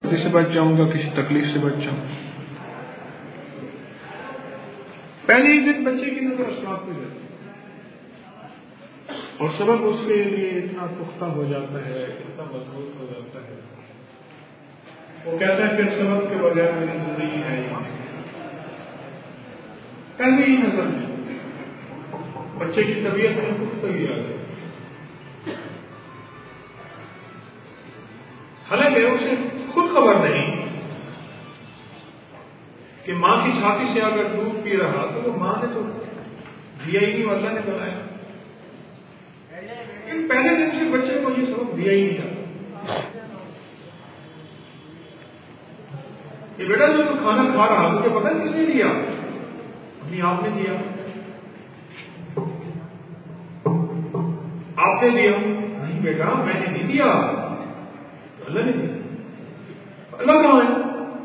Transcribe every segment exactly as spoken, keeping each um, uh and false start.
سے بچ جاؤں گا، کسی تکلیف سے بچ جاؤں. پہلے ہی دن بچے کی نظر اسباب پہ جاتی ہے اور سبق اس کے لیے اتنا پختہ ہو جاتا ہے، اتنا مضبوط ہو جاتا ہے، وہ کہتا ہے کہ سبق کے بغیر میری زندگی ہے ہی نہیں. پہلے ہی نظر میں بچے کی طبیعت میں پختگی آ گئی. حالانکہ اسے خود خبر نہیں کہ ماں کی چھاتی سے اگر دودھ پی رہا تو وہ ماں نے تو دیا ہی نہیں، اللہ نے بنایا. لیکن پہلے دن سے بچے کو یہ سبق دیا ہی نہیں جاتا کہ بیٹا جو تو کھانا کھا رہا تجھے پتہ کس نے دیا؟ اپنی آپ نے دیا. آپ نے دیا؟ نہیں بیٹا میں نے نہیں دیا، اللہ نے دیا. اللہ کہاں ہے؟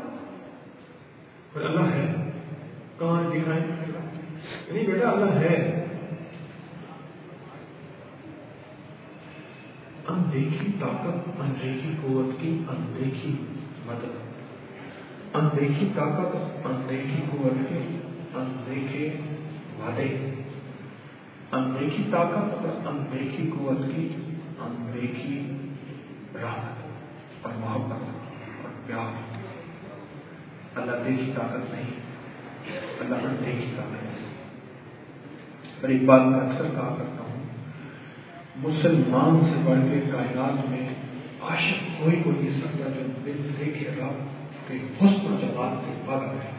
اللہ ہے. کہاں دکھائیں؟ نہیں بیٹا اللہ ہے. اندیکھی طاقت، اندیکھی قوت کی اندیکھی مدد، اندیکھی طاقت، اندیکھی قوت کے اندیکھے وعدے، اندیکھی طاقت اور اندیکھی قوت کی اندیکھی رحمت اور محبت اور پیار. اللہ دیکھی طاقت نہیں، اللہ اندیکھی طاقت ہے. اور ایک بات میں اکثر کہا کرتا ہوں، مسلمان سے بڑھ کے کائنات میں عاشق کوئی کو نہیں سکتا جو بن دیکھے رب کے حسن و جمال سے پاگل ہے.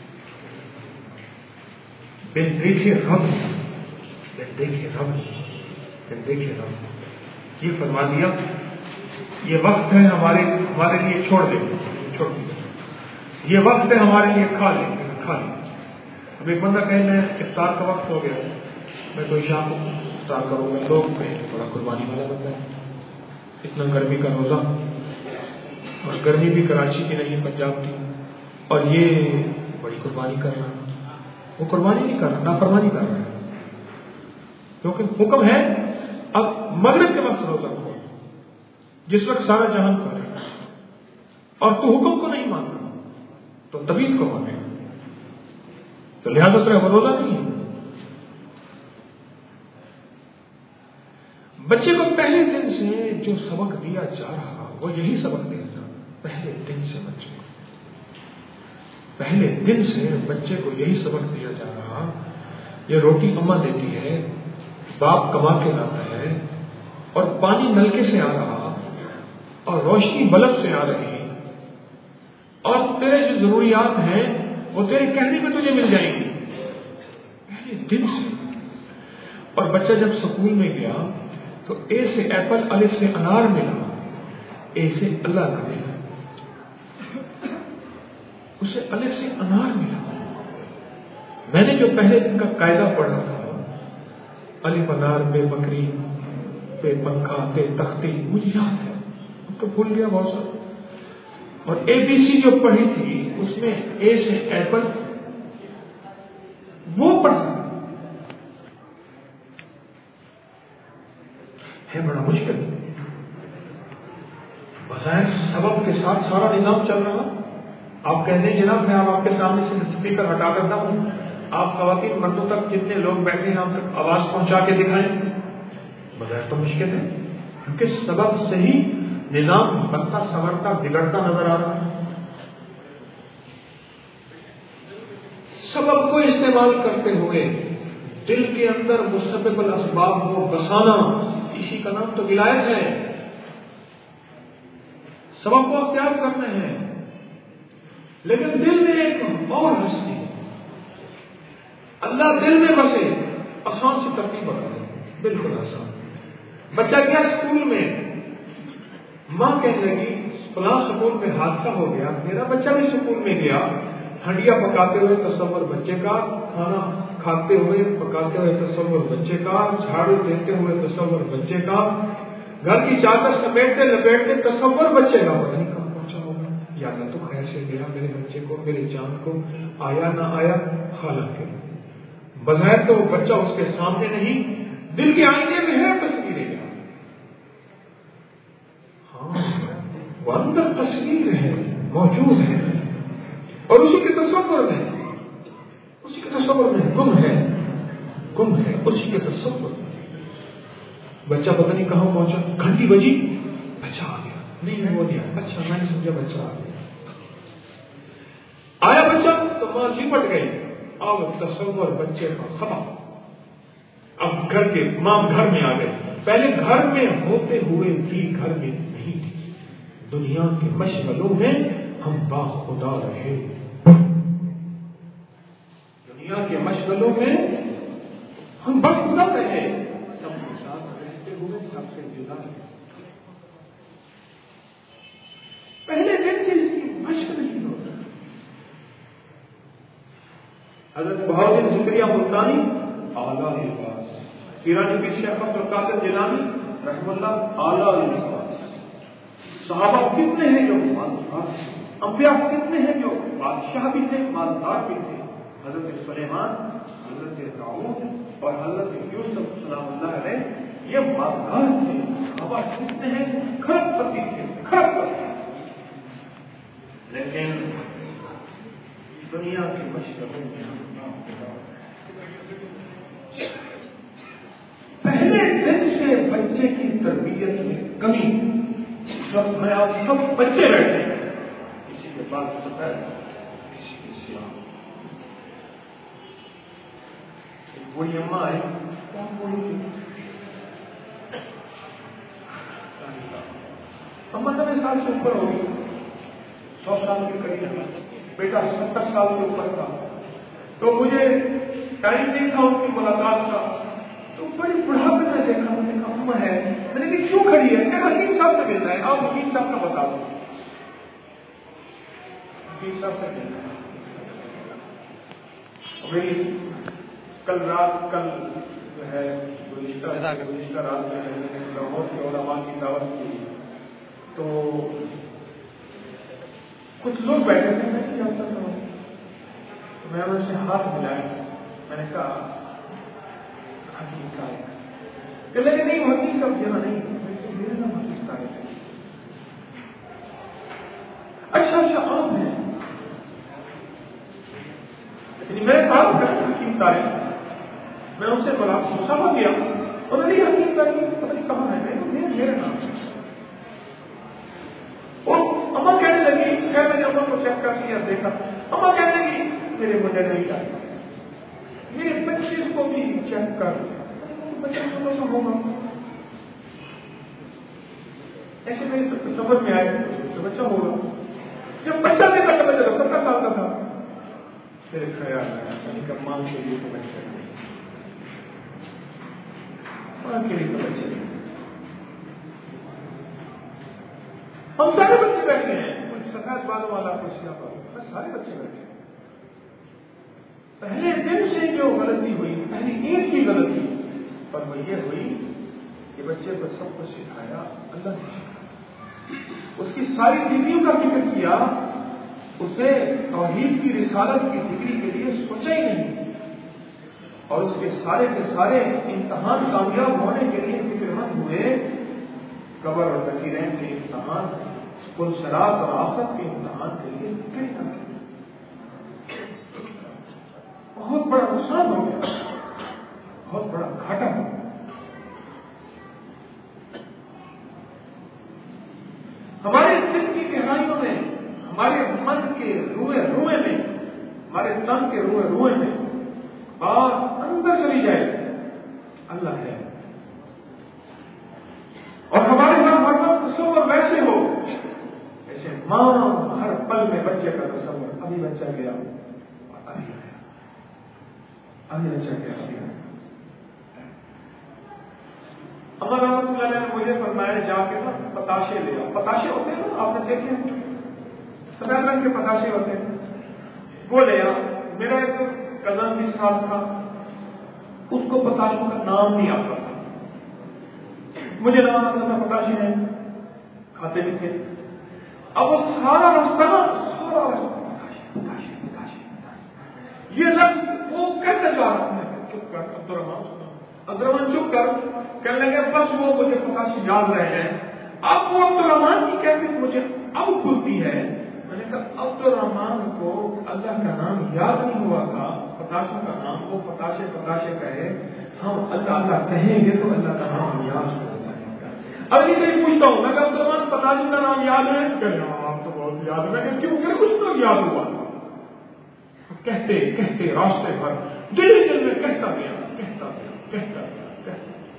بن دیکھے رب، بن دیکھے رب، بن دیکھے رب. یہ فرما دیا یہ وقت ہے ہمارے ہمارے لیے چھوڑ دیں، چھوڑ دیں. یہ وقت ہے ہمارے لیے کھا لیں کھا لیں. اب ایک بندہ کہے میں افطار کا وقت ہو گیا، میں کوئی شام کو افطار کروں گا. لوگ میں تھوڑا قربانی والا بندہ ہے، اتنا گرمی کا روزہ، اور گرمی بھی کراچی کی نہیں پنجاب کی، اور یہ بڑی قربانی کر رہا ہے. وہ قربانی نہیں کر رہا، نافرمانی کر رہا ہے. کیونکہ حکم ہے اب مغرب کے وقت روزہ کھول، جس وقت سارا جہان کر رہا ہے، اور تو حکم کو نہیں مان رہا تو طبیعت کو مانے، تو لہٰذا تو وہ روزہ نہیں ہے. بچے کو پہلے دن سے جو سبق دیا جا رہا وہ یہی سبق دیا جا رہا. پہلے دن سے بچے کو پہلے دن سے بچے کو یہی سبق دیا جا رہا. یہ روٹی اماں دیتی ہے، باپ کما کے لاتا ہے، اور پانی نلکے سے آ رہا اور روشنی بلب سے آ رہی، اور تیرے جو ضروریات ہیں وہ تیرے کہنے میں تجھے مل جائیں گی پہلے دن سے. اور بچہ جب سکول میں گیا تو اے سے ایپل، الف سے انار ملا، اے سے اللہ کا ملا، اسے الف سے انار ملا. میں نے جو پہلے دن کا قاعدہ پڑھا تھا، الف انار بے بکری بے پنکھا بے تختی، مجھے یاد ہے، تو بھول گیا بہت سارا. اور اے بی سی جو پڑھی تھی اس میں اے سے ایپل وہ پڑھا ہے، بڑا مشکل. بظاہر سبب کے ساتھ سارا نظام چل رہا. آپ کہتے ہیں جناب میں آپ کے سامنے سے اسپیکر ہٹا کرتا ہوں، آپ خواتین مردوں تک جتنے لوگ بیٹھے ہیں آپ تک آواز پہنچا کے دکھائیں. بظاہر تو مشکل ہے، کیونکہ سبب سے ہی نظام بنتا سنورتا بگڑتا نظر آ رہا ہے. سبب کو استعمال کرتے ہوئے دل کے اندر مستقبل الاسباب کو بسانا، اسی کا نام تو ولایت ہے. سبب کو اختیار کرنا ہے، لیکن دل میں ایک اور ہستی ہے. اللہ دل میں بسے، آسان سی ترتیب بتا دے، بالکل آسان. بچہ گیا اسکول میں، ماں کہنے لگی فلاں سکول میں حادثہ ہو گیا، میرا بچہ بھی سکول میں گیا. ہنڈیا پکاتے ہوئے تصور بچے کا، کھانا کھاتے ہوئے پکاتے ہوئے تصور بچے کا، جھاڑو دیتے ہوئے تصور بچے کا، گھر کی چادر سمیٹتے لپیٹتے تصور بچے کا. پتہ نہیں کہاں پہنچا ہوگا. یا اللہ تو خیر سے میرا میرے بچے کو، میرے جان کو آیا نہ آیا. حالانکہ بظاہر تو وہ بچہ اس کے سامنے نہیں، دل کے آئینے میں ہے تصویریں. ہاں وہ اندر تصویر ہے، موجود ہے اور اسی کے تصور میں اسی کے تصور میں گم ہے گم ہے اسی کے تصور میں. بچہ پتہ نہیں کہاں پہنچا, گھنٹی بجی, بچہ آ گیا, نہیں وہ نہیں آیا, اچھا میں نے سمجھا بچہ آ گیا. آیا بچہ تو ماں لپٹ گئی, اب تصور بچے کا ختم. اب گھر کے ماں گھر میں آ گئی, پہلے گھر میں ہوتے ہوئے بھی گھر میں نہیں تھی, دنیا کے مشغلوں میں ہم باخدا رہے, دنیا کے مشغلوں میں ہم باخدا رہے, سب کے ساتھ رہتے ہوئے سب سے جدا رہے. پہلے دن سے اس کی مشق نہیں ہوتا. حضرت بہاؤدین زکریا ملتانی اعلیٰ لباس, پیرانی پیر شیخ عبد القادر جیلانی رحم اللہ اعلیٰ لباس. صحابہ کتنے ہیں جو مالدار, انبیاء کتنے ہیں جو بادشاہ بھی تھے مالدار بھی تھے. حضرت سلیمان, حضرت داؤد اور حضرت یوسف سلام اللہ علیہ یہ مالدار تھے. صحابہ کتنے ہیں کھرب پتی تھے, کھرب پتی. لیکن دنیا کی مشغلوں میں پہلے دن سے بچے کی تربیت میں کمی. سب میں آپ سب بچے بیٹھے ہیں, کسی کے پاس سفید, کسی کے سیاہ. ایک بوڑھی اماں ہے, کون بوڑھی اماں نبے سال سے اوپر ہوگی, سو سال کے قریب, بیٹا ستر سال کے اوپر تھا. تو مجھے ٹائم نہیں تھا ان کی ملاقات کا, تو بڑی بڑھاپے میں دیکھا, میں نے کہا اماں ہے, میں نے کہا کیوں کھڑی ہے, کہ حکیم صاحب سے ملنا ہے, آپ حکیم صاحب کا بتا دو. حکیم صاحب سے ملنا ہے. میری کل رات کل جو ہے گزشتہ گزشتہ رات میں میں نے لاہور کے علماء کی دعوت کی, تو کچھ لوگ بیٹھے تھے, میں کیا ہوتا تھا, میں ان سے ہاتھ ملایا, میں نے کہا حکیم صاحب, کہ لگے نہیں حکیم صاحب یہاں نہیں, میرے نام حکیم صاحب ہے. اچھا اچھا آپ ہیں, لیکن میں بات کرتا حکیم صاحب, میں ان سے بڑا مسافہ کیا, انہوں نے حکیم صاحب پتہ نہیں کہاں ہے, میں میرے نام اور اماں کہنے لگی, خیر میں نے اماں کو چیک کر لیا, دیکھا, اماں کہنے لگی میرے مجھے نہیں آئی, میرے بچے کو بھی چیک کر, بچہ چھوٹا سا ہوگا, ایسے میرے سمجھ میں آئے تو بچہ ہوگا. جب بچہ دیکھا تو بچہ ستر سال کا تھا, میرے خیال میں کہ ماں کے لیے تو بچہ نہیں, ماں کے لیے تو بچہ نہیں. ہم سارے بچے بیٹھے ہیں, کچھ سفید بالوں والا, کچھ سیاہ بالوں, سارے بچے بیٹھے ہیں. پہلے دن سے جو غلطی ہوئی, پہلی ایک کی غلطی, پر وہ یہ ہوئی کہ بچے کو سب کچھ سکھایا, اللہ نے سکھایا, اس کی ساری ڈگریوں کا فکر کیا, اسے توحید کی رسالت کی ڈگری کے لیے سوچا ہی نہیں, اور اس کے سارے کے سارے امتحان کامیاب ہونے کے لیے فکر مند ہوئے. قبر اور تقیرین کے امتحان, پلسرات اور آفت کے امتحان کے لیے فکر نہ کی. بہت بڑا نقصان ہو گیا, بہت بڑا گھاٹا ہو گیا. ہمارے دل کی گہرائیوں میں, ہمارے من کے روئے روئے میں, ہمارے تن کے روئے روئے میں بات اندر چلی جائے, اللہ ہے, اور ہمارے ساتھ ہر وقت تصور ویسے ہو جیسے ماں ہر پل میں بچے کا تصور, ابھی بچہ گیا, ابھی آیا, ابھی بچہ گیا, ابھی آیا. اللہ رحمۃ اللہ نے مجھے فرمایا جا کے نا پتاشے لے آؤ. پتاشے ہوتے ہیں نا, آپ نے دیکھے ہیں, سفید رنگ کے پتاشے ہوتے ہیں, وہ لے آؤ. میرا ایک کزن بھی ساتھ تھا, اس کو پتاشوں کا نام نہیں آتا تھا, مجھے نام آتا تھا پتاشے ہیں, کھاتے بھی تھے. اب وہ سارا رستہ نا, سارا رستہ یہ لفظ وہ کہتے جا رہا ہے, چپ کر عبد الرحمان, عبد الرحمان چپ کر, کہنے لگے بس وہ مجھے پتاشے یاد رہے ہیں. اب وہ عبد الرحمان کی کیفیت مجھے اب کھلتی ہے میں نے کہا عبد الرحمان کو اللہ کا نام یاد نہیں ہوا تھا، پتاشوں کا نام، وہ پتاشے پتاشے کہے، ہم اللہ اللہ کہیں گے تو اللہ کا نام یاد ہو جائے گا۔ اب یہ کہیں پوچھتا ہوں میں کہ عبد الرحمان پتاشے کا نام یاد ہے؟ کہ ہاں آپ تو بہت یاد ہے۔ میں کہ کیوں کہ کچھ تو یاد ہوا، کہتے کہتے راستے بھر دل دل میں کہتا گیا کہتا گیا کہتا گیا کہتا گیا۔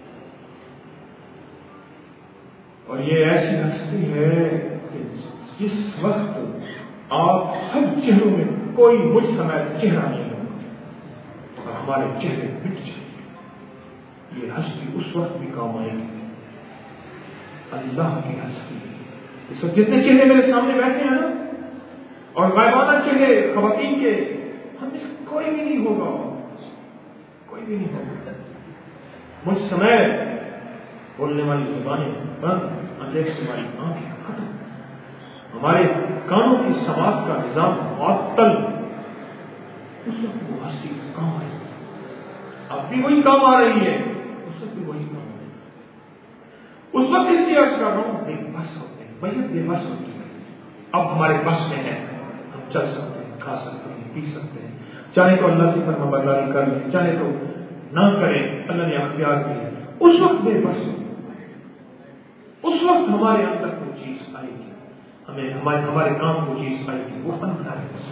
اور یہ ایسی ہستی ہے کہ جس وقت آپ سب چہروں میں کوئی مجھ سمیت چہرہ نہیں ہوگا اور ہمارے چہرے مٹ جائیں گے، یہ ہستی اس وقت بھی کام آئے گی۔ اللہ کی ہستی اس وقت جتنے چہرے میرے سامنے بیٹھے ہیں نا، اور غائبانہ چہرے خواتین کے، ہم میں سے کوئی بھی نہیں ہوگا، کوئی بھی نہیں ہوگا مجھ سمیت بولنے والی زبانیں بند، اندیک سے ہماری آنکھیں ختم، ہمارے کانوں کی سماعت کا نظام معطل، اس وقت وہ ہستی کام آئے گی۔ اب بھی وہی کام آ رہی ہے، اس وقت بھی وہی کام آئے گی۔ اس وقت اس لیے عرض کر رہا ہوں بے بس ہوتے ہیں، بھائی بے بس ہوتی ہے، اب ہمارے بس میں ہے، ہم چل سکتے ہیں، کھا سکتے ہیں، پی سکتے ہیں، چاہے تو اللہ کی فرما برداری کر لیں، چاہے تو نہ کریں، اللہ نے اختیار کیا۔ اس وقت بے بس ہوتے ہیں، اس وقت ہمارے اندر کوئی چیز آئے گی، ہمیں ہمارے ہمارے کام کو چیز آئے گی، وہ اللہ ہے۔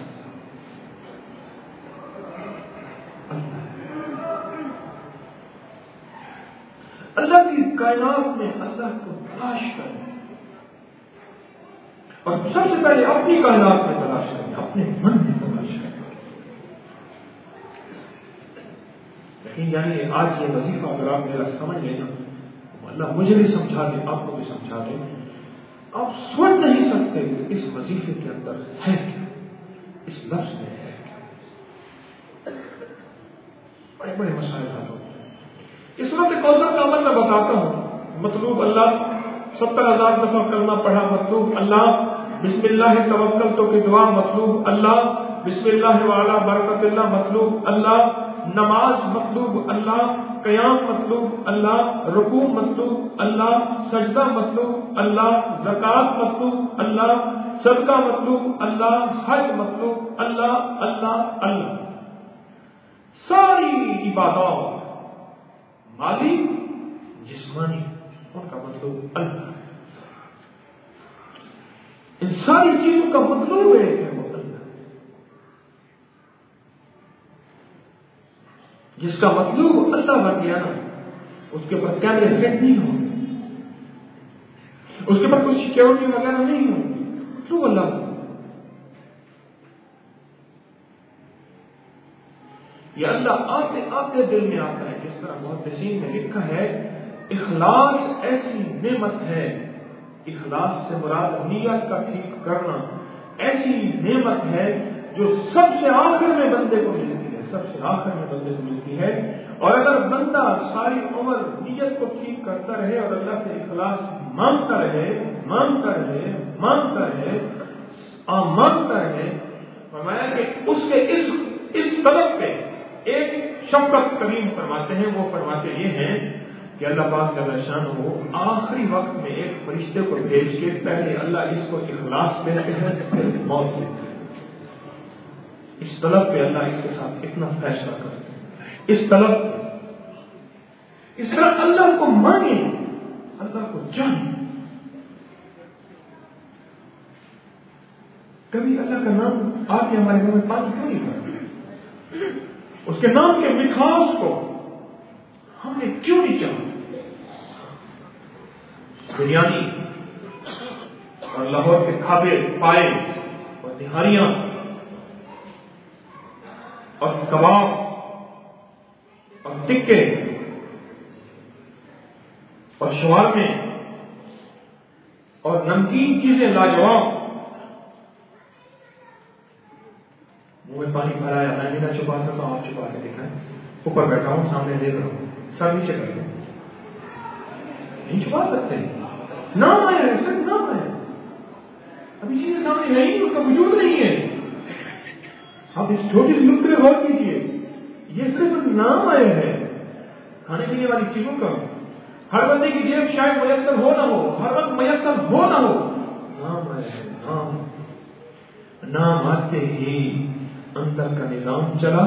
اللہ کی کائنات میں اللہ کو تلاش کریں، اور سب سے پہلے اپنی کائنات میں تلاش کریں، اپنے من میں تلاش کریں۔ لیکن یعنی آج یہ وظیفہ اگر آپ میرا سمجھ لیں نا، اللہ مجھے بھی سمجھا دے، آپ کو بھی سمجھا دے، آپ سوچ نہیں سکتے کہ اس وظیفے کے اندر ہے کیا، اس لفظ میں ہے کیا، بڑے بڑے مسائل حل ہوتے ہیں۔ اس صورت کوثر کا عمل میں بتاتا ہوں، مطلوب اللہ ستر ہزار دفعہ کرنا پڑا، مطلوب اللہ بسم اللہ توکل تو کی دعا، مطلوب اللہ بسم اللہ وعلا برکت اللہ، مطلوب اللہ نماز، مطلوب اللہ قیام، مطلوب اللہ رکوع، مطلوب اللہ سجدہ، مطلوب اللہ زکات، مطلوب اللہ صدقہ، مطلوب اللہ حج، مطلوب اللہ اللہ اللہ۔ ساری عبادات مالی جسمانی ان کا مطلوب اللہ، ان ساری چیزوں کا مطلوب ہے کہ وہ اللہ، جس کا مطلوب اللہ بن گیا نا، اس کے اوپر کیمرے فٹ نہیں ہوں گے، اس کے اوپر کوئی سیکورٹی وغیرہ نہیں ہوگی، تو اللہ یہ اللہ آتے آتے دل میں آتا ہے۔ جس طرح محدثین میں لکھا ہے، اخلاص ایسی نعمت ہے، اخلاص سے مراد نیت کا ٹھیک کرنا، ایسی نعمت ہے جو سب سے آخر میں بندے کو ملتی ہے، سب سے آخر میں بندے کو ملتی ہے۔ اور اگر بندہ ساری عمر نیت کو ٹھیک کرتا رہے اور اللہ سے اخلاص مانگتا رہے مانگتا رہے مانگتا رہے مانگتا رہے، فرمایا کہ اس کے اس اس طلب پہ ایک شفقت کریم فرماتے ہیں، وہ فرماتے یہ ہیں کہ اللہ پاک کا شان ہو، آخری وقت میں ایک فرشتے کو بھیج کے پہلے اللہ اس کو اخلاص دیتے ہیں، پھر موت دیتے ہیں۔ اس طلب پہ اللہ اس کے ساتھ اتنا فیصلہ کرتے ہیں، اس طلب پہ اس طرح اللہ کو مانے، اللہ کو جانے۔ کبھی اللہ کا نام آ کے ہمارے گھر میں پانی کیوں نہیں کرتے؟ اس کے نام کے مٹھاس کو ہم نے کیوں نہیں چاہا؟ بریانی اور لاہور کے کھابے پائے اور نہاریاں اور کباب اور ٹکے اور شوارمے اور نمکین چیزیں لاجواب، منہ میں پانی بھرایا، میں نہیں نہ چھپا سکتا ہوں، آپ چھپا کے دیکھا ہے، اوپر بیٹھا ہوں سامنے دیکھ رہا ہوں، سر نیچے کر لوں، نہیں چھپا سکتے، نام آیا ہے، صرف نام آیا، ابھی چیزیں سامنے نہیں، اس کا وجود نہیں ہے۔ آپ اس چھوٹی سی نقطے غور کیجیے، یہ صرف نام آیا ہے، کھانے پینے والی چیزوں کا ہر بندے کی جیب شاید میسر ہو نہ ہو، ہر وقت میسر ہو نہ ہو، نام آیا ہے، نام نام آتے ہی اندر کا نظام چلا،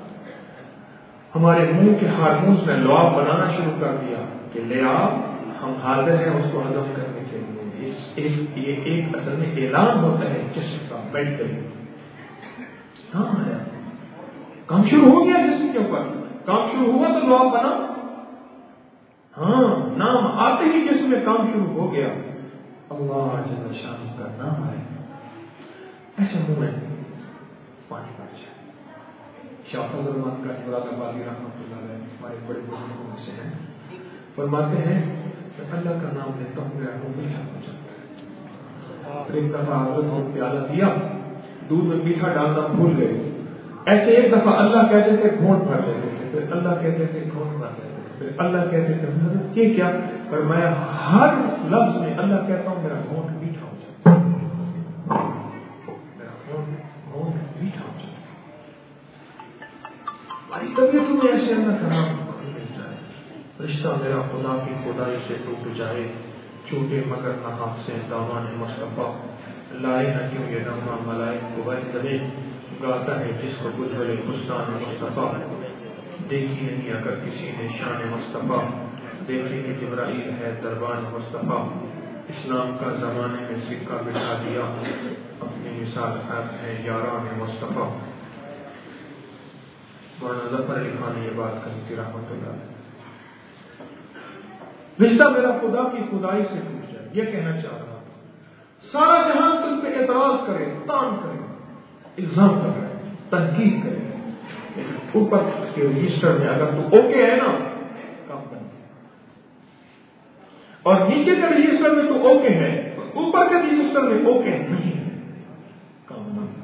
ہمارے منہ کے ہارمونز نے لعاب بنانا شروع کر دیا کہ لے آپ ہم حاضر ہیں اس کو ہضم کرنے کے لیے۔ اس, اس یہ ایک اصل میں اعلان ہوتا ہے جسم کا میڈیکلی۔ ہاں ہے کام شروع ہو گیا جسم کے اوپر، کام شروع ہوا تو لعاب بنا۔ ہاں نام آتے ہی جسم میں کام شروع ہو گیا، اللہ جل شان کا نام ہے، ایسے منہ میں پانی بھر جائے۔ شاہ فضل الرحمان کا مراد آبادی رحمۃ اللہ علیہ ہمارے بڑے بزرگوں میں سے ہیں، فرماتے ہیں کہ اللہ کا نام لیتا ہوں میرا منہ میٹھا ہو جاتا ہے۔ ایک دفعہ حضرت کو پیالہ دیا، دودھ میں میٹھا ڈالنا بھول گئے، ایسے ایک دفعہ اللہ کہتے تھے گھونٹ بھر لیتے تھے، پھر اللہ کہتے تھے گھونٹ بھر لیتے تھے، پھر اللہ کہتے تھے حضرت یہ کیا؟ فرمایا ہر لفظ میں اللہ کہتا ہوں میرا گھونٹ میٹھا ہو جاتا ہے، میرا گھونٹ گھونٹ میٹھا ہو جاتا ہے۔ ہماری طبیعتوں میں ایسے اللہ کا نام مل جائے، رشتہ میرا خدا کی خدائی سے ٹوٹ جائے، چھوٹے مگر نہ ہاتھ سے دامان مصطفیٰ، لائے نہ کیوں یہ نغمہ ملائک کو بج دے، گاتا ہے جس کو بجھلے بستان مصطفیٰ، دیکھی نہیں اگر کسی نے شان مصطفیٰ، دیکھے کہ جبرائیل ہے دربان مصطفیٰ، اسلام کا زمانے میں سکہ بٹھا دیا، اپنی مثال ہے یاران مصطفیٰ۔ مولانا ظفر علی خان نے یہ بات کہی تھی رحمۃ اللہ علیہ۔ رشتہ میرا خدا کی خدائی سے ٹوٹ جائے، یہ کہنا چاہ رہا تھا۔ سارا جہان تم پہ اعتراض کرے، تان کرے، الزام کرے، تنقید کرے، لیکن اوپر کے رجسٹر میں اگر تو اوکے ہے نا کام بن گیا، اور نیچے کے رجسٹر میں تو اوکے ہے، اوپر کے رجسٹر میں اوکے نہیں ہے، کام بن گیا۔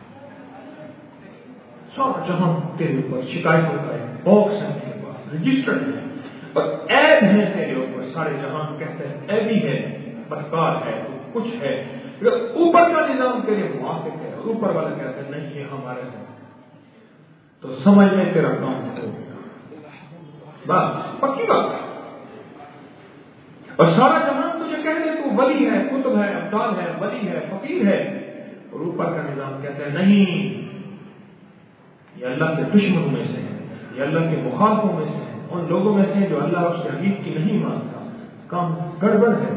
سارا جہاں تیرے اوپر شکایتوں کا ہے، باکس ہے میرے پاس، رجسٹر ہے، اور عیب ہے تیرے اوپر، سارے جہاں کہتے ہیں عیب ہی ہے، بدکار ہے، تو کچھ ہے، اوپر کا نظام تیرے موافق ہے، اور اوپر والے کہتے ہیں نہیں یہ ہمارے ہے، تو سمجھ میں تیرا کام ہو گیا، بس پکی بات ہے۔ اور سارا جہاں تجھے کہہ دے تو ولی ہے، قطب ہے، ابدال ہے، ولی ہے، فقیر ہے، اور اوپر کا نظام کہتے ہیں نہیں یہ اللہ کے دشمنوں میں سے ہے، یہ اللہ کے مخالفوں میں سے ہے، ان لوگوں میں سے جو اللہ اس کے حبیب کی نہیں مانتا، کام گڑبڑ ہے۔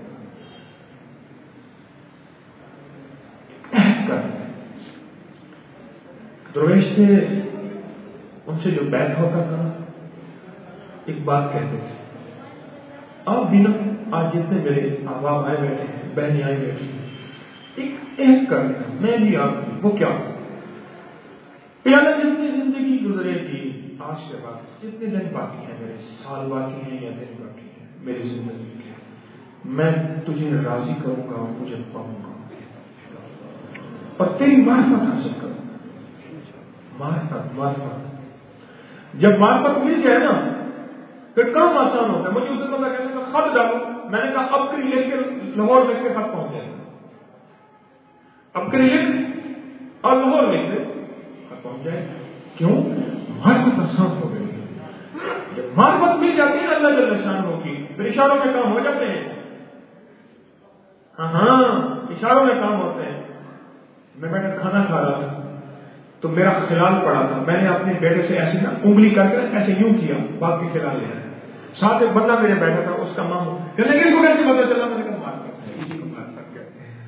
درویش تھے، ان سے جو بیعت ہوتا تھا ایک بات کہتے تھے، آپ بھی نا آج جتنے میرے احباب آئے بیٹھے ہیں، بہنیں آئے بیٹھی ہیں، ایک عہد کر لیں، میں بھی آپ کی، وہ کیا پیالہ جتنی زندگی گزرے گی آج کے بعد جتنے دن باقی ہیں، میرے سال باقی ہیں یا دن باقی ہیں میری زندگی کے، میں تجھے راضی کروں گا، مجھے پاؤں گا اور تیری معرفت حاصل کروں گا۔ معرفت معرفت جب معرفت مل جائے نا پھر کام آسان ہوتا ہے۔ مجھے اس دن بندہ کہنے کا خط ڈالو، میں نے کہا اب کری لکھ کے لاہور لکھ کے خط پہنچ جائے گا، اب کری لکھ اور لاہور لکھ کے پہنچ جائے، کیوں؟ معرفت آسان ہو گئی ہے۔ جب معرفت مل جاتی ہے اللہ جل شان ہوگی، پھر اشاروں میں کام ہو جاتے ہیں۔ ہاں ہاں اشاروں میں کام ہوتے ہیں۔ میں بیٹھا کھانا کھا رہا تھا تو میرا خیال پڑا تھا، میں نے اپنے بیٹے سے ایسی نا انگلی کر کے ایسے یوں کیا، باقی خیال لے رہا ہے، ساتھ ایک بندہ میرے بیٹھا تھا، اس کا ماموں کہنے لگے اس کو کیسے پتا چلا؟ میں نے کہا معرفت ہے، اسی کو معرفت کہتے ہیں،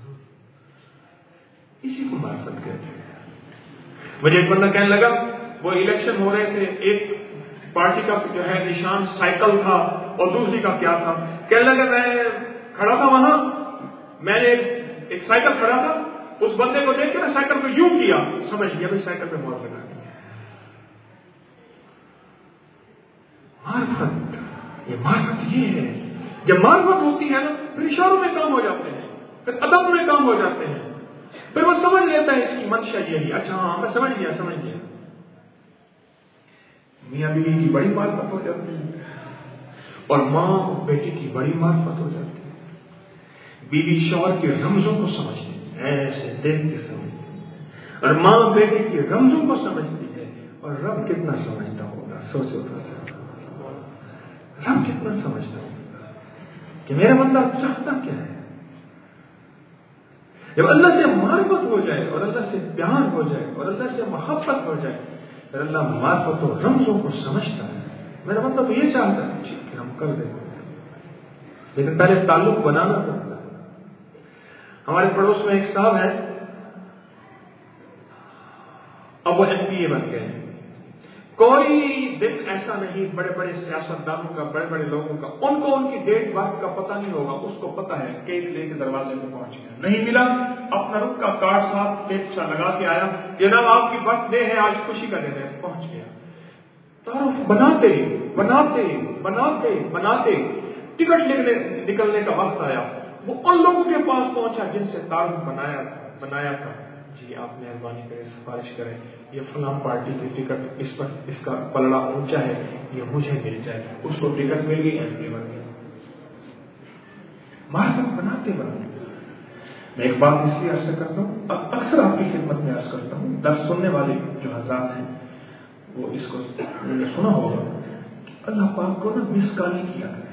اسی کو معرفت کہتے ہیں۔ مجھے ایک بندہ کہنے لگا، وہ الیکشن ہو رہے تھے، ایک پارٹی کا جو ہے نشان سائیکل تھا اور دوسری کا کیا تھا، کہنے لگا میں کھڑا تھا وہاں، میں نے ایک سائیکل کھڑا تھا، اس بندے کو دیکھ کے میں سائیکل کو یوں کیا، سمجھ گیا بھی سائیکل پہ موت لگا دی۔ معرفت، یہ معرفت یہ ہے، جب معرفت ہوتی ہے نا پھر اشاروں میں کام ہو جاتے ہیں، پھر ادب میں کام ہو جاتے ہیں، پھر وہ سمجھ لیتا ہے اس کی منشا یہی، اچھا ہاں میں سمجھ گیا سمجھ گیا۔ میاں بیوی کی بڑی معرفت ہو جاتی ہے اور ماں بیٹی کی بڑی معرفت ہو جاتی ہے۔ بیوی شوہر کے رمزوں کو سمجھتی ہے، ایسے دیکھ کے سمجھتی ہے، اور ماں بیٹی کے رمزوں کو سمجھتی ہے، اور رب کتنا سمجھتا ہوگا، سوچو تو رب کتنا سمجھتا ہوگا کہ میرا بندہ چاہتا کیا ہے۔ جب اللہ سے معرفت ہو جائے اور اللہ سے پیار ہو جائے اور اللہ سے محبت ہو جائے پھر اللہ معرفت و رمزوں کو سمجھتا ہے. میرا مطلب یہ چاہتا ہے کہ ہم کر دیں، لیکن پہلے تعلق بنانا پڑتا ہے. ہمارے پڑوس میں ایک صاحب ہیں، اب وہ ایم پی اے بن گئے ہیں. کوئی دن ایسا نہیں بڑے بڑے سیاستدانوں کا، بڑے بڑے لوگوں کا، ان کو ان کی ڈیٹ وقت کا پتہ نہیں ہوگا. اس کو پتہ ہے کیک لے کے دروازے پہ پہنچ گیا، نہیں ملا، اپنا رخ کا کارڈ ساتھ ٹیپ سا لگا کے آیا، جناب آپ کی برتھ ڈے ہے، آج خوشی کا دن ہے، پہنچ گیا. تعارف بناتے بناتے بناتے بناتے ٹکٹ لکھنے نکلنے کا وقت آیا، وہ ان لوگوں کے پاس پہنچا جن سے تعارف بنایا بنایا تھا. جی آپ مہربانی کریں، سفارش کریں، یہ فلاں پارٹی کی ٹکٹ اس پر اس کا پلڑا اونچا ہے، یہ مجھے مل جائے. اس کو ٹکٹ مل گئی، ایم پی بن گیا. معرفت بناتے بناتے. میں ایک بات اس لیے عرض کرتا ہوں، اکثر آپ کی خدمت میں عرض کرتا ہوں، درس سننے والے جو حضرات ہیں وہ اس کو سنا ہوگا. اللہ پاک کو نا مس کال نہیں کیا کرے.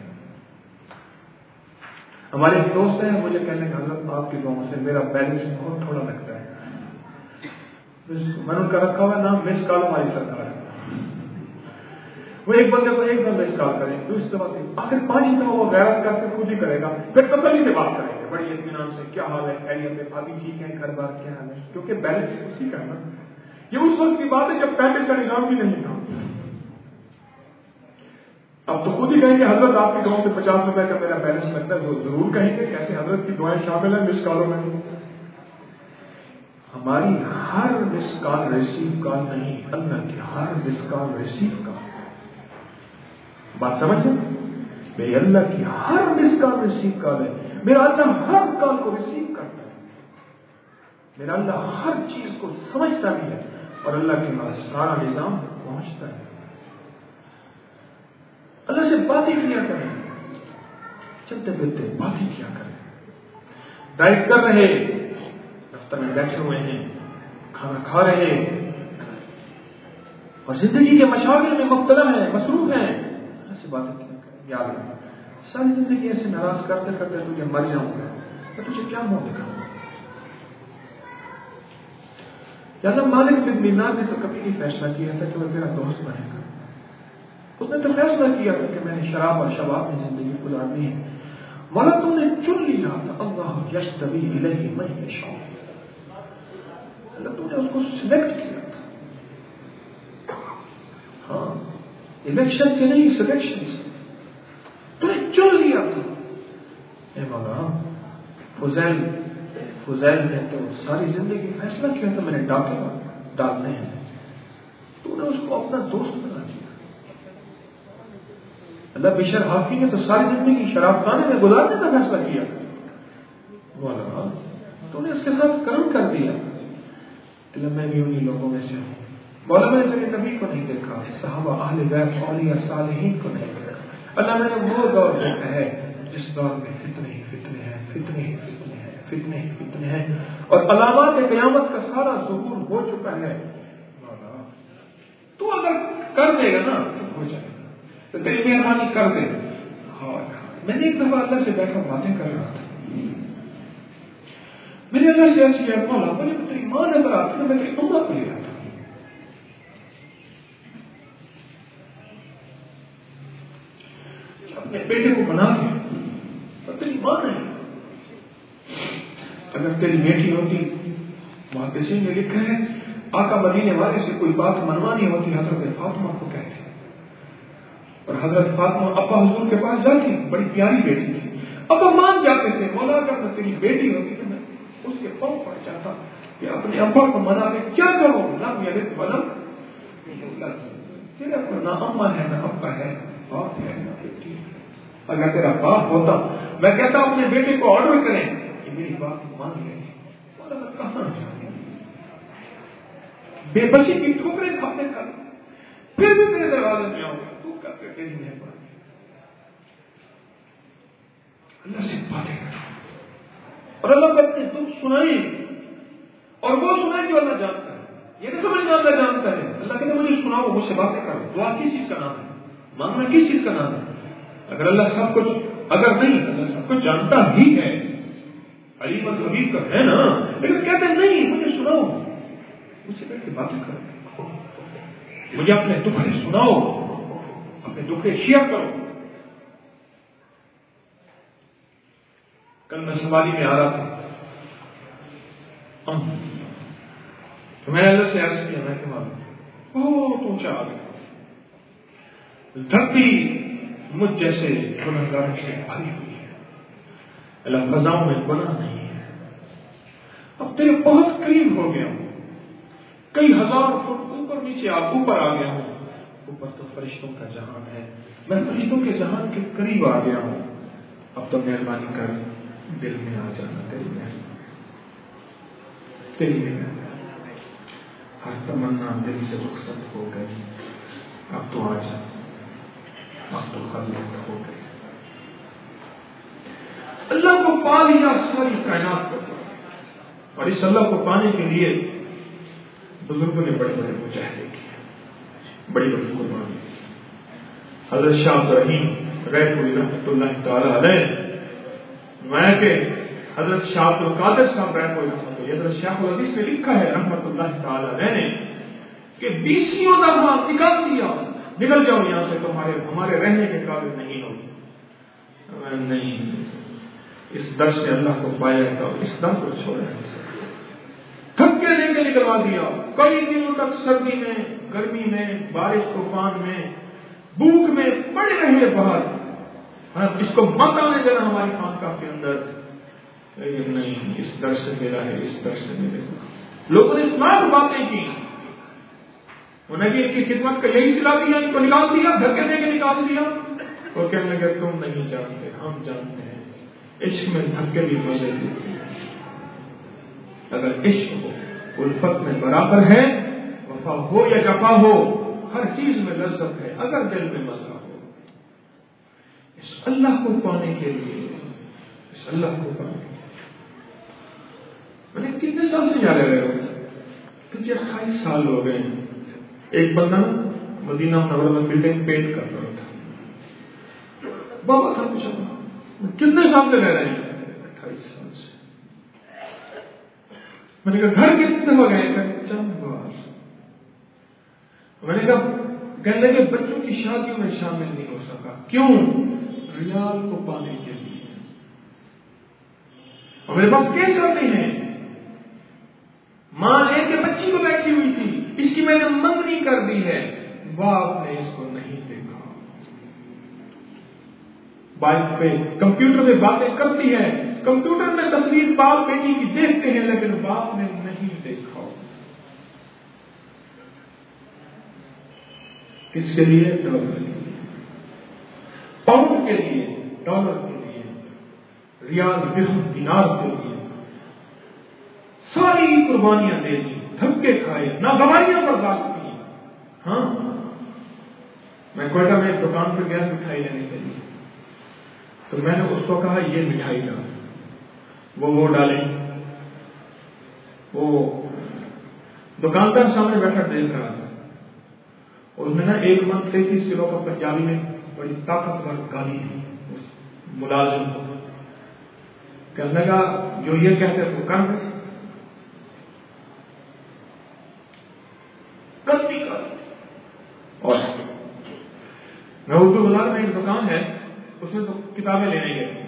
ہمارے ایک دوست ہیں، مجھے کہنے کا حضرت آپ کی دعاؤں سے میرا بیلنس بہت تھوڑا لگتا ہے. میں نے ان کا رکھا ہوا نام مس کال ہماری سرکار ہے. وہ ایک بندے کو ایک بار مس کال کریں، دوسری دفعہ آخر پانچ دفعہ وہ غیرت کر کے خود ہی کرے گا، پھر تسلی سے بات کریں گے بڑی اطمینان سے، کیا حال ہے، خیریت ہے، بھابھی ٹھیک ہے، گھر بار کیا حال ہے، کیونکہ بیلنس اسی کا نا. یہ اس وقت کی بات ہے جب پہلے کا نظام بھی نہیں تھا. اب تو خود ہی کہیں گے حضرت آپ کی دعاؤں سے پچاس روپے کا میرا بیلنس لگتا ہے، وہ ضرور کہیں گے کیسے حضرت کی دعائیں شامل ہیں مس کالوں میں. ہماری ہر مس کال ریسیو کال نہیں، اللہ کی ہر مس کال ریسیو کال. بات سمجھیں، میری اللہ کی ہر مس کال ریسیو کال ہے. میرا اللہ ہر کال کو ریسیو کرتا ہے. میرا اللہ ہر چیز کو سمجھتا بھی ہے اور اللہ کے پاس سارا نظام پہنچتا ہے. اللہ سے باتیں کیا کریں، چلتے پھرتے باتیں کیا کریں. ڈائٹ کر رہے، دفتر میں بیٹھے ہوئے ہیں، کھانا کھا رہے ہیں اور زندگی کے مشاغل میں مبتلا ہیں، مصروف ہیں، اللہ سے باتیں کیا کریں. یاد رکھیں ساری زندگی ایسے ناراض کرتے کرتے تجھے مر جاؤں گا تو تجھے کیا منہ دکھاؤں گا. یا اللہ مالک بن دینار نے تو کبھی نہیں فیصلہ کیا تھا کہ وہ میرا دوست بنے گا. اس نے تو فیصلہ کیا تھا کہ میں نے شراب اور شباب میں زندگی گزارنی ہے. مولا تم نے چن لیا تھا، اللہ یجتبی الیہ من یشاء، اللہ تم نے اس کو سلیکٹ کیا تھا. ہاں الیکشن سے نہیں، سلیکشن سے تم نے چن لیا تھا. اے مولا فضیل فضیل نے تو ساری زندگی فیصلہ کیا تھا میں نے ڈاکٹر ڈالنے ہیں، تو نے اس کو اپنا دوست بنا دیا. اللہ بشر حافی نے تو ساری زندگی شراب خانے میں گزارنے کا فیصلہ کیا، مولا تو نے اس کے ساتھ کرم کر دیا. میں بھی انہی لوگوں میں سے ہوں. مولا میں نے کبھی نبی کو نہیں دیکھا، صحابہ اہل بیت اولیاء صالحین کو نہیں دیکھا. اللہ میں نے وہ دور دیکھا ہے جس دور میں فتنے ہی فتنے ہیں، فتنے ہی فتنے ہیں، فتنے ہی فتنے ہیں اور علامات قیامت کا سارا ظہور ہو چکا ہے. مولا تو اگر کر دے گا نا تو ہو جائے گا، تو تیری مہربانی کر دے. میں نے ایک دفعہ اللہ سے بیٹھا باتیں کر رہا تھا، میں نے اللہ سے عرض کیا مولا مجھے تیری ماں نظر آتی ہے، میں تیری عمرہ کو لے رہا تھا. اپنے بیٹے کو بنا دیا اور تیری ماں نہیں. اگر تیری بیٹی ہوتی، وہاں کسی نے لکھا ہے آقا مدینے والے سے کوئی بات منوانی ہوتی حضرت فاطمہ کو کہتے، اور حضرت فاطمہ ابا حضور کے پاس جاتی، بڑی پیاری بیٹی تھی، ابا مان جاتے تھے. مولا اگر میں تیری بیٹی ہوتی تو میں اس کے پاؤں پڑ جاتا کہ اپنے ابا کو منا کے کیا کرو، لم یلد ولم یولد، تیرا کو نہ اما ہے نہ ابا ہے، باپ ہے نہ بیٹی. اگر تیرا باپ ہوتا میں کہتا اپنے بیٹے کو آرڈر کریں کہ میری بات مان لیں. مولا میں کہاں جاؤں، بے بچی کی ٹھوکریں کھاتے کر پھر بھی میرے دروازے میں آؤں گا، تو کر کے تیری مہربانی. اللہ سے باتیں کرو اور اللہ کو اپنے دکھ سنائیں، اور وہ سنائیں جو اللہ جانتا ہے. یہ نہیں سمجھنا اللہ جانتا ہے. اللہ کہتے مجھے سناؤ، مجھ سے باتیں کرو. دعا کس چیز کا نام ہے، مانگنا کس چیز کا نام ہے؟ اگر اللہ سب کچھ، اگر نہیں اللہ سب کچھ جانتا ہی ہے علیم الحبیب کا ہے نا، لیکن کہتے ہیں نہیں مجھے سناؤ، مجھ سے بیٹھ کے باتیں کرو، مجھے اپنے دکھے سناؤ، اپنے دکھے شیئر کرو۔ کل میں سواری میں آ رہا تھا تو میں نے اللہ سے عرض کیا، میں کہ معلوم بہت اونچا آ گیا، دھرتی مجھ جیسے گنہگار سے بھری ہوئی ہے، اللہ فضاؤں میں گناہ نہیں ہے، اب تیرے بہت قریب ہو گیا ہوں، کئی ہزار فٹ اوپر نیچے آپ اوپر آ گیا ہوں، اوپر تو فرشتوں کا جہان ہے، میں فرشتوں کے جہان کے قریب آ گیا ہوں، اب تو مہربانی کر دل میں آ جانا، تیری مہربانی تیری مہربانی، ہر تمنا دل سے رخصت ہو گئی، اب تو آ جا، اب تو خلوت ہو گئی۔ اللہ کو پا لیا ساری کائنات کو، اور اس اللہ کو پانے کے لیے بزرگوں نے بڑے بڑے مجاہدے کیے، بڑی بڑی قربانی۔ حضرت شاہ عبد الرحیم غیر پوری رحمۃ اللہ تعالی علیہ، میں کہ حضرت شاہ عبد القادر صاحب غیر پوری رحمۃ اللہ، حضرت شیخ الحدیث نے لکھا ہے رحمۃ اللہ تعالی علیہ نے کہ بیسیوں دفعہ نکال دیا، نکل جاؤ یہاں سے، تمہارے ہمارے رہنے کے قابل نہیں ہو، میں نہیں، اس در سے اللہ کو پایا تھا، اس در کو چھوڑا ہے، تھکے دے کے نکلوا دیا، کئی دنوں تک سردی میں، گرمی میں، بارش طوفان میں، بھوک میں پڑے رہے باہر، اس کو مت آنے دینا ہماری خانقاہ کے اندر، لیکن نہیں، اس در سے میرا ہے، اس در سے میرے۔ لوگوں نے اسمارٹ باتیں کی، انہیں بھی ان کی خدمت کا یہی سلا دیا، ان کو نکال دیا، دھکے دے کے نکال دیا، وہ کہنے لگے تم نہیں جانتے، ہم جانتے ہیں، عشق میں دھکے بھی مزے دیتے ہیں۔ اگر عشق ہو، الفت میں برابر ہے، وفا ہو یا جفا ہو، ہر چیز میں لذت ہے، اگر دل میں مزہ ہو۔ اس اللہ کو پانے کے لیے، اس اللہ کو پانے کے لیے میں نے کتنے سال سے جا رہے ہو؟ تجھے اٹھائیس سال ہو گئے۔ ایک بندہ مدینہ منورہ میں بلڈنگ پینٹ کر رہا تھا، بابا تھا پوچھا کتنے سال سے رہ رہے ہیں؟ اٹھائیس سال سے۔ میں نے کہا گھر کتنے دفعہ گئے؟ چند بار۔ میں نے کہا کہنے لگے بچوں کی شادیوں میں شامل نہیں ہو سکا، کیوں؟ ریال کو پانے کے لیے۔ اور میرے پاس کیس کرتے ہیں، ماں لے کے بچی کو بیٹھی ہوئی تھی، اس کی میں نے منگنی کر دی ہے، باپ نے اس کو نہیں دیکھا، بائک پہ کمپیوٹر میں باتیں کرتی ہے، کمپیوٹر میں تصویر باپ بیٹی کی دیکھتے ہیں، لیکن باپ نے نہیں دیکھا۔ کس کے لیے؟ ڈالر کے لیے، پاؤنڈ کے لیے، ڈالر کے لیے، ریال درہم دینار کے لیے ساری قربانیاں دے دی، دھکے کھائے، ناگواریاں برداشت کی۔ ہاں میں کوئٹہ میں ایک دکان پہ گیا مٹھائی لینے کے لیے، تو میں نے اس کو کہا یہ مٹھائی ڈال، وہ وہ ڈالیں، وہ دکاندار سامنے بیٹھا دیکھ رہا تھا، اور میں نے ایک من تینتیس کلو کا پنجابی میں بڑی طاقتور گالی دی ملازم کو، کہنے لگا جو یہ کہتے ہیں وہ کر دے، گندی گالی۔ اور میں اردو بازار میں ایک دکان ہے، اس میں تو کتابیں لینے گئے،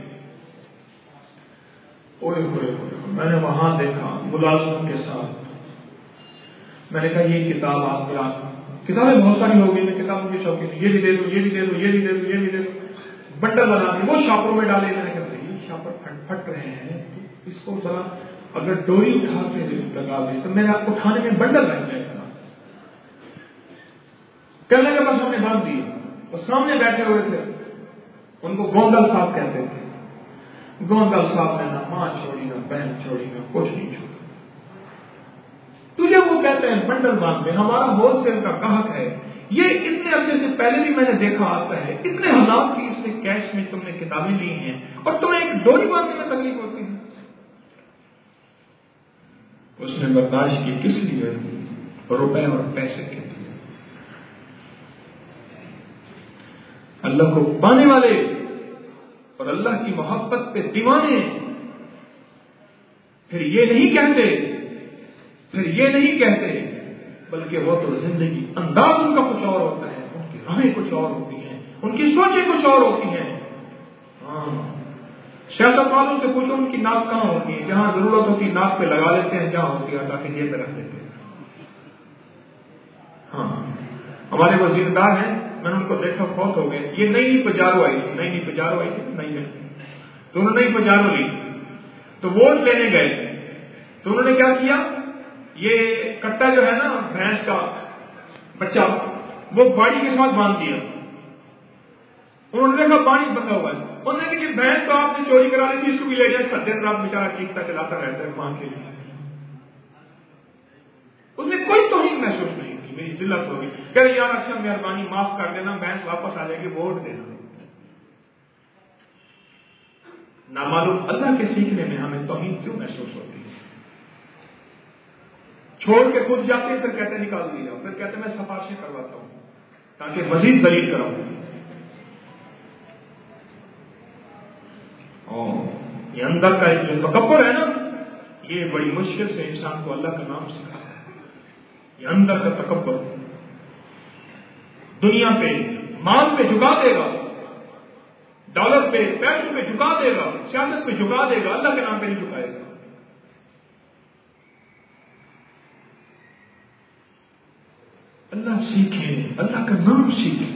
اوئے ہوئے میں نے وہاں دیکھا ملازموں کے ساتھ، میں نے کہا یہ کتاب آپ کا، کتابیں بہت ساری ہو گئی، میں کتابوں کی شوقین، یہ بھی دے دو، یہ بھی دے دو، یہ بھی دے دو، یہ بھی دے دو، بنڈل بنا دی، وہ شاپروں میں ڈالے، میں نے کہا بھائی شاپر پھٹ پھٹ رہے ہیں، اس کو ذرا اگر ڈوری اٹھا کے لگا دے تو میرا اٹھانے میں بنڈل رہ جائے گا۔ کہنے کے بس ہم نے باندھ دی، اور سامنے بیٹھے ہوئے تھے، ان کو گوندل صاحب کہتے تھے، گوندل صاحب نے نہ ماں چھوڑی، نہ بہن چھوڑی، نہ کچھ نہیں چھوڑا، تجھے وہ کہتے ہیں بنڈل باندھ دے، ہمارا ہول سیل کا گاہک ہے، یہ اتنے عرصے سے پہلے بھی میں نے دیکھا آتا ہے، اتنے ہزار کی اس نے کیش میں تم نے کتابیں لی ہیں اور تمہیں ایک ڈوری باندھنے میں تکلیف ہوتی ہے۔ اس نے برداشت کی کس لیے؟ روپے اور پیسے کے لیے۔ اللہ کو پانے والے اور اللہ کی محبت پہ دیوانے پھر یہ نہیں کہتے پھر یہ نہیں کہتے بلکہ وہ تو زندگی انداز ان کا کچھ اور ہوتا ہے، ان کی راہیں کچھ اور ہوتی ہیں، ان کی سوچیں کچھ اور ہوتی ہیں۔ ہاں سیاست والوں سے پوچھو ان کی ناک کہاں ہوتی ہے، جہاں ضرورت ہوتی ہے ناک پہ لگا لیتے ہیں، جہاں ہوتی ہے تاکہ جیب میں رکھ دیتے ہیں۔ ہاں ہمارے وزیردار ہیں، میں نے ان کو دیکھا فوت ہو گئے، یہ نئی نئی پجارو آئی تھی، نئی نئی پجارو آئی تھی نئی نئی تو انہوں نے نئی پجارو لی تو ووٹ لینے گئے تو انہوں نے کیا کیا، یہ کٹا جو ہے نا بھینس کا بچہ وہ باڑی کے ساتھ باندھ دیا۔ انہوں نے دیکھا پانی بندھا ہوا ہے، انہوں نے کہا کہ بھینس تو آپ نے چوری کرا لی تھی، اس کو بھی لے جائے، اس کا دن رات بیچارہ چیختا چلاتا رہتا ہے ماں کے لیے۔ اس نے کوئی توہین محسوس نہیں کی، میری ذلت ہوگی، کہ یار اچھا مہربانی معاف کر دینا، بھینس واپس آ جائے گی، ووٹ دینا۔ نامعلوم اللہ کے سیکھنے میں ہمیں توہین کیوں محسوس ہوتی ہے؟ چھوڑ کے خود جاتے ہیں، پھر کہتے نکال دیا، پھر کہتے میں سفارشیں کرواتا ہوں تاکہ مزید ذلیل کراؤں۔ اور یہ اندر کا ایک جو تکبر ہے نا، یہ بڑی مشکل سے انسان کو اللہ کا نام سکھاتا ہے۔ یہ اندر کا تکبر دنیا پہ مال پہ جھکا دے گا، ڈالر پہ پیسوں پہ جھکا دے گا، سیاست پہ جھکا دے گا، اللہ کے نام پہ نہیں جھکائے گا۔ اللہ سیکھیں، اللہ کا نام سیکھیں،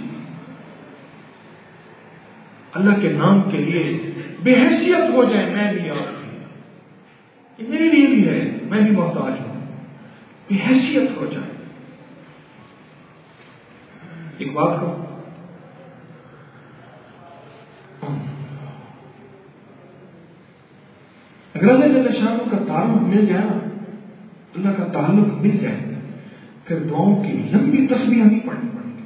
اللہ کے نام کے لیے بے حیثیت ہو جائے، میں بھی آپ بھی، یہ میرے لیے بھی ہے، میں بھی محتاج ہوں، بے حیثیت ہو جائے۔ ایک بات کہوں، اگر اللہ جل شانہ کا تعلق مل جائے نا، اللہ کا تعلق مل جائے، پھر دعاؤں کی لمبی تسبیح نہیں پڑھنی پڑے گی۔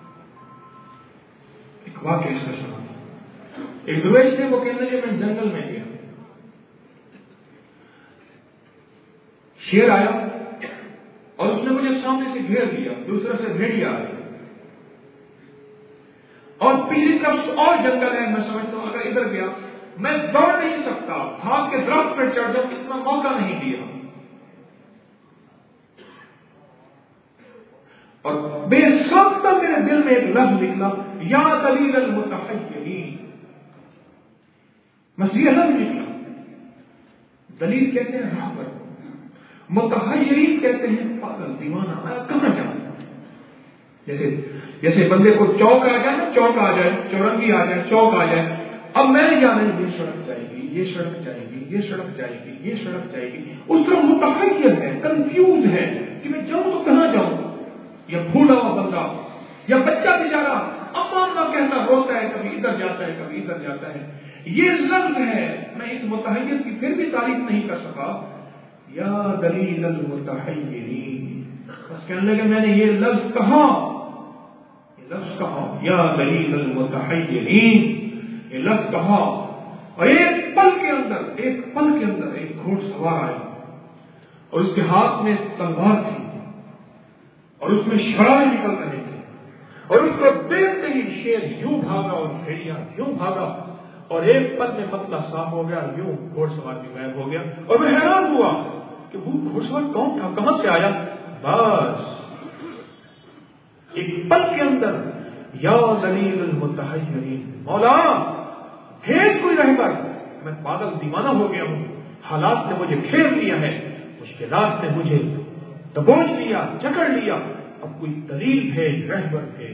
ایک واقعہ اس کا سنا، ایک درویش تھے، وہ کہنے لگے میں جنگل میں گیا، شیر آیا اور اس نے مجھے سامنے سے گھیر لیا، دوسرے سے بھیڑیا آیا، اور پچھلی طرف اور جنگل ہے، میں سمجھتا ہوں اگر ادھر گیا میں دوڑ نہیں سکتا، بھاگ کے درخت پر چڑھ جاؤں، اتنا موقع نہیں دیا، اور بے ساختہ میرے دل میں ایک لفظ نکلا، یا دلیل المتحیرین، مسیح لفظ نکلا۔ دلیل کہتے ہیں راہبر، متحیرین کہتے ہیں پاگل دیوانہ، کہاں جاؤں؟ جیسے جیسے بندے کو چوک آ جائے نا، چوک آ جائے، چورنگی آ جائے، چوک آ جائے، اب میں نہیں جانا یہ سڑک جائے گی، یہ سڑک جائے گی، یہ سڑک جائے گی، یہ سڑک جائے گی، اس طرح متحیر ہے، کنفیوز ہے کہ میں جاؤں تو کہاں جاؤں؟ یا بھولا ہوا بندہ یا بچہ بیچارہ اما اما کہتا روتا ہے، کبھی ادھر جاتا ہے، کبھی ادھر جاتا ہے، یہ لفظ ہے۔ میں اس متحیر کی پھر بھی تعریف نہیں کر سکا، یا دلیل المتحیرین، بس کہنے لگے میں نے یہ لفظ کہا، یہ لفظ کہا، یا دلیل المتحیرین، یہ لفظ کہا، اور ایک پل کے اندر ایک پل کے اندر ایک گھوڑ سوار آیا، اور اس کے ہاتھ میں تلوار تھی، اور اس میں شرائع نکل رہے تھے، اور اس کو دیکھتے ہی شیر یوں بھاگا اور بھیڑیا یوں بھاگا، اور ایک پل میں مطلع صاف ہو گیا، یوں گھوڑ سوار بھی غائب ہو گیا، اور میں حیران ہوا کہ وہ گھوڑ سوار کون تھا، کہاں سے آیا؟ بس ایک پل کے اندر، یا دلیل المتحیرین، مولا بھیج کوئی رہبر، میں پاگل دیوانہ ہو گیا ہوں، حالات نے مجھے گھیر لیا ہے، مشکلات نے مجھے دبوچ لیا، جکڑ لیا، اب کوئی دلیل بھیج، رہبر بھیج۔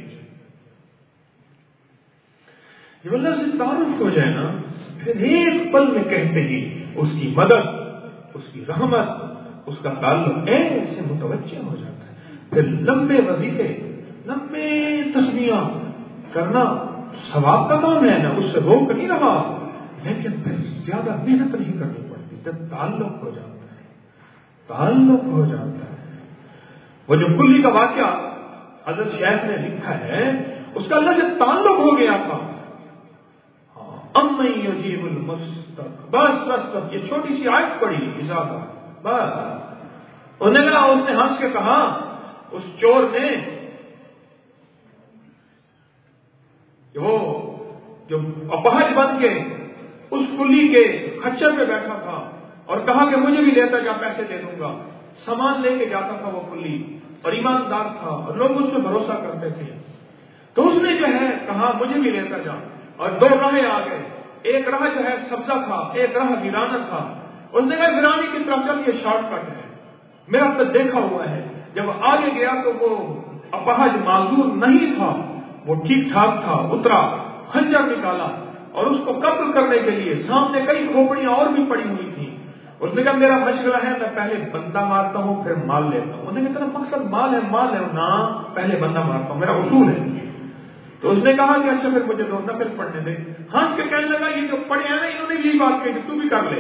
جب اللہ سے تعارف ہو جائے نا، پھر ایک پل میں کہتے ہی اس کی مدد، اس کی رحمت، اس کا تعلق ایسے متوجہ ہو جاتا ہے، پھر لمبے وظیفے، لمبے تسبیحاں کرنا ثواب کا کام ہے نا، اس سے روک نہیں رہا، لیکن پھر زیادہ محنت نہیں کرنی پڑتی، جب تعلق ہو جاتا ہے، تعلق ہو جاتا ہے۔ وہ جو کلی کا واقعہ حضرت شیخ نے لکھا ہے، اس کا اللہ سے تعلق ہو گیا تھا۔ امن یجیب المستر، بس بس بس یہ چھوٹی سی آیت پڑی اضافہ، بس انہوں نے اس نے ہنس کے کہا، اس چور نے وہ جو اپہج بن کے اس کلی کے خچر پہ بیٹھا تھا، اور کہا کہ مجھے بھی لیتا جا، پیسے دے دوں گا. سامان لے کے جاتا تھا وہ کلی، اور ایماندار تھا اور لوگ اس پہ بھروسہ کرتے تھے. تو اس نے جو ہے کہا مجھے بھی لیتا جا، اور دو راہیں آ گئے. ایک راہ جو ہے سبزہ تھا، ایک راہ ویرانہ تھا. اس نے کہا ویرانی کی طرف چل، یہ شارٹ کٹ ہے، میرا تو دیکھا ہوا ہے. جب آگے گیا تو وہ اپہج معذور نہیں تھا، وہ ٹھیک ٹھاک تھا. اترا، خنجر نکالا اور اس کو قتل کرنے کے لیے سامنے کئی کھوپڑیاں اور بھی پڑی ہوئی تھیں. اس نے کہا میرا مشغلہ ہے، میں پہلے بندہ مارتا ہوں پھر مال لیتا ہوں. انہوں نے کہا مقصد مال ہے، مال ہے نا، پہلے بندہ مارتا ہوں، میرا اصول ہے. تو اس نے کہا کہ اچھا پھر مجھے دو نفل پڑھنے دے. ہنس کے کہنے لگا یہ جو پڑھے ہیں نا انہوں نے یہی بات کہی کہ تو بھی کر لے.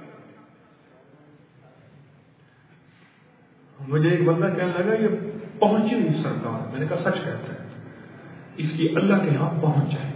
مجھے ایک بندہ کہنے لگا یہ پہنچی نہیں سرکار. میں نے کہا سچ کہتا ہے، اس کی اللہ کے یہاں پہنچ جائے.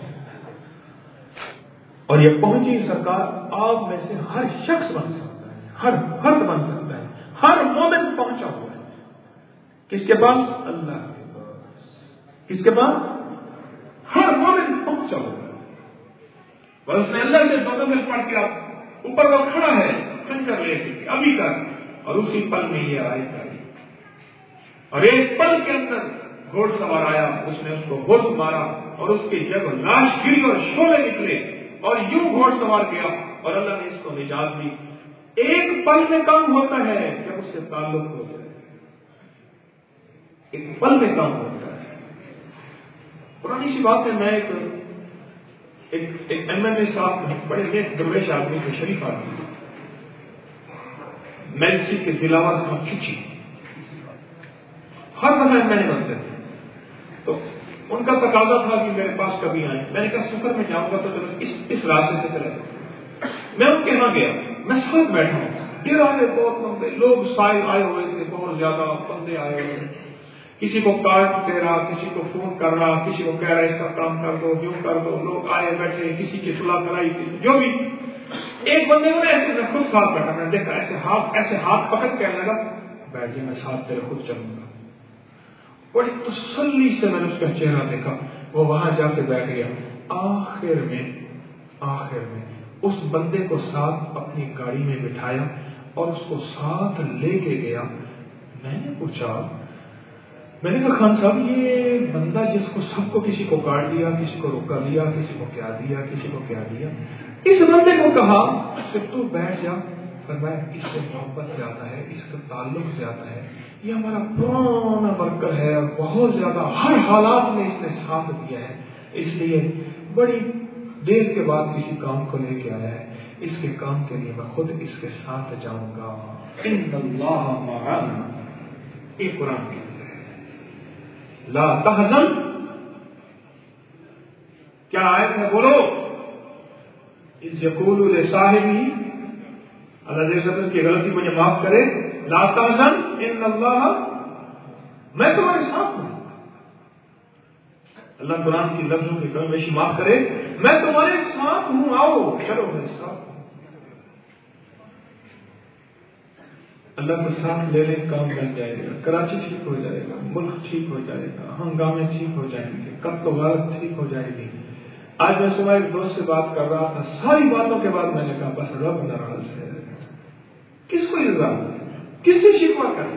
اور یہ پہنچی سرکار آپ میں سے ہر شخص بن سکتا ہے، ہر فرد بن سکتا ہے، ہر مومن پہنچا ہوا ہے. کس کے پاس؟ اللہ کے پاس. کس کے پاس؟ ہر مومن پہنچا ہوا ہے. اور اس نے اللہ سے دو نفل پڑھ کے اوپر وہ کھڑا ہے خنجر لے کے ابھی کر، اور اسی پل میں یہ آیت آئی. اور ایک پل کے اندر گھوڑ سوار آیا، اس نے اس کو بت مارا اور اس کی جب لاش گری اور شعلے نکلے اور یوں گھوڑ سوار کیا اور اللہ نے اس کو نجات دی. ایک پل میں کام ہوتا ہے جب اس سے تعلق ہو جائے، ایک پل میں کام ہوتا ہے. پرانی سی بات ہے، میں ایک ایک ایم ایل اے صاحب بڑے نیک درویش آدمی تھے، شریف آدمی تھے، میلسی کے دلاور تھا کھچی، ہر دفعہ میں نے بنتے تھے. تو ان کا تقاضا تھا کہ میرے پاس کبھی آئے. میں نے کہا سفر میں جاؤں گا تو چلو اس اس راستے سے چلے جاؤں. میں ان کے یہاں گیا، میں ساتھ بیٹھا ہوں. یہ آئے بہت بندے لوگ سائل آئے ہوئے تھے، بہت زیادہ بندے آئے ہوئے. کسی کو کارڈ دے رہا، کسی کو فون کر رہا، کسی کو کہہ رہا اس کا کام کر دو، یوں کر دو. لوگ آئے بیٹھے، کسی کی صلاح کرائی، جو بھی. ایک بندے کو ایسے میں خود ساتھ بیٹھا، میں نے دیکھا ایسے ہاتھ ایسے ہاتھ پکڑ کہنے لگا بیٹھ جی میں ساتھ تیرے خود چلوں گا. بڑی تسلی سے میں نے اس کا چہرہ دیکھا، وہ وہاں جا کے بیٹھ گیا. آخر میں آخر میں اس بندے کو ساتھ اپنی گاڑی میں بٹھایا اور اس کو ساتھ لے کے گیا. میں نے پوچھا، میں نے کہا خان صاحب یہ بندہ جس کو سب کو کسی کو کاٹ دیا، کسی کو روکا دیا، کسی کو کیا دیا، کسی کو کیا دیا، اس بندے کو کہا کہ تو بیٹھ جا. فرمایا اس سے محبت زیادہ ہے، اس کا تعلق زیادہ ہے، یہ ہمارا پرانا ورکر ہے، بہت زیادہ ہر حالات میں اس نے ساتھ دیا ہے، اس لیے بڑی دیر کے بعد کسی کام کو لے کے آیا ہے، اس کے کام کے لیے میں خود اس کے ساتھ جاؤں گا. ان اللہ معنا، یہ قرآن کی لا تحزن کیا آیت ہے بولو. اس یقول لصاحبہ، اللہ جل کی غلطی مجھے معاف کرے، لا تحزن ان اللہ، میں تمہارے ساتھ ہوں. اللہ قرآن کی لفظوں کی کمی بیشی معاف کرے، میں تمہارے ساتھ ہوں، آؤ چلو میرے ساتھ. اللہ کو ساتھ لے لیں، کام بن جائے گا، کراچی ٹھیک ہو جائے گا، ملک ٹھیک ہو جائے گا، ہنگامے ٹھیک ہو جائیں گے، کب تو غلط ٹھیک ہو جائے گی. آج میں صبح ایک دوست سے بات کر رہا تھا، ساری باتوں کے بعد میں نے کہا بس رب ناراض ہے، کس کو الزام ہے، کس سے شکوہ کرے.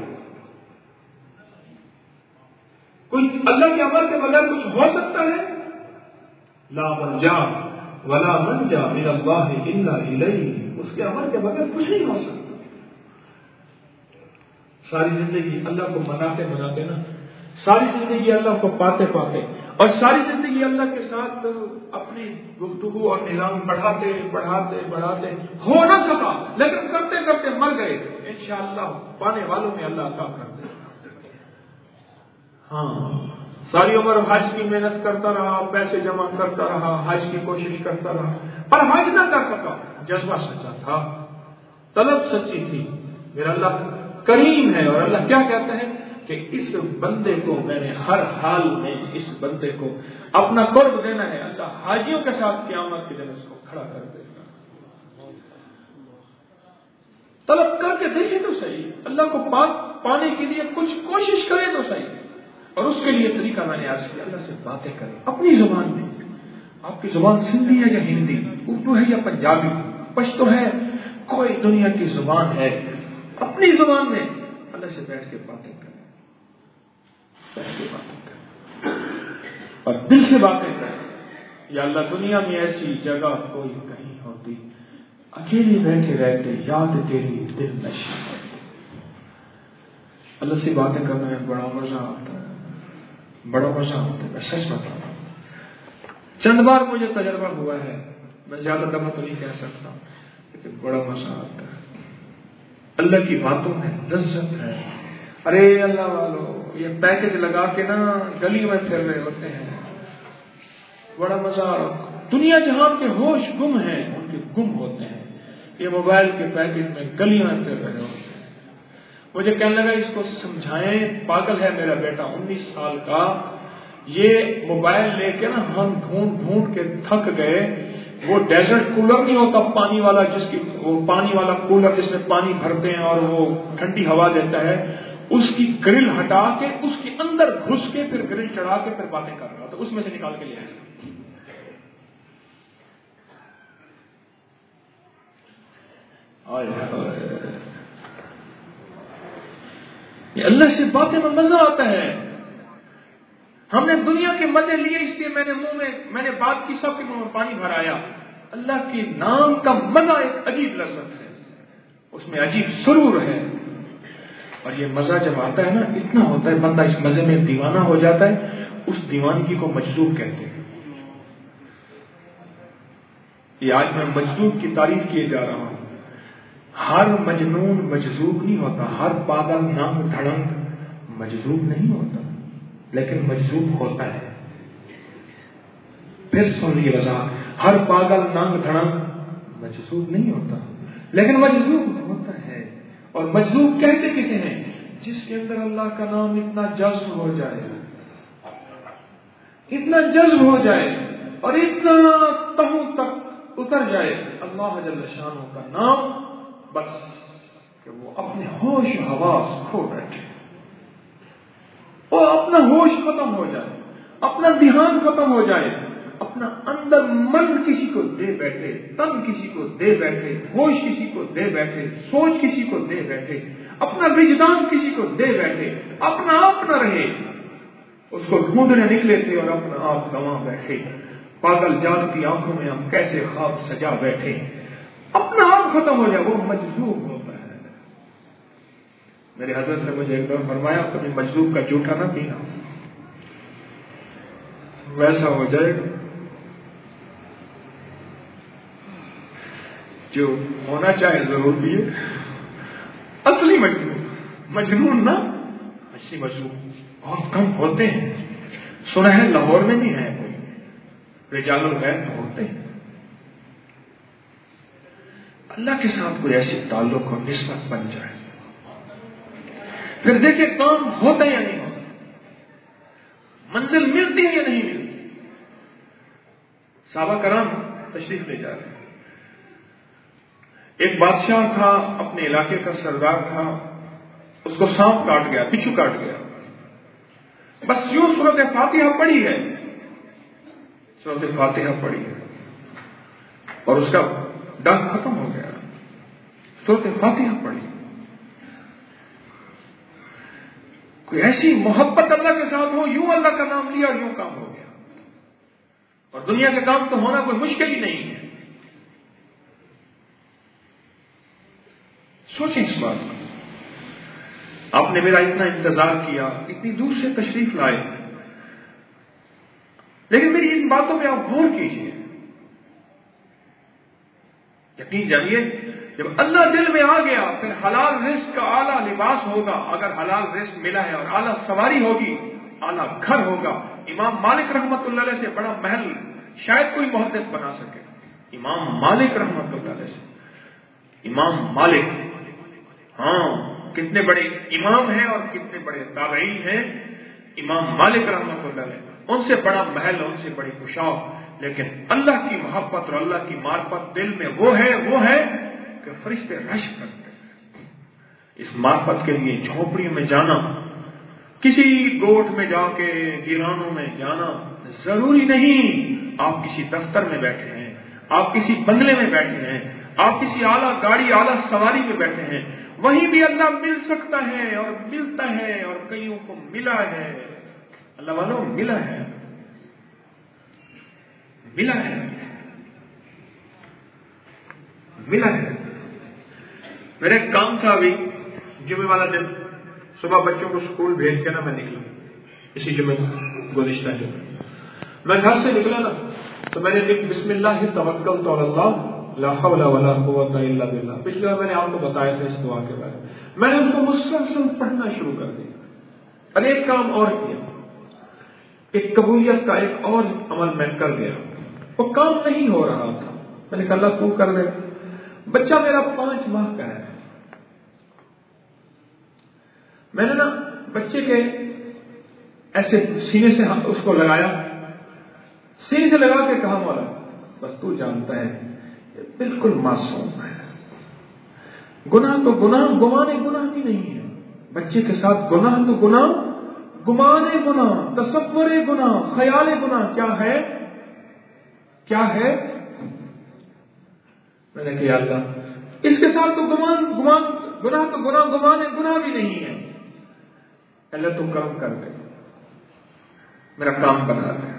کوئی اللہ کے امر کے بغیر کچھ ہو سکتا ہے؟ لا منجا ولا منجا من اللہ الا الیہ، اس کے امر کے بغیر کچھ نہیں ہو سکتا. ساری زندگی اللہ کو مناتے مناتے نا، ساری زندگی اللہ کو پاتے پاتے اور ساری زندگی اللہ کے ساتھ اپنی گفتگو اور نظام بڑھاتے بڑھاتے بڑھاتے ہو نہ سکا، لیکن کرتے کرتے مر گئے. انشاءاللہ پانے والوں میں اللہ عطا کر دے. ہاں ساری عمر حج کی محنت کرتا رہا، پیسے جمع کرتا رہا، حج کی کوشش کرتا رہا، پر حج نہ کر سکا. جذبہ سچا تھا، طلب سچی تھی. میرا اللہ کریم ہے، اور اللہ کیا کہتا ہے کہ اس بندے کو میں نے ہر حال میں اس بندے کو اپنا قرب دینا ہے. اللہ حاجیوں کے ساتھ قیامت کے دن اس کو کھڑا کر دے گا. طلب کر کے دیکھیں تو صحیح، اللہ کو پانے کے لیے کچھ کوشش کریں تو صحیح. اور اس کے لیے طریقہ میں نے آج کیا، اللہ سے باتیں کریں اپنی زبان میں. آپ کی زبان سندھی ہے یا ہندی، اردو ہے یا پنجابی، پشتو ہے، کوئی دنیا کی زبان ہے اپنی زبان میں اللہ سے بیٹھ کے باتیں کریں، بیٹھ کے باتیں کریں اور دل سے باتیں کریں. یا اللہ دنیا میں ایسی جگہ کوئی کہیں ہوتی، اکیلے بیٹھے رہتے یاد تیری دل نشی ہوتی. اللہ سے باتیں کرنے میں بڑا مزہ آتا ہے، بڑا مزہ آتا ہے. میں سچ بتا رہا ہوں، چند بار مجھے تجربہ ہوا ہے، میں زیادہ دفعہ تو نہیں کہہ سکتا، لیکن بڑا مزہ آتا ہے. اللہ کی باتوں میں لذت ہے. ارے اللہ والو یہ پیکج لگا کے نا گلی میں پھر رہے ہوتے ہیں، بڑا مزہ. دنیا جہاں کے ہوش گم ہیں ان کے گم ہوتے ہیں، یہ موبائل کے پیکج میں گلیاں پھر رہے ہوتے ہیں. مجھے کہنے لگا اس کو سمجھائیں، پاگل ہے میرا بیٹا انیس سال کا، یہ موبائل لے کے نا ہم ڈھونڈ ڈھونڈ کے تھک گئے. وہ ڈیزرٹ کولر نہیں ہوتا پانی والا، جس کی وہ پانی والا کولر جس میں پانی بھرتے ہیں اور وہ ٹھنڈی ہوا دیتا ہے، اس کی گرل ہٹا کے اس کے اندر گھس کے پھر گرل چڑھا کے پھر باتیں کر رہا تو اس میں سے نکال کے لے آئے. یہ اللہ سے باتیں میں مزہ آتا ہے. ہم نے دنیا کے مزے لیے اس لیے میں نے منہ میں میں نے بات کی، سب کے منہ میں پانی بھرایا. اللہ کے نام کا مزہ ایک عجیب لذت ہے، اس میں عجیب سرور ہے. اور یہ مزہ جب آتا ہے نا اتنا ہوتا ہے بندہ اس مزے میں دیوانہ ہو جاتا ہے. اس دیوانگی کو مجذوب کہتے ہیں. یہ آج میں مجذوب کی تعریف کیے جا رہا ہوں. ہر مجنون مجذوب نہیں ہوتا، ہر پاگل نام دھڑنگ مجذوب نہیں ہوتا، لیکن مجذوب ہوتا ہے. پھر سن لیے وضاحت، ہر پاگل نام دھڑنگ مجذوب نہیں ہوتا، لیکن مجذوب ہوتا ہے. اور مجذوب کہتے کسے ہیں؟ جس کے اندر اللہ کا نام اتنا جذب ہو جائے، اتنا جذب ہو جائے اور اتنا تہوں تک اتر جائے اللہ جل شانہ کا نام، بس کہ وہ اپنے ہوش حواس کھو بیٹھے اور اپنا ہوش ختم ہو جائے، اپنا دھیان ختم ہو جائے، اپنا اندر من کسی کو دے بیٹھے، تن کسی کو دے بیٹھے، ہوش کسی کو دے بیٹھے، سوچ کسی کو دے بیٹھے، اپنا وجدان کسی کو دے بیٹھے، اپنا آپ نہ رہے، اس کو ڈھونڈنے نکلے تھے اور اپنا آپ گنوا بیٹھے. پاگل جاگتی آنکھوں میں ہم کیسے خواب سجا بیٹھے، اپنا آپ ختم ہو جائے، وہ مجذوب ہوتا ہے. میرے حضرت نے مجھے ایک دور فرمایا کبھی مجذوب کا جھوٹا نہ پینا، ویسا ہو جائے گا جو ہونا چاہے ضرور پیے. اصلی مجنون مجنون نا اصلی مجنون بہت کم ہوتے ہیں. سنا ہے لاہور میں بھی ہے کوئی رجال الغیب ہوتے ہیں. اللہ کے ساتھ کوئی ایسی تعلق اور نسبت بن جائے، پھر دیکھیں کام ہوتا یا نہیں ہوتا، منزل ملتی ہے یا نہیں ملتی. صحابہ کرام تشریف لے جا رہے ہیں. ایک بادشاہ تھا، اپنے علاقے کا سردار تھا، اس کو سانپ کاٹ گیا، بچھو کاٹ گیا. بس یوں سورت فاتحہ پڑھی ہے، سورت فاتحہ پڑھی ہے اور اس کا ڈنگ ختم ہو گیا. سورت فاتحہ پڑھی. کوئی ایسی محبت اللہ کے ساتھ ہو، یوں اللہ کا نام لیا اور یوں کام ہو گیا. اور دنیا کے کام تو ہونا کوئی مشکل ہی نہیں ہے. سوچیں اس بات کو. آپ نے میرا اتنا انتظار کیا، اتنی دور سے تشریف لائے، لیکن میری ان باتوں پہ آپ غور کیجیے. یقین جانیے جب اللہ دل میں آ گیا پھر حلال رزق کا اعلیٰ لباس ہوگا. اگر حلال رزق ملا ہے اور اعلیٰ سواری ہوگی، اعلیٰ گھر ہوگا. امام مالک رحمت اللہ علیہ سے بڑا محل شاید کوئی محدث بنا سکے. امام مالک رحمت اللہ علیہ سے، امام مالک، ہاں کتنے بڑے امام ہیں اور کتنے بڑے تابعین ہیں. امام مالک رحمت اللہ علیہ، ان سے بڑا محل، ان سے بڑی پوشاک، لیکن اللہ کی محبت اور اللہ کی معرفت دل میں وہ ہے وہ ہے کہ فرشتے رش کرتے ہیں. اس معرفت کے لیے جھونپڑیوں میں جانا، کسی گوٹ میں جا کے گیرانوں میں جانا ضروری نہیں. آپ کسی دفتر میں بیٹھے ہیں، آپ کسی بنگلے میں بیٹھے ہیں، آپ کسی اعلیٰ گاڑی اعلیٰ سواری میں بیٹھے ہیں، وہیں بھی اللہ مل سکتا ہے اور ملتا ہے اور کئیوں کو ملا ہے. اللہ والوں ملا ہے، ملا ہے، ملا ہے. میرے کام تھا ابھی جمعے والا دن، صبح بچوں کو اسکول بھیج کے نا میں نکلا، اسی جمعے گزشتہ جمعے میں گھر سے نکلا نا تو میں نے لکھ بسم اللہ توکلت علی اللہ لا حول ولا قوت الا باللہ. پچھلی بار میں نے آپ کو بتایا تھا اس دعا کے بارے میں. میں نے اس کو مسلسل پڑھنا شروع کر دیا اور ایک کام اور کیا، ایک قبولیت کا ایک اور عمل میں کر گیا. وہ کام نہیں ہو رہا تھا، میں نے کہا اللہ تو کر دے. بچہ میرا پانچ ماہ کا ہے. میں نے نا بچے کے ایسے سینے سے اس کو لگایا، سینے سے لگا کے کہا مولا بس تو جانتا ہے یہ بالکل معصوم ہے، گناہ تو گناہ، گمانے گناہ بھی نہیں ہے. بچے کے ساتھ گناہ تو گناہ، گمانے گناہ، تصور گناہ، خیال گناہ کیا ہے، کیا ہے. میں نے کہا اللہ اس کے ساتھ تو گمان گمان گناہ تو گناہ، گمانے گناہ بھی نہیں ہے. اللہ تو کرم کر دے، میرا کام بنا دے.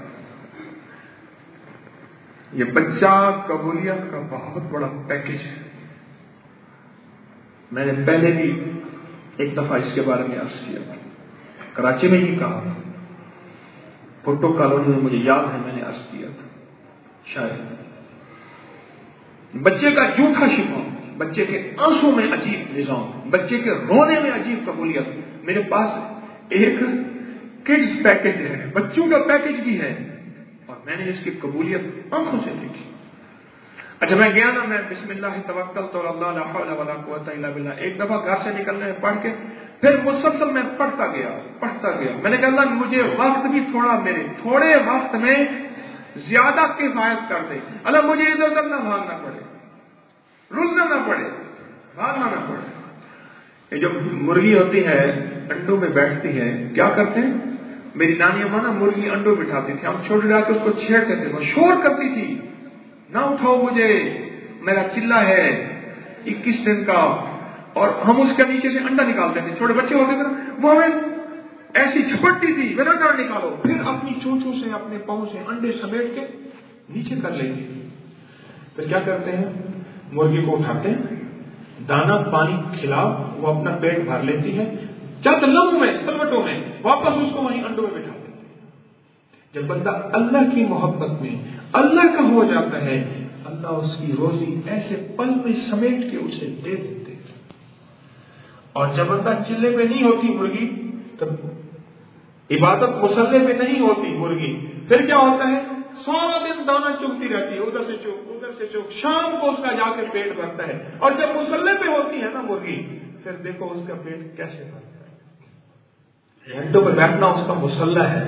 یہ بچہ قبولیت کا بہت بڑا پیکج ہے. میں نے پہلے بھی ایک دفعہ اس کے بارے میں عرض کیا، کراچی میں ہی کہا، بھٹو کالونی میں مجھے یاد ہے میں نے عرض کیا تھا. شاید بچے کا جھوٹا شفا، بچے کے آنسوں میں عجیب نظام، بچے کے رونے میں عجیب قبولیت. میرے پاس ایک کڈز پیکج ہے، بچوں کا پیکج بھی ہے، اور میں نے اس کی قبولیت آنکھوں سے دیکھی. اچھا میں گیا نا، میں بسم اللہ توکلت علی اللہ لا حول ولا قوت الا باللہ ایک دفعہ گھر سے نکلنے میں پڑھ کے پھر مسلسل میں پڑھتا گیا پڑھتا گیا. میں نے کہا اللہ مجھے وقت بھی تھوڑا، میرے تھوڑے وقت میں زیادہ کفایت کر دے. اللہ مجھے ادھر ادھر نہ بھاگنا پڑے، رلنا نہ پڑے، بھاگنا نہ پڑے. یہ جو مرغی ہوتی ہے انڈوں میں بیٹھتی ہے، کیا کرتے ہیں، میری نانی اماں نا مرغی انڈوں بٹھاتی تھی، ہم چھوٹے ڈال کے اس کو چھیڑتے تھے، وہ شور کرتی تھی، نہ اٹھاؤ مجھے، میرا چلہ ہے اکیس دن کا، اور ہم اس کے نیچے سے انڈا نکالتے تھے. چھوٹے بچے ہوتے تھے وہ ہمیں ایسی جھپٹتی تھی، میرا انڈا نکالو، پھر اپنی چونچوں سے اپنے پاؤں سے انڈے سمیٹ کے نیچے کر لیتی. پھر کیا کرتے ہیں، مرغی کو اٹھاتے ہیں، دانا پانی کھلاؤ، وہ اپنا پیٹ بھر لیتی ہے، چند لمحوں میں سلوٹوں میں واپس اس کو وہیں انڈوں میں بٹھا دیتے. جب بندہ اللہ کی محبت میں اللہ کا ہو جاتا ہے، اللہ اس کی روزی ایسے پل میں سمیٹ کے اسے دے دیتے. اور جب بندہ چلے پہ نہیں ہوتی مرغی، تب عبادت مسلح پہ نہیں ہوتی مرغی، پھر کیا ہوتا ہے، سارا دن دانا چگتی رہتی ہے، ادھر سے چوک ادھر سے چوک، شام کو اس کا جا کے پیٹ بھرتا ہے. اور جب مسلح پہ ہوتی ہے نا مرغی، پھر دیکھو اس کا پیٹ کیسے بھرتا ہے. گھنٹوں پہ بیٹھنا اس کا مسلح ہے.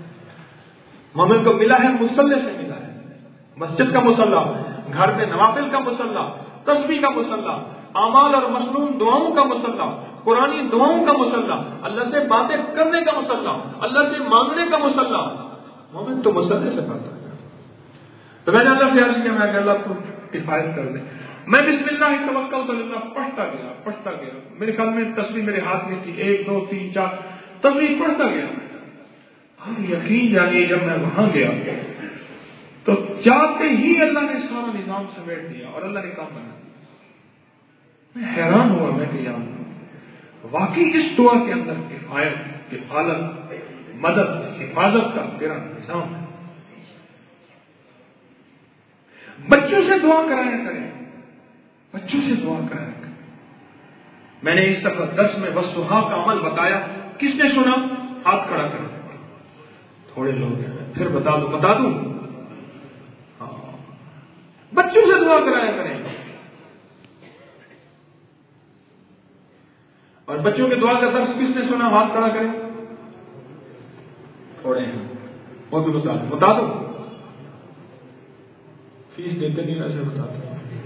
مومن کو ملا ہے مسلح سے ملا ہے، مسجد کا مسلح، گھر میں نوافل کا مسلح، تسبیح کا مسلح، اعمال اور مصنون دعاؤں کا مسلح، قرآنی دعاؤں کا مسلح، اللہ سے باتیں کرنے کا مسلح، اللہ سے مانگنے کا مسلح. مومن تو مسلح سے پاتا ہے. تو میں نے اللہ سے عرض کیا، میں کہ اللہ کو کفایت کر دے. میں بسم اللہ توکلت علی اللہ پڑھتا گیا پڑھتا گیا میرے خیال میں تصویر میرے ہاتھ میں تھی، ایک دو تین چار تصویر پڑھتا گیا. اور یقین جانیے جب میں وہاں گیا تو جاتے ہی اللہ نے سارا نظام سمیٹ دیا اور اللہ نے کام بنا دیا. میں حیران ہوا، میں کہ یار واقعی اس دعا کے اندر کفایت، کفالت، مدد، حفاظت کا میرا نظام ہے. بچوں سے دعا کرایا کریں، بچوں سے دعا کرایا کریں. میں نے اس طرح درس میں وصفہ کا عمل بتایا، کس نے سنا، ہاتھ کھڑا کریں. تھوڑے لوگ ہیں، پھر بتا دو بتا دوں ہاں. بچوں سے دعا کرایا کریں. اور بچوں کے دعا کا درس کس نے سنا، ہاتھ کھڑا کریں. تھوڑے ہیں، وہ بھی بتا دو بتا دو فیس دیتے نہیں، ایسے بتاتے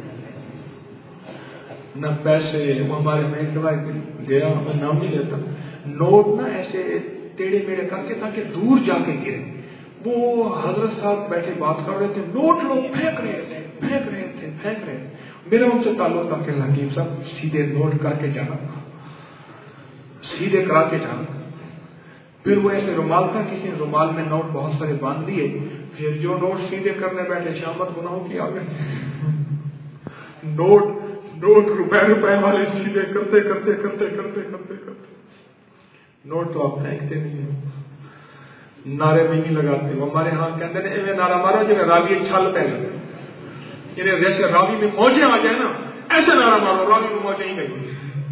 نہ پیسے. وہ ہمارے میں گیا، میں نام نہیں لیتا، نوٹ نہ ایسے ٹیڑے میڑے کر کے تاکہ دور جا کے گرے. وہ حضرت صاحب بیٹھے بات کر رہے تھے، نوٹ لوگ پھینک رہے تھے پھینک رہے تھے پھینک رہے تھے. میرا ان سے تعلق تھا کہ حکیم صاحب سیدھے نوٹ کر کے جانا، سیدھے کرا کے جانا. پھر وہ ایسے رومال تھا، کسی نے رومال میں نوٹ بہت سارے باندھ دیے، پھر جو نوٹ سیدھے کرنے بیٹھے شامت گناہوں کی آ گئے. نوٹ نوٹ روپے روپے والے سیدھے کرتے کرتے کرتے کرتے کرتے کرتے نوٹ تو آپ پھینکتے نہیں ہو، نعرے بھی نہیں لگاتے. وہ ہمارے ہاں کہتے ہیں ایویں نعرہ مارو جی راوی چھل پہ لگے، یعنی جیسے راوی میں موجیں آ جائے نا ایسے نعرہ مارو، راوی میں موجیں ہی گئی.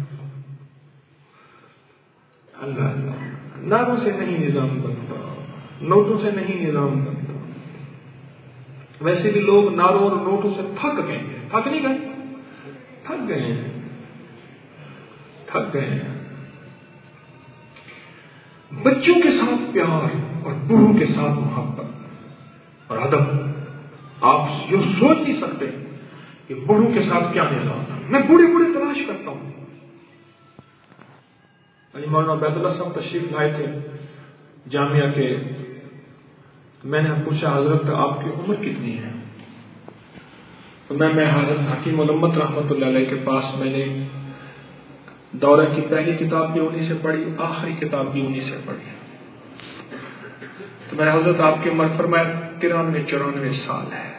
اللہ اللہ، نعروں سے نہیں نظام بنتا، نوٹوں سے نہیں نظام بنتا. ویسے بھی لوگ نعروں اور نوٹوں سے تھک گئے ہیں. تھک نہیں گئے؟ تھک گئے ہیں، تھک گئے ہیں. بچوں کے ساتھ پیار اور بوڑھوں کے ساتھ محبت اور ادب. آپ جو سوچ نہیں سکتے کہ بوڑھوں کے ساتھ کیا نظام ہے. میں بوڑھے بوڑھے تلاش کرتا ہوں. مولانا عبید اللہ صاحب تشریف لائے تھے جامعہ کے. میں نے پوچھا حضرت آپ کی عمر کتنی ہے؟ تو میں میں حضرت حکیم علمت رحمۃ اللہ علیہ کے پاس میں نے دورہ کی پہلی کتاب بھی انہیں سے پڑھی، آخری کتاب بھی انہیں سے پڑھی. تو میں نے حضرت آپ کی عمر فرمایا ترانوے چورانوے سال ہے.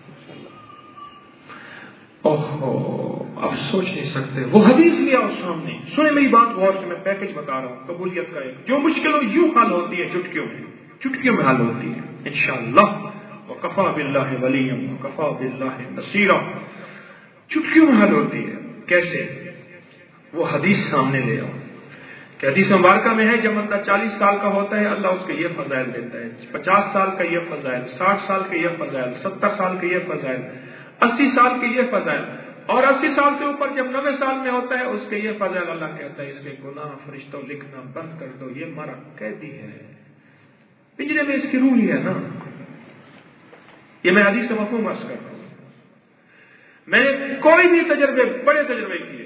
اوہو، آپ سوچ نہیں سکتے. وہ حدیث لیا اس سامنے. سنے میری بات غور سے، میں پیکج بتا رہا ہوں قبولیت کا. ایک جو مشکل ہو یوں حل ہوتی ہے، چٹکیوں میں چٹکیوں میں حل ہوتی ہے انشاءاللہ. وکفا باللہ ولیا وکفا باللہ نصیرا. چٹکیوں میں حل ہوتی ہے. کیسے؟ وہ حدیث سامنے لے آؤ کہ حدیث مبارکہ میں ہے جب بندہ چالیس سال کا ہوتا ہے اللہ اس کے یہ فضائل دیتا ہے، پچاس سال کا یہ فضائل، ساٹھ سال کے یہ فضائل، ستر سال کے یہ فضائل، اسی سال کے یہ فضائل، اور اسی سال سے اوپر جب نوے سال میں ہوتا ہے اس کے یہ فضائل. اللہ کہتا ہے اس کے گناہ فرشتوں لکھنا بند کر دو، یہ مرا قیدی ہے، پنجرے میں اس کی روح ہی ہے نا. یہ میں حدیث سے مفہوم عرض کر رہا ہوں. میں نے کوئی بھی تجربے، بڑے تجربے کیے.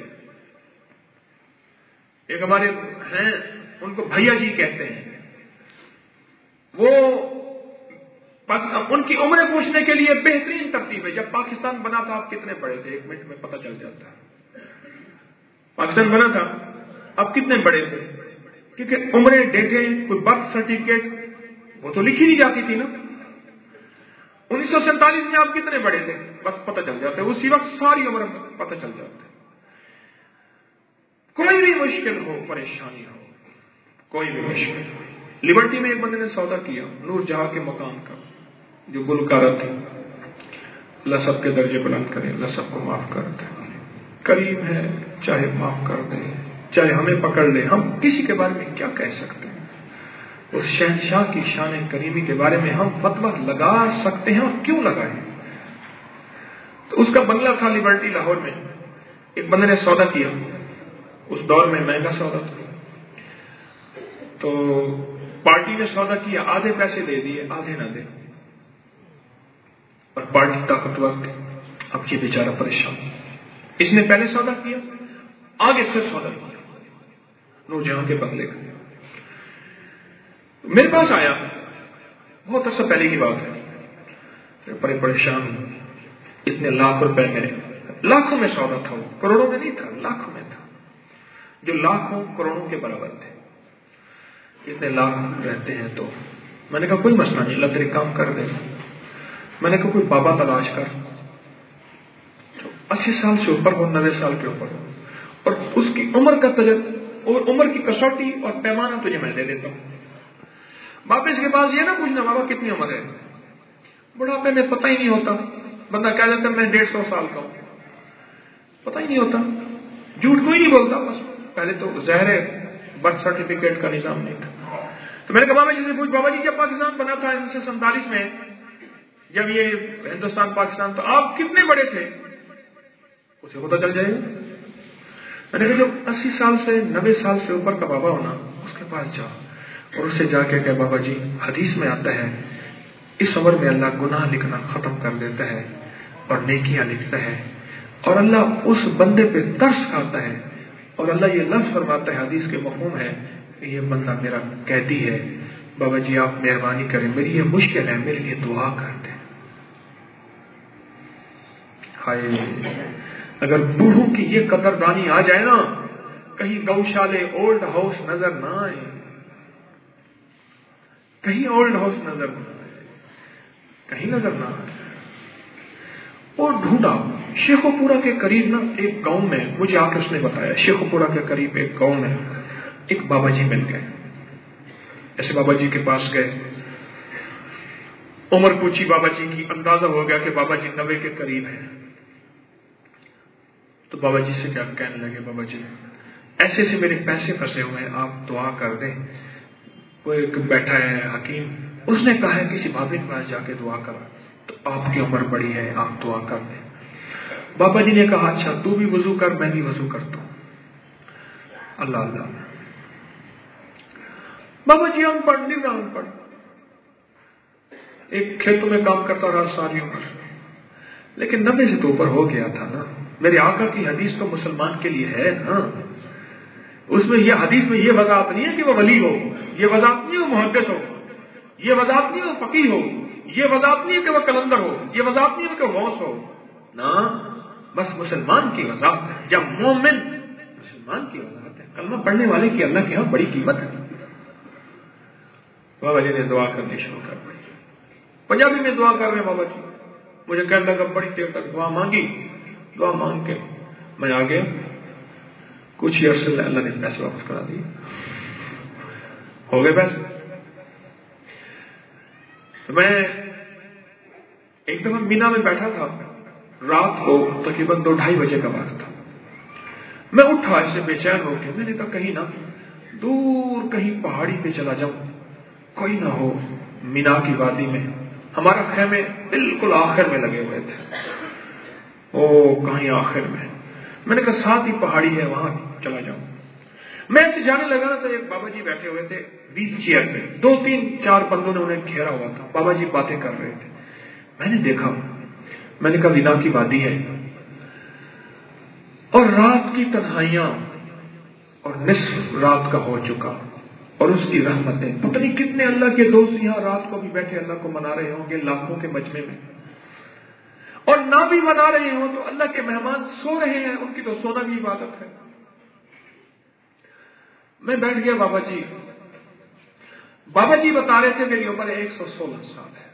ایک ہمارے ہیں ان کو بھیا جی کہتے ہیں، وہ ان کی عمریں پوچھنے کے لیے بہترین ترتیب ہے. جب پاکستان بنا تھا آپ کتنے بڑے تھے؟ ایک منٹ میں پتہ چل جاتا ہے. پاکستان بنا تھا آپ کتنے بڑے تھے؟ کیونکہ عمریں، ڈیٹیں، کوئی برتھ سرٹیفکیٹ وہ تو لکھی نہیں جاتی تھی نا. انیس سو سینتالیس میں آپ کتنے بڑے تھے؟ بس پتہ چل جاتا ہے اسی وقت، ساری عمر پتہ چل جاتا ہے. کوئی بھی مشکل ہو، پریشانی ہو، کوئی بھی مشکل ہو. لبرٹی میں ایک بندے نے سودا کیا نور جہاں کے مکان کا، جو گلوکارہ تھے. اللہ سب کے درجے بلند کرے، اللہ سب کو معاف کر دے. کریم ہے، چاہے معاف کر دے، چاہے ہمیں پکڑ لے. ہم کسی کے بارے میں کیا کہہ سکتے ہیں؟ اس شہنشاہ کی شان کریمی کے بارے میں ہم فتویٰ لگا سکتے ہیں، اور کیوں لگائیں؟ تو اس کا بنگلہ تھا لبرٹی لاہور میں. ایک بندے نے سودا کیا، اس دور میں مہنگا سودا تھا. تو پارٹی نے سودا کیا، آدھے پیسے دے دیے، آدھے نہ دے. اور پارٹی طاقتور تھی. اب یہ بیچارہ پریشان. اس نے پہلے سودا کیا، آگے پھر سودا کیا نور جہاں کے بنگلے کا. میرے پاس آیا، بہت عرصہ پہلے کی بات ہے. بڑے پریشان ہوں. اتنے لاکھ روپے میرے، لاکھوں میں سودا تھا، وہ کروڑوں میں نہیں تھا، لاکھوں میں تھا، جو لاکھوں کروڑوں کے برابر تھے. اتنے لاکھ رہتے ہیں. تو میں نے کہا کوئی مسئلہ نہیں، اللہ تیرے کام کر دے. میں نے کہا کوئی بابا تلاش کر، اسی سال سے اوپر ہو، نوے سال کے اوپر ہو، اور اس کی عمر کا تجربہ اور عمر کی کسوٹی اور پیمانہ تجھے میں دے دیتا ہوں. باپ اس کے پاس یہ نہ پوچھنا بابا کتنی عمر ہے، بڑھاپے میں پتہ ہی نہیں ہوتا. بندہ کہہ دیتا میں ڈیڑھ سو سال کا ہوں، پتہ ہی نہیں ہوتا. جھوٹ کوئی نہیں بولتا. بس پہلے تو ظاہر ہے برتھ سرٹیفکیٹ کا نظام نہیں تھا. تو میں نے کہا بابا جی سے پوچھ، بابا جی جب پاکستان بنا تھا انیس سو سینتالیس میں، جب یہ ہندوستان پاکستان، تو آپ کتنے بڑے تھے؟ اسے پتہ چل جائے گا. میں نے کہا جو اسی سال سے نبے سال سے اوپر کا بابا ہونا، اس کے پاس جا اور اسے جا کے کہ بابا جی حدیث میں آتا ہے اس عمر میں اللہ گناہ لکھنا ختم کر دیتا ہے اور نیکیاں لکھتا ہے، اور اللہ اس بندے پہ ترس کھاتا ہے، اور اللہ یہ لفظ فرماتا ہے، حدیث کے مفہوم ہے کہ یہ بندہ میرا قیدی ہے. بابا جی آپ مہربانی کریں، میری یہ مشکل ہے، میرے لیے دعا کر دیں. ہائے اگر بوڑھوں کی یہ قدردانی آ جائے نا، کہیں گوشالے اولڈ ہاؤس نظر نہ آئے، کہیں اولڈ ہاؤس نظر نہ آئے، کہیں نظر نہ آئے۔ اور ڈھونڈا شیخو پورا کے قریب نا ایک گاؤں میں، مجھے آ کے اس نے بتایا شیخو پورا کے قریب ایک گاؤں میں ایک بابا جی مل گئے۔ ایسے بابا جی کے پاس گئے، عمر پوچھی بابا جی کی، اندازہ ہو گیا کہ بابا جی نوے کے قریب ہیں۔ تو بابا جی سے کیا کہنے لگے، بابا جی ایسے سے میرے پیسے پھنسے ہوئے ہیں، آپ دعا کر دیں۔ وہ ایک بیٹھا ہے حکیم، اس نے کہا ہے کسی بابے کے پاس جا کے دعا کرا، تو آپ کی عمر بڑی ہے، آپ دعا کر دیں۔ بابا جی نے کہا اچھا تو بھی وضو کر، میں بھی وضو کرتا ہوں۔ اللہ اللہ، بابا جی ان پڑھ نہیں رہا، ان پڑھ ایک کھیتوں میں کام کرتا رہا ساری عمر، لیکن نبے سے تو اوپر ہو گیا تھا نا۔ میرے آقا کی حدیث تو مسلمان کے لیے ہے نا، اس میں یہ حدیث میں یہ وضاحت نہیں ہے کہ وہ ولی ہو، یہ وضاحت نہیں ہے وہ محدث ہو، یہ وضاحت نہیں ہے وہ فقیہ ہو، یہ وضاحت نہیں ہے کہ وہ کلندر ہو، یہ وضاحت نہیں ہے کہ وہ غوث ہو، نا بس مسلمان کی وضاحت ہے، یا مومن مسلمان کی وضاحت ہے۔ کلمہ پڑھنے والے کی اللہ کے ہاں بڑی قیمت ہے۔ بابا جی نے دعا کرنی شروع کر دی، پنجابی میں دعا کر رہے ہیں بابا جی، مجھے کہنے لگا بڑی دیر تک دعا مانگی، دعا مانگ کے میں آ گیا، کچھ ہی عرصے اللہ نے پیسے واپس کرا دیے، ہو گئے پیسے۔ تو میں ایک دفعہ مینا میں بیٹھا تھا، رات کو تقریباً دو ڈھائی بجے کا وقت تھا، میں اٹھا ایسے بے چین ہو کے، میں نے کہا کہیں نہ دور کہیں پہاڑی پہ چلا جاؤں، کوئی نہ ہو مینا کی وادی میں۔ ہمارا خیمے بالکل آخر میں لگے ہوئے تھے، او کہیں آخر میں، میں نے کہا ساتھ ہی پہاڑی ہے وہاں چلا جاؤں۔ میں ایسے جانے لگا نا تو ایک بابا جی بیٹھے ہوئے تھے بیچ چیئر پہ، دو تین چار بندوں نے انہیں گھیرا ہوا تھا، بابا جی باتیں کر رہے تھے۔ میں نے دیکھا، میں نے کہا مینا کی وادی ہے اور رات کی تنہائیاں اور نصف رات کا ہو چکا، اور اس کی رحمتیں، پتہ نہیں کتنے اللہ کے دوست یہاں رات کو بھی بیٹھے اللہ کو منا رہے ہوں گے لاکھوں کے مجمع میں، اور نہ بھی منا رہے ہوں تو اللہ کے مہمان سو رہے ہیں، ان کی تو سونا بھی عبادت ہے۔ میں بیٹھ گیا، بابا جی بابا جی بتا رہے تھے میری عمر ایک سو سولہ سال ہے۔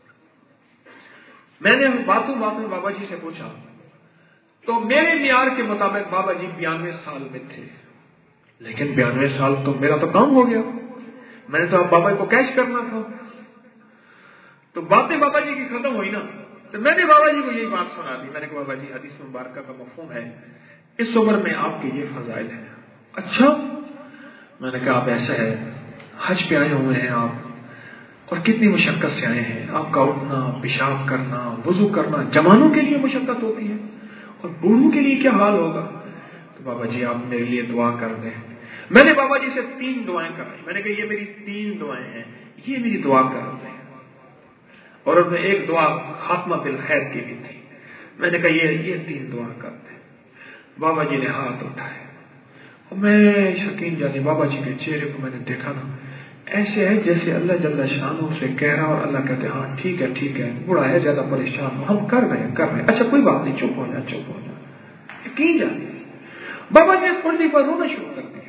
میں نے باتوں باتوں میں بابا جی سے پوچھا تو میرے معیار کے مطابق بابا جی بیانوے سال میں تھے، لیکن بیانوے سال تو میرا تو کام ہو گیا، میں نے تو اب بابا کو کیش کرنا تھا۔ تو باتیں بابا جی کی ختم ہوئی نا، تو میں نے بابا جی کو یہی بات سنا دی، میں نے کہا بابا جی حدیث مبارکہ کا مفہوم ہے اس عمر میں آپ کے یہ فضائل ہیں۔ اچھا، میں نے کہا آپ ایسا ہے، حج پہ آئے ہوئے ہیں آپ، اور کتنی مشقت سے آئے ہیں، آپ کا اٹھنا پیشاب کرنا وضو کرنا جوانوں کے لیے مشقت ہوتی ہے، اور بوڑھوں کے لیے کیا حال ہوگا؟ تو بابا جی آپ میرے لیے دعا کر دیں۔ میں نے بابا جی سے تین دعائیں کرائی، میں نے کہا یہ میری تین دعائیں ہیں، یہ میری دعا کر دیں، اور اس میں ایک دعا خاتمہ بالخیر کی بھی تھی، میں نے کہا یہ یہ تین دعا کر دیں۔ بابا جی نے ہاتھ اٹھائے، اور میں یقین جانے بابا جی کے چہرے کو میں نے دیکھا نا، ایسے ہے جیسے اللہ جل شانہ سے کہہ رہا اور اللہ کہتے ہاں ٹھیک ہے ٹھیک ہے، بڑا ہے زیادہ پریشان ہو، ہم کر رہے ہیں کر رہے ہیں، اچھا کوئی بات نہیں، چپ ہو جا چپ ہو جا۔ یقین جانے بابا جی نے پڑھنے پر رونا شروع کر دیا،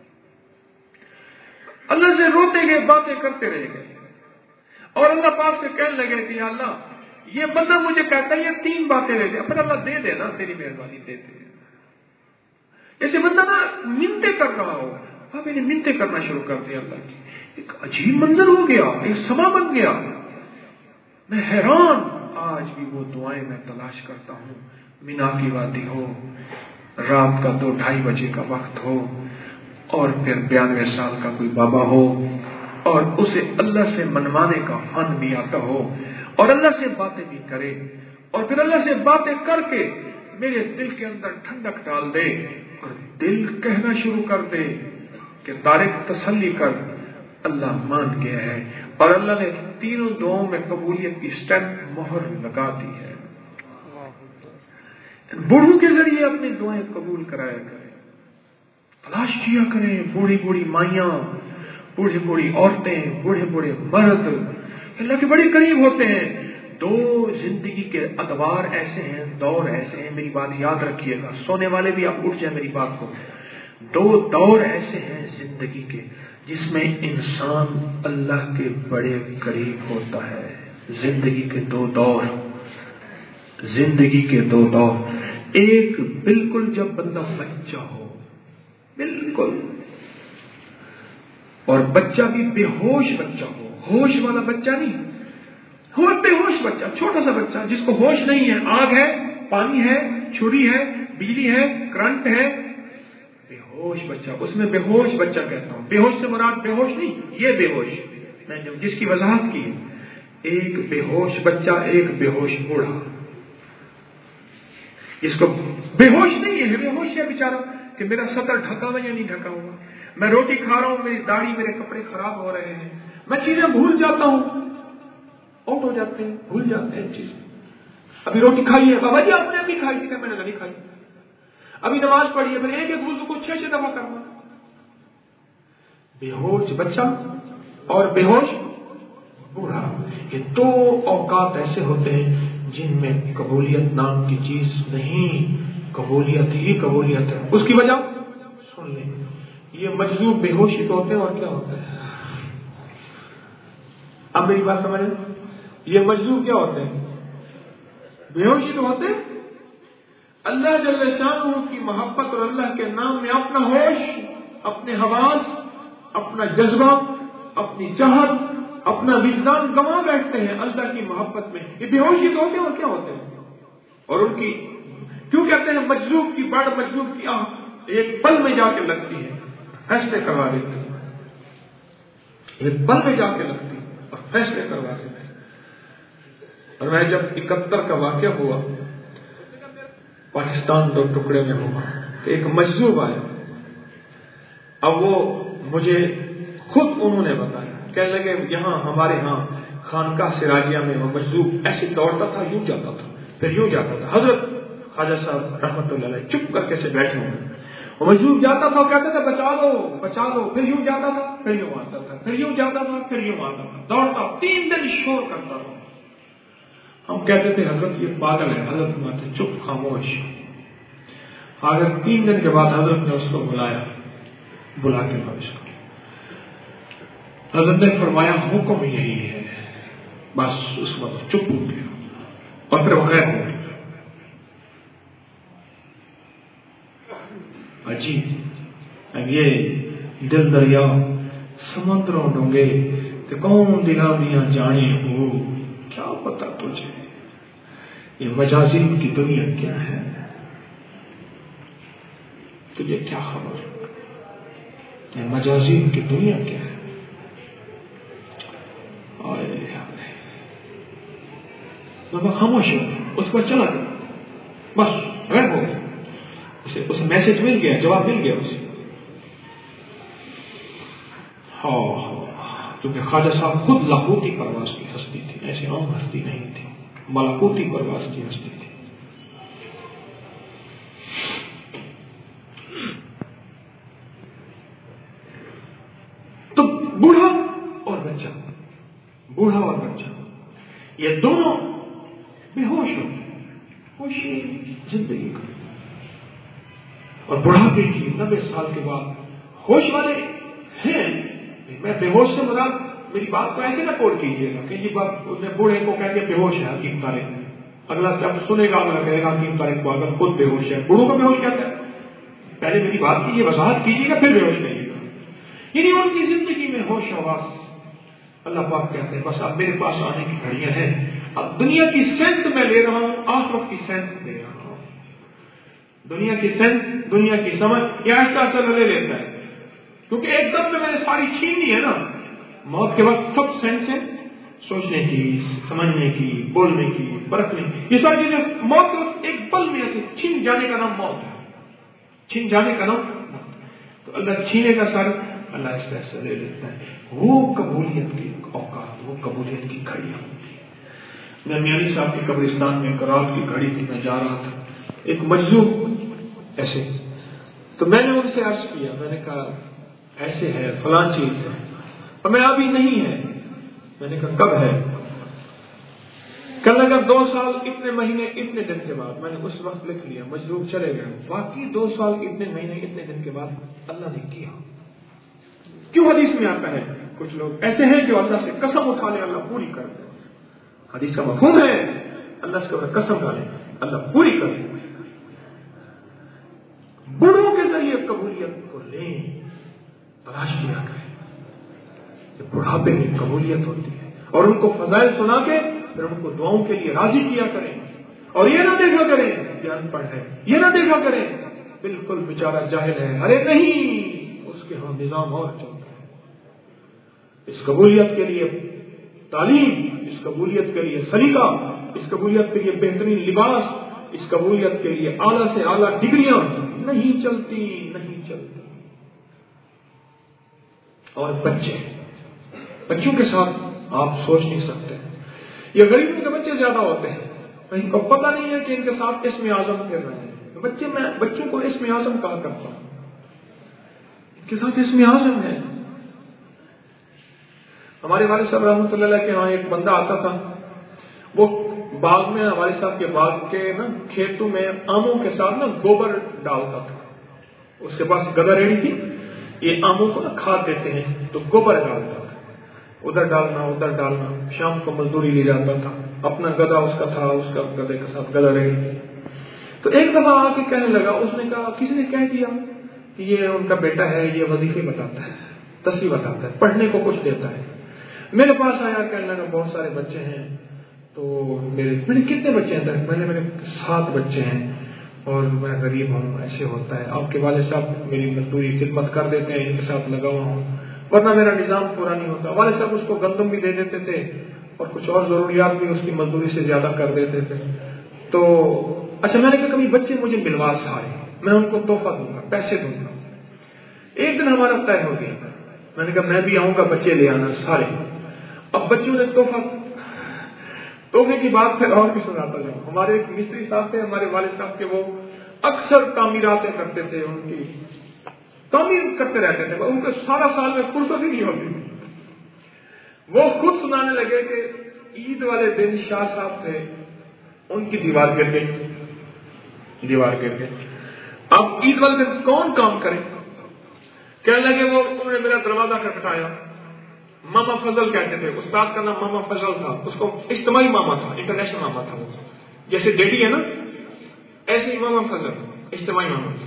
اللہ سے روتے گئے، باتیں کرتے رہ گئے، اور اللہ پاک سے کہنے لگے کہ اللہ یہ بندہ مجھے کہتا ہے یہ تین باتیں لے دے، پھر اللہ دے دے نا، تیری مہربانی دے دے۔ جیسے بندہ نا منتیں کر رہا ہو، اب میں نے منتیں کرنا شروع کر دیا اللہ کی، ایک عجیب منظر ہو گیا، ایک سما بن گیا۔ میں حیران، آج بھی وہ دعائیں میں تلاش کرتا ہوں، مینا کی وادی ہو، رات کا دو ڈھائی بجے کا وقت ہو، اور پھر بیانوے سال کا کوئی بابا ہو، اور اسے اللہ سے منوانے کا فن بھی آتا ہو، اور اللہ سے باتیں بھی کرے، اور پھر اللہ سے باتیں کر کے میرے دل کے اندر ٹھنڈک ڈال دے، اور دل کہنا شروع کر دے کہ طارق تسلی کر، اللہ مان گیا ہے، اور اللہ نے تینوں دعاؤں میں قبولیت کی سٹیمپ مہر لگا دی ہے۔ بوڑھوں کے ذریعے اپنی دعائیں قبول کرایا کریں، تلاش کیا کریں، بوڑھی بوڑھی مائیاں، بوڑھی بوڑھی عورتیں، بوڑھے بوڑھے مرد اللہ کے بڑے قریب ہوتے ہیں، دو زندگی کے ادوار ایسے ہیں، دور ایسے ہیں، میری بات یاد رکھیے گا، سونے والے بھی آپ اٹھ جائیں میری بات کو. دو دور ایسے ہیں زندگی کے جس میں انسان اللہ کے بڑے قریب ہوتا ہے. زندگی کے دو دور، زندگی کے دو دور. ایک بالکل جب بندہ بچہ ہو، بالکل، اور بچہ بھی بے ہوش بچہ ہو، ہوش والا بچہ نہیں ہو، بے ہوش بچہ، چھوٹا سا بچہ جس کو ہوش نہیں ہے، آگ ہے، پانی ہے، چھری ہے، بجلی ہے، کرنٹ ہے، بے ہوش بچہ. اس میں بے ہوش بچہ کہتا ہوں. بے ہوش سے مراد بے ہوش نہیں، یہ بے ہوش میں نے جس کی وضاحت کی. ایک بے ہوش بچہ، ایک بے ہوش بوڑھا. اس کو بے ہوش نہیں ہے، بے ہوش ہے بیچارہ کہ میرا سطر ڈھکا ہوا یا نہیں ڈھکا ہوا، میں روٹی کھا رہا ہوں، میری داڑھی، میرے کپڑے خراب ہو رہے ہیں، میں چیزیں بھول جاتا ہوں، آؤٹ ہو جاتے ہیں، بھول جاتے ہیں چیزیں. ابھی روٹی کھائی ہے، بابا جی آپ نے ابھی کھائی تھی کہ میں نے نہیں کھائی. ابھی نماز پڑھی ہے، میں نے ایک ایک وضو کو چھ چھ دفعہ کرنا. بے ہوش بچہ اور بے ہوش بوڑھا، یہ دو اوقات ایسے ہوتے ہیں جن میں قبولیت نام کی چیز نہیں، قبولیت ہی قبولیت ہے. اس کی وجہ سن لیں، یہ مجذوب بے ہوشی تو ہوتے ہیں، اور کیا ہوتا ہے؟ اب میری بات سمجھیں، یہ مجذوب کیا ہوتے ہیں؟ بے ہوشی تو ہوتے ہیں. اللہ جل شانہ کی محبت اور اللہ کے نام میں اپنا ہوش، اپنے حواس، اپنا جذبہ، اپنی چاہت، اپنا وجدان گنوا بیٹھتے ہیں اللہ کی محبت میں. یہ بے ہوشی تو ہوتے ہیں، اور کیا ہوتے ہیں؟ اور ان کی کیوں کہتے ہیں مجذوب کی بڑ، مجذوب کی آہ ایک پل میں جا کے لگتی ہے، فیصلے کروا دیتی ہے. ایک پل میں جا کے لگتی ہے اور فیصلے کروا دیتی ہے. اور میں جب اکہتر کا واقعہ ہوا، پاکستان دو ٹکڑے میں ہوا، ایک مجذوب آیا. اب وہ مجھے خود انہوں نے بتایا، کہنے لگے یہاں ہمارے ہاں خانقاہ سراجیہ میں وہ مجذوب ایسے دوڑتا تھا، یوں جاتا تھا، پھر یوں جاتا تھا. حضرت خواجہ صاحب رحمت اللہ علیہ چپ کر کے سے بیٹھے ہوئے، وہ مجذوب جاتا تھا، کہتا تھا بچا لو بچا لو، پھر یوں جاتا تھا، پھر یوں آتا تھا، پھر یوں جاتا تھا، پھر یوں آتا تھا، دوڑتا تین دن شور کرتا تھا. ہم کہتے تھے حضرت یہ پاگل ہے. حضرت ماتے چپ خاموش. اگر تین دن کے بعد حضرت نے اس کو بلایا، بلا کے بات کر، حضرت نے فرمایا حکم یہی ہے. بس اس وقت چپ ہو گیا اور پھر وہ غائب ہو گیا. عجیب. یہ دل دریا سمندروں ڈونگے تو کون دلا دیا جانے ہو، کیا پتا تجھے یہ مجازین کی دنیا کیا ہے، تجھے کیا خبر یہ مجازین کی دنیا کیا ہے. بابا خاموش ہو، اس پر چلا گیا، بس غائب ہو گیا. اسے اسے میسج مل گیا، جواب مل گیا اسے. ہاں، کیونکہ خواجہ صاحب خود لاہوتی پرواز کی ہستی تھی، ایسی عام ہستی نہیں تھی، ملاکوتی پرواز کی ہستی تھی. تو بوڑھا اور بچہ، بوڑھا اور بچہ یہ دونوں بے ہوش ہو، ہوش زندگی کا. اور بڑھاپے کی نبے سال کے بعد ہوش والے ہیں. میں بے ہوش سے مراد، میری بات کو ایسے نہ کوٹ کیجیے گا کہ یہ بات اس نے بوڑھے کو کہہ کے بے ہوش ہے حکیم طارق. اگلا جب سنے گا اگلا کہے گا حکیم طارق کو اگر خود بے ہوش ہے. بوڑھوں کو بے ہوش کہتا ہے. پہلے میری بات کی یہ وضاحت کیجیے گا، پھر بے ہوش کہیے گا. یعنی ان کی زندگی میں ہوش حواس، اللہ پاک کہتے ہیں بس اب میرے پاس آنے کی گھڑیاں ہیں. اب دنیا کی سینس میں لے رہا ہوں، آخرت کی سینس دے رہا ہوں. دنیا کی سینس، دنیا کی سمجھ یہ آہستہ آہستہ لے لیتا ہے، کیونکہ ایک دم میں میں نے ساری چھین لی ہے نا. موت کے وقت سب سینس ہے، سوچنے کی، سمجھنے کی، بولنے کی، پرکھنے کی، یہ ساری چیزیں موت کے وقت ایک پل میں سے چھین جانے کا نام موت ہے. چھین جانے کا نام موت. تو اللہ چھینے کا سر اللہ اس طرح لے لیتا ہے. وہ قبولیت کی اوقات، وہ قبولیت کی گھڑیاں. میں میانی صاحب کے قبرستان میں کرال کی گھڑی تھی، میں جا رہا تھا، ایک مجذوب ایسے، تو میں نے ان سے عرض کیا، میں نے کہا ایسے ہے فلاں چیز ہے، اور میں ابھی نہیں ہے. میں نے کہا کب ہے؟ کل اگر دو سال اتنے مہینے اتنے دن کے بعد، میں نے اس وقت لکھ لیا، مجروب چلے گئے، باقی دو سال اتنے مہینے اتنے دن کے بعد اللہ نے کیا. کیوں حدیث میں آتا ہے کچھ لوگ ایسے ہیں جو اللہ سے قسم اٹھا لے اللہ پوری کر دے. حدیث کا مفہوم ہے اللہ سے قسم اٹھا لے اللہ پوری کر دے. بڑوں کے ذریعے قبولیت کو لیں، تلاش کیا کریں کہ بڑھاپے میں قبولیت ہوتی ہے، اور ان کو فضائل سنا کے پھر ان کو دعاؤں کے لیے راضی کیا کریں. اور یہ نہ دیکھا کریں کہ ان پڑھ ہے، یہ نہ دیکھا کریں بالکل بیچارہ جاہل ہے، ارے نہیں، اس کے ہاں نظام اور چلتا ہے. اس قبولیت کے لیے تعلیم، اس قبولیت کے لیے سلیقہ، اس قبولیت کے لیے بہترین لباس، اس قبولیت کے لیے اعلیٰ سے اعلیٰ ڈگریاں نہیں چلتی نہیں چلتی. اور بچے، بچوں کے ساتھ آپ سوچ نہیں سکتے. یہ غریبوں کے بچے زیادہ ہوتے ہیں، ان کو پتہ نہیں ہے کہ ان کے ساتھ اسم اعظم پھر رہے ہیں. بچے، میں بچوں کو اسم اعظم کہا کرتا ہوں، ان کے ساتھ اسم اعظم ہے. ہمارے والد صاحب رحمۃ اللہ علیہ کے یہاں ایک بندہ آتا تھا، وہ باغ میں، ہمارے صاحب کے باغ کے نا کھیتوں میں آموں کے ساتھ نا گوبر ڈالتا تھا. اس کے پاس گدا ریڑھی تھی، یہ آموں کو نا کھاد دیتے ہیں تو گوبر ڈالتا تھا، ادھر ڈالنا ادھر ڈالنا. شام کو مزدوری لے جاتا تھا، اپنا گدا اس کا تھا، اس کا گدے کے ساتھ گدا ریڑھی. تو ایک دفعہ آ کے کہنے لگا، اس نے کہا، کسی نے کہہ دیا کہ یہ ان کا بیٹا ہے، یہ وظیفے بتاتا ہے، تصویر بتاتا ہے، پڑھنے کو کچھ دیتا ہے. میرے پاس آیا، کہنے لگا بہت سارے بچے ہیں. تو میرے میں نے کتنے بچے ہیں؟ میں نے میرے سات بچے ہیں اور میں غریب ہوں. ایسے ہوتا ہے، آپ کے والد صاحب میری مزدوری خدمت کر دیتے ہیں، ان کے ساتھ لگا ہوا ہوں، ورنہ میرا نظام پورا نہیں ہوتا. والد صاحب اس کو گندم بھی دے دیتے تھے اور کچھ اور ضروریات بھی اس کی مزدوری سے زیادہ کر دیتے تھے. تو اچھا، میں نے کہا کبھی بچے مجھے ملوا سارے، میں ان کو تحفہ دوں گا، پیسے دوں گا. ایک دن ہمارا طے ہو گیا، میں نے کہا میں بھی آؤں گا، بچے لے آنا سارے. اب بچوں نے تحفہ تحفے کی بات پھر اور بھی سناتا جاؤں. ہمارے ایک مستری صاحب تھے، ہمارے والد صاحب کے، وہ اکثر تعمیراتیں کرتے تھے، ان کی تعمیر کرتے رہتے تھے، ان کو سارا سال میں فرصت ہی نہیں ہوتی تھی. وہ خود سنانے لگے کہ عید والے دن شاہ صاحب تھے، ان کی دیوار گر گئی، دیوار گر گئی. اب عید والے دن کون کام کرے؟ کہنے لگے وہ انہوں نے میرا دروازہ کھٹکھٹایا. ماما فضل کہتے تھے، استاد کا نام ماما فضل تھا، اس کو اجتماعی ماما تھا، انٹرنیشنل ماما تھا. وہ جیسے ڈیڈی ہے نا، ایسے ہی ماما فضل اجتماعی ماما تھا.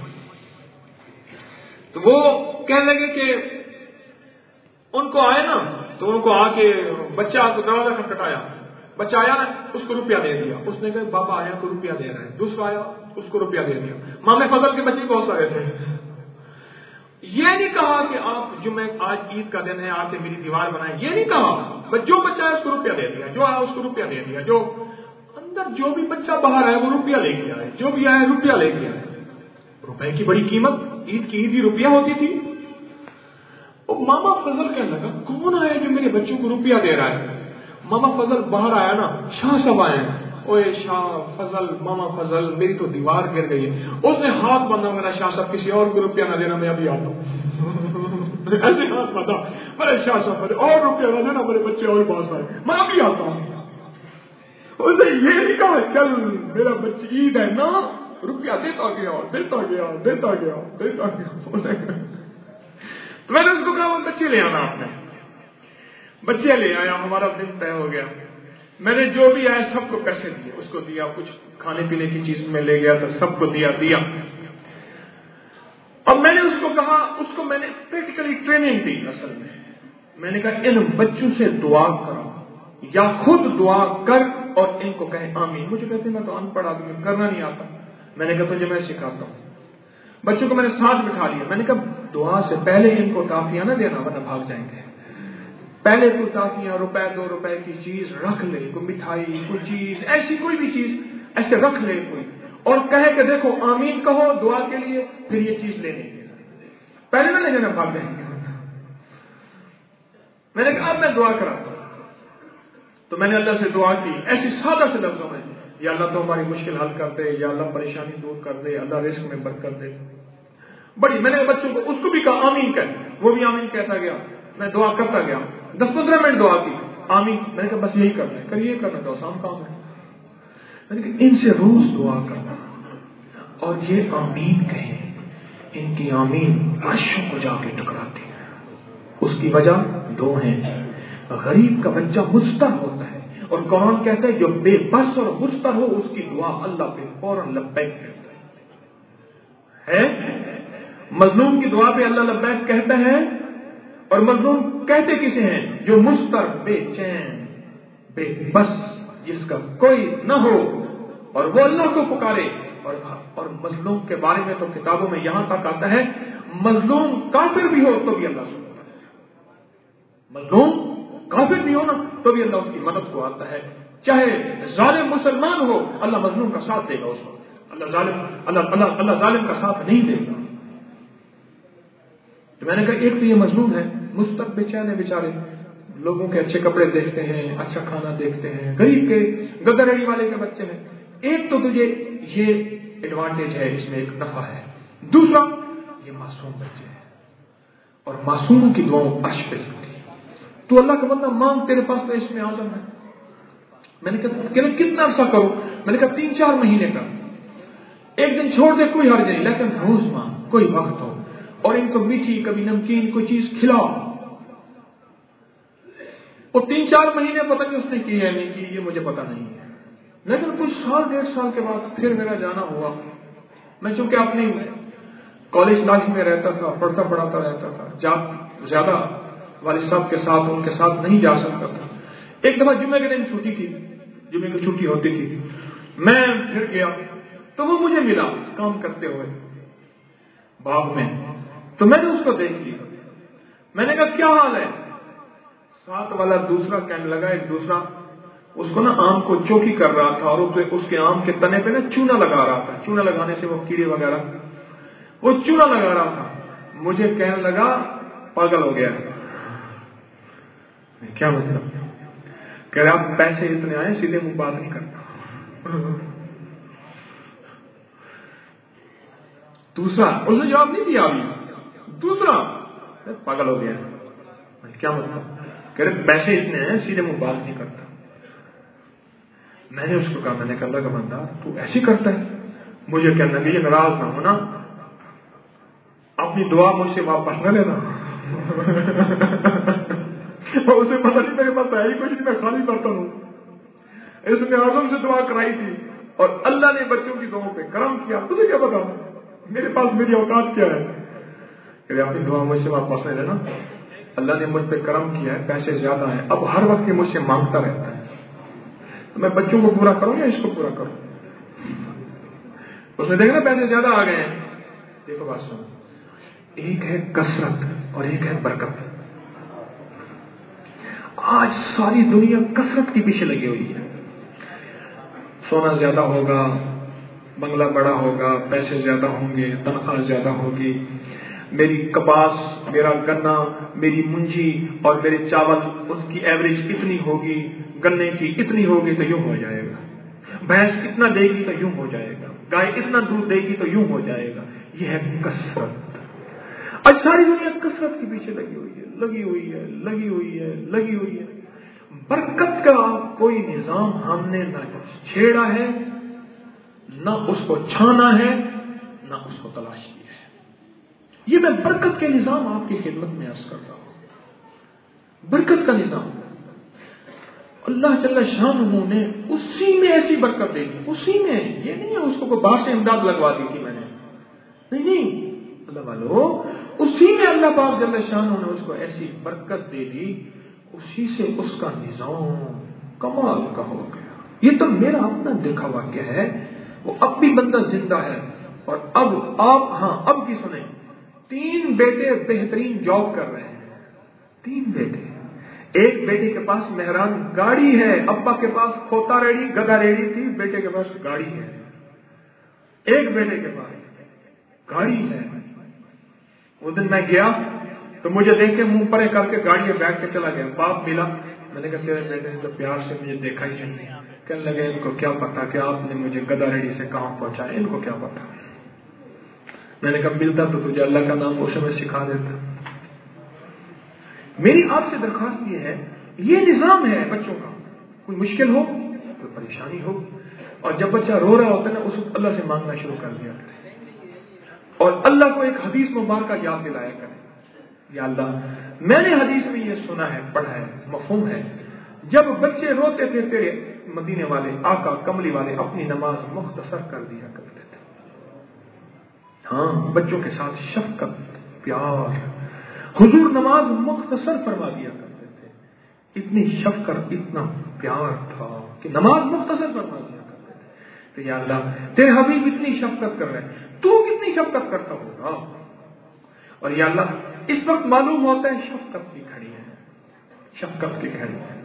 تو وہ کہنے لگے کہ ان کو آئے نا، تو ان کو آ کے بچہ کو دروازہ کھٹکھٹایا، بچہ آیا نا، اس کو روپیہ دے دیا. اس نے کہا بابا آیا کو روپیہ دے رہا ہے. دوسرا آیا، اس کو روپیہ دے دیا. ماما فضل کے بچے بہت سارے تھے. یہ نہیں کہا کہ آپ جو میں آج عید کا دن ہے آپ نے میری دیوار بنائے، یہ نہیں کہا. جو بچہ ہے اس کو روپیہ دے دیا، جو آیا اس کو روپیہ دے دیا. جو اندر جو بھی بچہ باہر ہے وہ روپیہ لے کے آئے، جو بھی آئے روپیہ لے کے آئے. روپے کی بڑی قیمت، عید کی عید ہی روپیہ ہوتی تھی. اور ماما فضل کہنے لگا کون آیا جو میرے بچوں کو روپیہ دے رہا ہے؟ ماما فضل باہر آیا نا، شاہ صاحب آئے، اوے شاہ فضل، ماما فضل میری تو دیوار گر گئی ہے. اس نے ہاتھ باندھا، میرا شاہ صاحب کسی اور کو روپیہ نہ دینا، میں ابھی آتا ہوں. ایسے ہاتھ باندھا، میرے شاہ صاحب اور روپیہ نہ دینا، میرے بچے اور پاس آئے، میں ابھی آتا ہوں. اس نے یہ نہیں کہا چل میرا بچہ عید ہے نا، روپیہ دیتا گیا دیتا گیا دیتا گیا دیتا گیا. میں نے اس کو کہا وہ بچے لے آنا. آپ نے بچے لے آیا، ہمارا دن طے ہو گیا. میں نے جو بھی آیا سب کو پیسے دیے، اس کو دیا، کچھ کھانے پینے کی چیز میں لے گیا تو سب کو دیا دیا. اور میں نے اس کو کہا، اس کو میں نے پریکٹیکلی ٹریننگ دی. اصل میں میں نے کہا ان بچوں سے دعا کرو یا خود دعا کر اور ان کو کہیں آمین. مجھے کہتے میں تو ان پڑھ آدمی کرنا نہیں آتا. میں نے کہا تجھے میں سکھاتا ہوں. بچوں کو میں نے ساتھ بٹھا لیا. میں نے کہا دعا سے پہلے ان کو ٹافیاں نہ دینا ورنہ بھاگ جائیں گے. پہلے تو ٹافیاں روپے دو روپے کی چیز رکھ لے، کوئی مٹھائی کوئی چیز ایسی کوئی بھی چیز ایسے رکھ لے کوئی، اور کہے کہ دیکھو آمین کہو دعا کے لیے، پھر یہ چیز لے لیں گے. پہلے نہ لے جانا، بھاگ جائیں گے. میں نے کہا اب میں دعا کراتا ہوں. تو میں نے اللہ سے دعا کی ایسی سادہ سے لفظوں میں، یا اللہ تو ہماری مشکل حل کر دے، یا اللہ پریشانی دور کر دے، اللہ رزق میں برکت دے. بڑی میں نے بچوں کو اس کو بھی کہا آمین کہ، وہ بھی آمین کہتا گیا. میں دعا کرتا گیا، دس پندرہ منٹ دعا کی، آمین. میں نے کہا بس یہی کرنا ہے، کر یہ کرنا تو آسان کام ہے. لیکن ان سے روز دعا کرنا اور یہ آمین کہیں، ان کی آمین عرشوں کو جا کے ٹکراتی ہے۔ اس کی وجہ دو ہیں، غریب کا بچہ مضطر ہوتا ہے، اور قرآن کہتا ہے جو بے بس اور مضطر ہو اس کی دعا اللہ پہ فوراً لبیک کہتا ہے۔ مظلوم کی دعا پہ اللہ لبیک کہتا ہے، اور مظلوم کہتے کسے ہیں؟ جو مضطر، بے چین، بے بس، جس کا کوئی نہ ہو اور وہ اللہ کو پکارے۔ اور اور مظلوم کے بارے میں تو کتابوں میں یہاں تک آتا ہے مظلوم کافر بھی ہو تو بھی اللہ سے پکارے، مظلوم کافر بھی ہو نا تو بھی اللہ اس کی مدد کو آتا ہے، چاہے ظالم مسلمان ہو اللہ مظلوم کا ساتھ دے گا، اس وقت اللہ ظالم اللہ اللہ اللہ ظالم کا ساتھ نہیں دے گا۔ تو میں نے کہا ایک تو یہ مظلوم ہے، مستق بے چین ہے بیچارے، لوگوں کے اچھے کپڑے دیکھتے ہیں، اچھا کھانا دیکھتے ہیں، غریب کے گدریڑی والے کے بچے ہیں۔ ایک تو تجھے یہ ایڈوانٹیج ہے، اس میں ایک نفع ہے، دوسرا یہ معصوم بچے ہیں اور معصوموں کی دعاؤں عرش پہ ہوتی ہے۔ تو اللہ کا بندہ مانگ، تیرے پاس تو اس میں آدم ہے۔ میں نے کہا کتنا عرصہ کرو؟ میں نے کہا تین چار مہینے کا، ایک دن چھوڑ دے کوئی حرج نہیں، لیکن روز مانگ، کوئی وقت ہو، اور ان کو میٹھی کبھی نمکین کوئی چیز کھلاؤ۔ وہ تین چار مہینے پتہ نہیں اس نے کی ہے نہیں کی، یہ مجھے پتہ نہیں ہے، لیکن کچھ سال ڈیڑھ سال کے بعد پھر میرا جانا ہوا۔ میں چونکہ اپنی کالج لائف میں رہتا تھا، پڑھتا پڑھاتا رہتا تھا، جب زیادہ والد صاحب کے ساتھ ان کے ساتھ نہیں جا سکتا تھا۔ ایک دفعہ جمعے کے دن چھٹی تھی، جمعے کی چھٹی ہوتی تھی، میں پھر گیا تو وہ مجھے ملا کام کرتے ہوئے باغ میں، تو میں نے اس کو دیکھ لیا۔ میں نے کہا کیا حال ہے؟ ساتھ والا دوسرا کہنے لگا، ایک دوسرا اس کو نا آم کو چوکی کر رہا تھا اور اس کے آم کے تنے پہ نا چونا لگا رہا تھا، چونا لگانے سے وہ کیڑے وغیرہ، وہ چونا لگا رہا تھا۔ مجھے کہنے لگا پاگل ہو گیا۔ کیا مطلب؟ کہہ رہے آپ پیسے اتنے آئے سیدھے منہ بات نہیں کرتا۔ دوسرا اس نے جواب نہیں دیا، ابھی دوسرا پاگل ہو گیا۔ کیا مطلب؟ کہہ رہے پیسے اتنے ہیں سیدھے منہ بات نہیں کرتا۔ میں نے اس کو کہا، میں نے کہا اللہ کا بندہ تو ایسی کرتا ہے؟ مجھے کہنا کہ یہ ناراض نہ ہونا، اپنی دعا مجھ سے واپس نہ لینا۔ اسے پتہ نہیں میرے پاس ہے ہی کچھ نہیں، میں خالی برتن ہوں۔ اس نے اعظم سے دعا کرائی تھی اور اللہ نے بچوں کی دعاؤں پہ کرم کیا، تجھے کیا بتاؤں میرے پاس میری اوقات کیا ہے؟ کہ اپنی دعا مجھ سے واپس نہیں لینا، اللہ نے مجھ پہ کرم کیا ہے، پیسے زیادہ ہیں، اب ہر وقت مجھ سے مانگتا رہتا ہے، میں بچوں کو پورا کروں یا اس کو پورا کروں؟ اس نے دیکھا پیسے زیادہ آ گئے ہیں۔ دیکھو بات سنو، ایک ہے کثرت اور ایک ہے برکت۔ آج ساری دنیا کثرت کے پیچھے لگی ہوئی ہے، سونا زیادہ ہوگا، بنگلہ بڑا ہوگا، پیسے زیادہ ہوں گے، تنخواہ زیادہ ہوگی، میری کپاس، میرا گنا، میری منجی اور میرے چاول اس کی ایوریج اتنی ہوگی، گنے کی اتنی ہوگی تو یوں ہو جائے گا، بھینس اتنا دے گی تو یوں ہو جائے گا، گائے اتنا دودھ دے گی تو یوں ہو جائے گا۔ یہ ہے کثرت۔ آج ساری دنیا کثرت کے پیچھے لگی ہوئی ہے، لگی ہوئی ہے، لگی ہوئی ہے، لگی ہوئی ہے۔ برکت کا کوئی نظام ہم نے نہ چھیڑا ہے، نہ اس کو چھانا ہے، نہ اس کو تلاش کیا ہے۔ یہ میں برکت کے نظام آپ کی خدمت میں عرض کر رہا ہوں۔ برکت کا نظام اللہ جل شانہ نے اسی میں ایسی برکت دے دی، اسی میں، یہ نہیں ہے اس کو کوئی باہر سے امداد لگوا دی تھی میں نے، نہیں نہیں اللہ والو، اسی میں اللہ پاک جل شانہ نے اس کو ایسی برکت دے دی، اسی سے اس کا نظام کمال کا ہو گیا۔ یہ تو میرا اپنا دیکھا واقعہ ہے، وہ اب بھی بندہ زندہ ہے، اور اب آپ ہاں اب کی سنیں، تین بیٹے بہترین جاب کر رہے ہیں، تین بیٹے، ایک بیٹے کے پاس مہران گاڑی ہے، ابا کے پاس کھوتا ریڑی گدا ریڑی تھی، بیٹے کے پاس گاڑی ہے، ایک بیٹے کے پاس گاڑی ہے۔ وہ دن میں گیا تو مجھے دیکھ کے منہ پرے کر کے گاڑی میں بیٹھ کے چلا گیا، باپ ملا، میں نے کہا تیرے بیٹے نے تو پیار سے مجھے دیکھا ہی نہیں، کہنے لگے ان کو کیا پتا کہ آپ نے مجھے گدا ریڑی سے کہاں پہنچایا، ان کو کیا پتا۔ میں نے کہا ملتا تو تجھے اللہ کا نام اسے میں سکھا دیتا۔ میری آپ سے درخواست یہ ہے، یہ نظام ہے بچوں کا، کوئی مشکل ہو، کوئی پریشانی ہو، اور جب بچہ رو رہا ہوتا ہے نا اس وقت اللہ سے مانگنا شروع کر دیا کرے اور اللہ کو ایک حدیث مبارکہ یاد دلایا کرے، یا اللہ میں نے حدیث میں یہ سنا ہے، پڑھا ہے، مفہوم ہے، جب بچے روتے تھے تیرے مدینے والے آقا کملی والے اپنی نماز مختصر کر دیا کرتے تھے۔ ہاں، بچوں کے ساتھ شفقت، پیار، حضور نماز مختصر فرما دیا کرتے تھے، اتنی شفقت، اتنا پیار تھا کہ نماز مختصر فرما دیا کرتے تھے۔ تو یا اللہ تیرے حبیب اتنی شفقت کر رہے ہیں، تو کتنی شفقت کرتا ہوگا؟ اور یا اللہ اس وقت معلوم ہوتا ہے شفقت کی گھڑی ہے، شفقت کی گھڑی ہے۔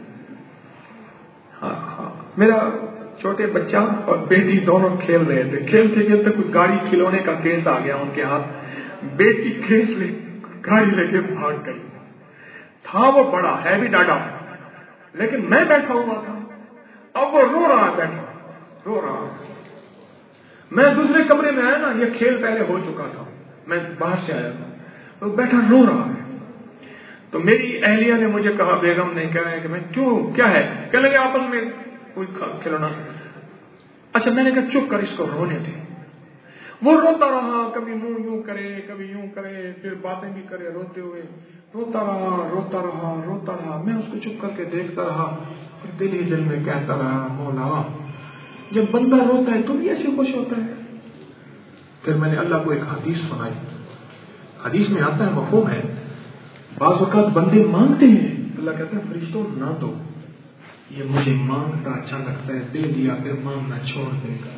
ہاں ہاں میرا چھوٹے بچہ اور بیٹی دونوں کھیل رہے تھے، کھیلتے کھیلتے کوئی گاڑی کھلونے کا کیس آ گیا ان کے ہاتھ، بیٹی کیس لے گاڑی لے کے بھاگ گئی۔ تھا وہ بڑا ہے بھی ڈاڈا، لیکن میں بیٹھا ہوا تھا، اب وہ رو رہا ہے، بیٹھا رو رہا ہے۔ میں دوسرے کمرے میں آیا نا، یہ کھیل پہلے ہو چکا تھا، میں باہر سے آیا تھا تو بیٹھا رو رہا ہے۔ تو میری اہلیہ نے مجھے کہا، بیگم نے کہا ہے کہ میں کیوں کیا ہے، کہنے لگے آپس میں کوئی کھلونا۔ اچھا میں نے کہا چپ کر، اس کو رونے دے۔ وہ روتا رہا، کبھی منہ یوں کرے کبھی یوں کرے، پھر باتیں بھی کرے روتے ہوئے، روتا رہا روتا رہا روتا رہا۔ میں اس کو چپ کر کے دیکھتا رہا، پھر دل ہی دل میں کہتا رہا، مولا جب بندہ روتا ہے تو بھی ایسے خوش ہوتا ہے۔ پھر میں نے اللہ کو ایک حدیث سنائی، حدیث میں آتا ہے، مفہوم ہے، بعض اوقات بندے مانگتے ہیں، اللہ کہتا ہے فرشتوں نہ دو، یہ مجھے مانگتا اچھا لگتا ہے، دے دیا پھر مانگنا چھوڑ دے گا۔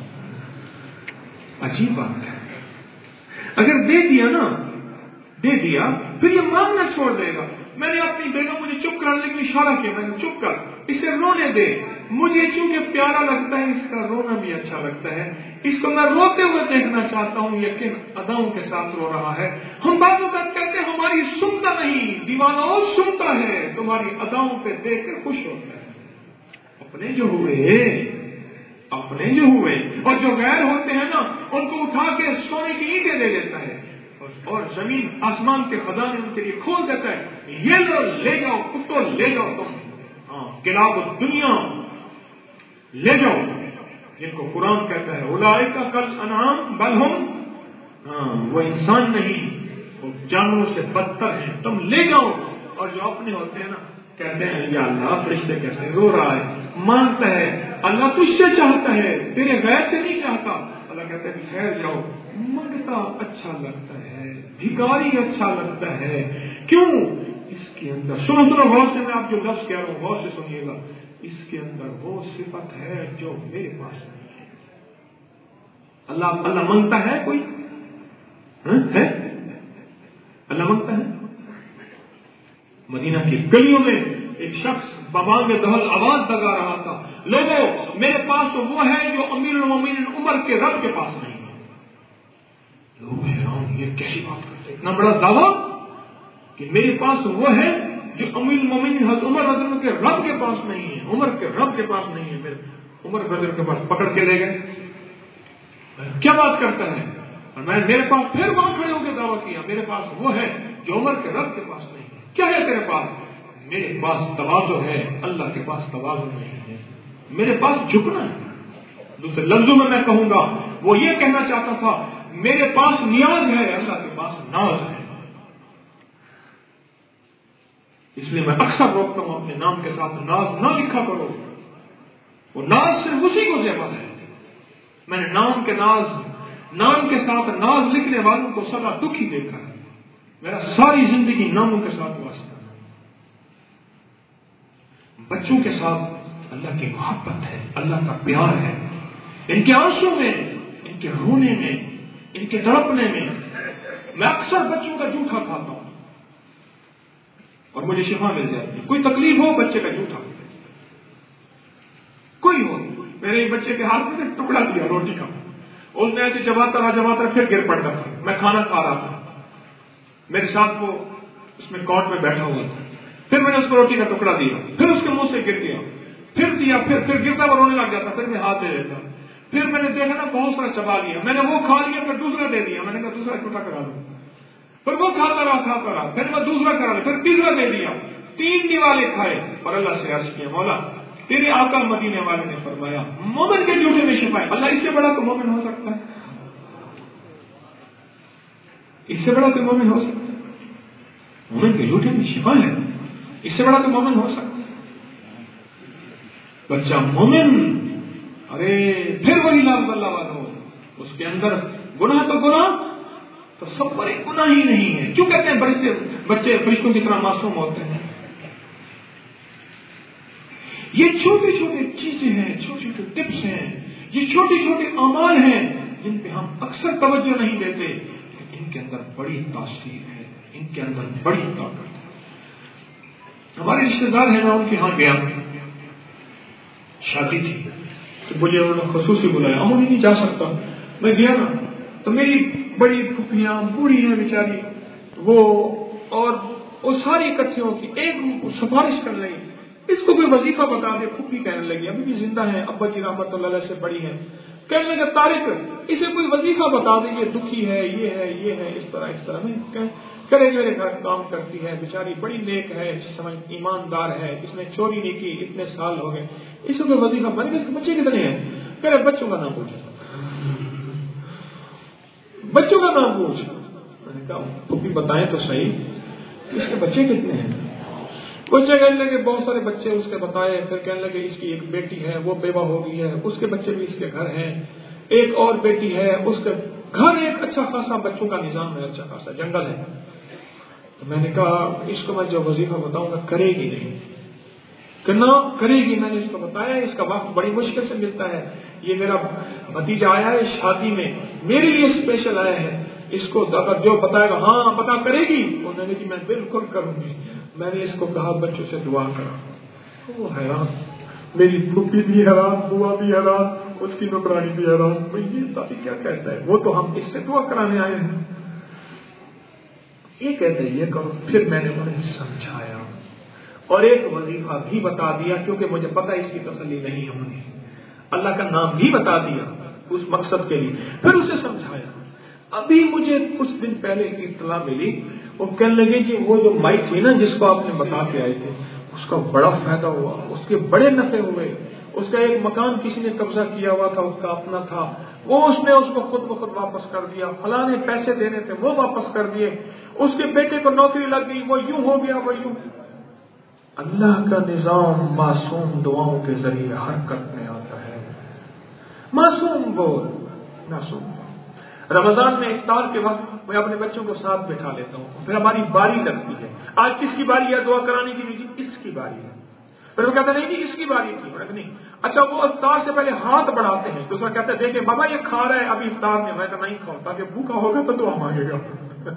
عجیب بات ہے، اگر دے دیا نا، دے دیا پھر یہ مانگنا چھوڑ دے گا۔ میں نے اپنی بیگم مجھے چپ کرانے کے اشارہ کیا، میں نے چپ کر، اسے رونے دے، مجھے چونکہ پیارا لگتا ہے، اس کا رونا بھی اچھا لگتا ہے، اس کو میں روتے ہوئے دیکھنا چاہتا ہوں، یہ کن اداؤں کے ساتھ رو رہا ہے۔ ہم بعض اوقات کہتے ہیں ہماری سنتا نہیں، دیوانہ سنتا ہے، تمہاری اداؤں پہ دیکھ کر خوش ہوتا ہے۔ اپنے جو ہوئے اپنے جو ہوئے اور جو غیر ہوتے ہیں نا، ان کو اٹھا کے سونے کی اینٹیں دے دیتا ہے اور زمین آسمان کے خزانے ان کے لیے کھول دیتا ہے، یہ لو لے جاؤ، کتو لے جاؤ، تم ہاں کلاب دنیا لے جاؤ، جن کو قرآن کہتا ہے اولئک کالانعام بل ہم، ہاں وہ انسان نہیں، وہ جانوروں سے بدتر ہیں، تم لے جاؤ۔ اور جو اپنے ہوتے ہیں نا، کہتے ہیں یا اللہ، فرشتے کہتے ہیں رو رہا ہے، مانگتا ہے، اللہ تجھ سے چاہتا ہے، تیرے غیر سے نہیں چاہتا۔ اللہ کہتے ہیں خیر جاؤ، مانگتا اچھا لگتا ہے، بھکاری اچھا لگتا ہے، کیوں؟ اس کے اندر سنو سنو غور سے، میں آپ جو لفظ کہہ رہا ہوں غور سے سنیے گا، اس کے اندر وہ صفت ہے جو میرے پاس نہیں ہے۔ اللہ اللہ مانگتا ہے کوئی ہے؟ اللہ مانگتا ہے؟ مدینہ کی گلیوں میں ایک شخص بابان میں دہل آواز لگا رہا تھا، لوگوں میرے پاس تو وہ ہے جو امیر المومنین عمر کے رب کے پاس نہیں ہے۔ لوگ حیران، یہ کیسی بات کرتے، اتنا بڑا دعویٰ کہ میرے پاس وہ ہے جو امیر المومنین حضرت عمر رضی اللہ کے رب کے پاس نہیں ہے، عمر کے رب کے پاس نہیں ہے۔ میرے عمر رضی اللہ کے پاس پکڑ کے لے گئے، کیا بات کرتا ہے؟ اور میں میرے پاس پھر وہاں کھڑے ہو کے دعویٰ کیا، میرے پاس وہ ہے جو عمر کے رب کے پاس نہیں ہے۔ کیا ہے تیرے پاس؟ میرے پاس تواضع ہے، اللہ کے پاس تواضع نہیں ہے، میرے پاس جھکنا ہے۔ دوسرے لفظوں میں میں کہوں گا، وہ یہ کہنا چاہتا تھا میرے پاس نیاز ہے، اللہ کے پاس ناز ہے۔ اس لیے میں اکثر روکتا ہوں اپنے نام کے ساتھ ناز نہ لکھا کرو، وہ ناز صرف اسی کو زیور ہے۔ میں نے نام کے ناز نام کے ساتھ ناز لکھنے والوں کو سدا دکھ ہی دیکھا ہے۔ میرا ساری زندگی ناموں کے ساتھ واسطہ ہے۔ بچوں کے ساتھ اللہ کی محبت ہے، اللہ کا پیار ہے، ان کے آنسوں میں، ان کے رونے میں، ان کے تڑپنے میں۔ میں اکثر بچوں کا جھوٹا کھاتا ہوں اور مجھے شفا مل جاتی ہے۔ کوئی تکلیف ہو بچے کا جھوٹا، کوئی ہو، میرے بچے کے ہاتھ میں ٹکڑا دیا روٹی کا، اس نے ایسے چباتا رہا چباتا رہا، پھر گر پڑتا تھا۔ میں کھانا کھا رہا تھا، میرے ساتھ وہ اس میں کاٹ میں بیٹھا ہوا تھا، پھر میں نے اس کو روٹی کا ٹکڑا دیا، پھر اس کے منہ سے گر گیا، پھر دیا، پھر پھر گرتا وہ رونے لگ جاتا، پھر میں ہاتھ دے دیتا، پھر میں نے دیکھا نا بہت سارا چبا لیا، میں نے وہ کھا لیا، پھر دوسرا دے دیا، میں نے کہا دوسرا چھوٹا کرا دوں، پھر وہ کھاتا رہا کھاتا رہا، پھر میں دوسرا کرا دیا، پھر تیسرا دے دیا، تین دیوالے کھائے اور اللہ سے عرض کیا مولا تیرے آقا مدینے والے نے فرمایا مومن کے جھوٹے میں شفا ہے. اللہ اس سے بڑا تو مومن ہو سکتا ہے؟ اس سے بڑا تو مومن ہو سکتا ہے؟ مومن کے جھوٹے میں شفا ہے، اس سے بڑا تو مومن ہو سکتا ہے؟ بچہ مومن، ارے پھر وہی لفظ اللہ والوں، اس کے اندر گناہ تو گناہ تو سب بڑے گناہ ہی نہیں ہے. کیوں کہتے ہیں بچے بچے فرشتوں کی طرح معصوم ہوتے ہیں؟ یہ چھوٹی چھوٹی چیزیں ہیں، چھوٹی چھوٹی ٹپس ہیں، یہ چھوٹے چھوٹے اعمال ہیں جن پہ ہم اکثر توجہ نہیں دیتے، لیکن ان کے اندر بڑی تاثیر ہے، ان کے اندر بڑی طاقت ہے. ہمارے رشتے دار ہیں، میں ان کے ہاں گیا، شادی تھی تو مجھے انہوں نے خصوصی بلایا، ہم نہیں جا سکتا. میں گیا نا تو میری بڑی پھپھیاں بوڑھی ہیں بیچاری، وہ اور وہ ساری اکٹھی ہو کی ایک سفارش کر رہی، اس کو کوئی وظیفہ بتا دے. پھپھی کہنے لگی، ابھی بھی زندہ ہیں، ابا جی رحمت اللہ علیہ سے بڑی ہیں، کہنے لگے طارق اسے کوئی وظیفہ بتا دے، یہ دکھی ہے، یہ ہے یہ ہے اس طرح اس طرح. میں کرے میرے گھر کام کرتی ہے، بیچاری بڑی نیک ہے، سمجھ ایماندار ہے، اس نے چوری نہیں کی، اتنے سال ہو گئے، اس کو وظیفہ بنے گا. اس کے بچے کتنے ہیں؟ کرے بچوں کا نام پوچھو، بچوں کا نام پوچھ. میں نے کہا پھپھی بتائیں تو صحیح اس کے بچے کتنے ہیں؟ بچے کہنے لگے بہت سارے بچے، اس کے بتائے. پھر کہنے لگے اس کی ایک بیٹی ہے، وہ بیوہ ہو گئی ہے، اس کے بچے بھی اس کے گھر ہیں، ایک اور بیٹی ہے، اس کے گھر ایک اچھا خاصا بچوں کا نظام ہے، اچھا خاصا جنگل ہے. تو میں نے کہا اس کو میں جو وظیفہ بتاؤں گا کرے گی نہیں، کہ نہ کرے گی. میں نے اس کو بتایا اس کا وقت بڑی مشکل سے ملتا ہے، یہ میرا بھتیجا آیا ہے شادی میں، میرے لیے اسپیشل آیا ہے، اس کو جو بتائے گا ہاں پتا کرے گی. انہوں نے جی میں بالکل کروں گی. میں نے اس کو کہا بچوں سے دعا کرا. وہ حیران، میری پھوپھی بھی حیران، بوا بھی حیران، اس کی نوکرانی بھی حیران. یہ تاکہ کیا کہتا ہے؟ وہ تو ہم اس سے دعا کرانے آئے ہیں، یہ کہتے ہیں یہ کرو. پھر میں نے انہیں سمجھایا اور ایک وظیفہ بھی بتا دیا، کیونکہ مجھے پتا اس کی تسلی نہیں ہونی، اللہ کا نام بھی بتا دیا اس مقصد کے لیے. پھر اسے سمجھایا. ابھی مجھے کچھ دن پہلے کی اطلاع ملی، وہ کہنے لگے جی وہ جو مائی تھی نا جس کو آپ نے بتا کے آئے تھے، اس کا بڑا فائدہ ہوا، اس کے بڑے نفع ہوئے. اس کا ایک مکان کسی نے قبضہ کیا ہوا تھا، اس کا اپنا تھا، وہ اس نے اس کو خود بخود واپس کر دیا. فلاں نے پیسے دینے تھے وہ واپس کر دیے. اس کے بیٹے کو نوکری لگ گئی، وہ یوں ہو گیا، وہ یوں. اللہ کا نظام معصوم دعاؤں کے ذریعے حرکت میں آتا ہے. معصوم بول، معصوم بول. رمضان میں افطار کے وقت میں اپنے بچوں کو ساتھ بٹھا لیتا ہوں، پھر ہماری باری لگتی ہے. آج کس کی باری ہے دعا کرانے کی؟ بھی اس کی باری ہے. پھر وہ کہتے نہیں اس کی باری تھی. نہیں اچھا، وہ افطار سے پہلے ہاتھ بڑھاتے ہیں. دوسرا کہتے ہیں دیکھیں بابا یہ کھا رہا ہے ابھی افطار میں، میں تو نہیں کھاؤں تاکہ بھوکا ہوگا تو دعا مانگے گا.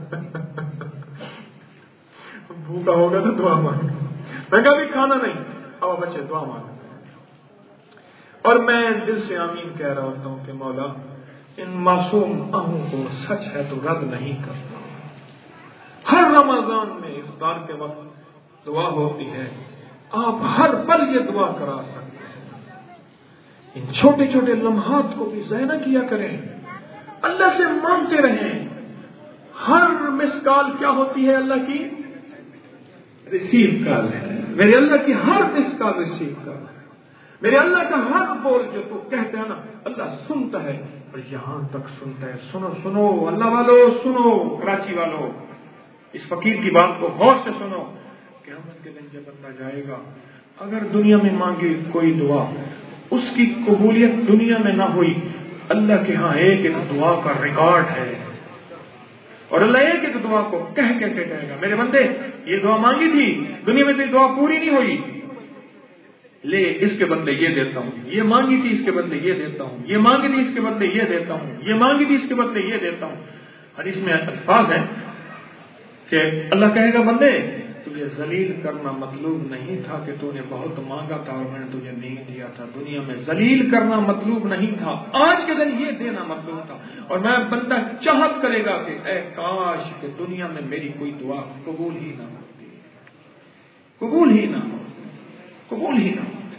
بھوکا ہوگا تو دعا مانگے گا. میں کہا بھی کھانا نہیں، اب بچے دعا مانگے. اور میں دل سے آمین کہہ رہا ہوتا ہوں کہ مولا ان معصوم آہوں کو سچ ہے تو رد نہیں کرتا. ہر رمضان میں افطار کے وقت دعا ہوتی ہے، آپ ہر پل یہ دعا کرا سکتے ہیں. ان چھوٹے چھوٹے لمحات کو بھی ضائع نہ کیا کریں، اللہ سے مانگتے رہیں. ہر مس کال کیا ہوتی ہے؟ اللہ کی ریسیو کال ہے. میرے اللہ کی ہر مس کال ریسیو کال ہے. میرے اللہ کا ہر بول جو تو کہتے ہیں نا اللہ سنتا ہے، اور یہاں تک سنتا ہے. سنو سنو اللہ والو، سنو کراچی والو، اس فقیر کی بات کو غور سے سنو. قیامت کے دن جب بندہ جائے گا، اگر دنیا میں مانگی کوئی دعا اس کی قبولیت دنیا میں نہ ہوئی، اللہ کے ہاں ایک ایک دعا کا ریکارڈ ہے، اور اللہ ایک ایک دعا کو کہہ کہہ کے کہے گا میرے بندے یہ دعا مانگی تھی، دنیا میں تیری دعا پوری نہیں ہوئی، لے اس کے بدلے یہ دیتا ہوں. یہ مانگی تھی اس کے بدلے یہ دیتا ہوں، یہ مانگی تھی اس کے بدلے یہ دیتا ہوں، یہ مانگی تھی اس کے بدلے یہ دیتا ہوں. حدیث میں الفاظ ہے کہ اللہ کہے گا بندے تجھے ذلیل کرنا مطلوب نہیں تھا کہ تو نے بہت مانگا تھا اور میں نے تجھے نہیں دیا تھا. دنیا میں ذلیل کرنا مطلوب نہیں تھا، آج کے دن یہ دینا مطلوب تھا. اور میں بندہ چاہت کرے گا کہ اے کاش کہ دنیا میں میری کوئی دعا قبول ہی نہ ہوتی، قبول ہی نہ ہوتی، قبول ہی نہ ہوتی.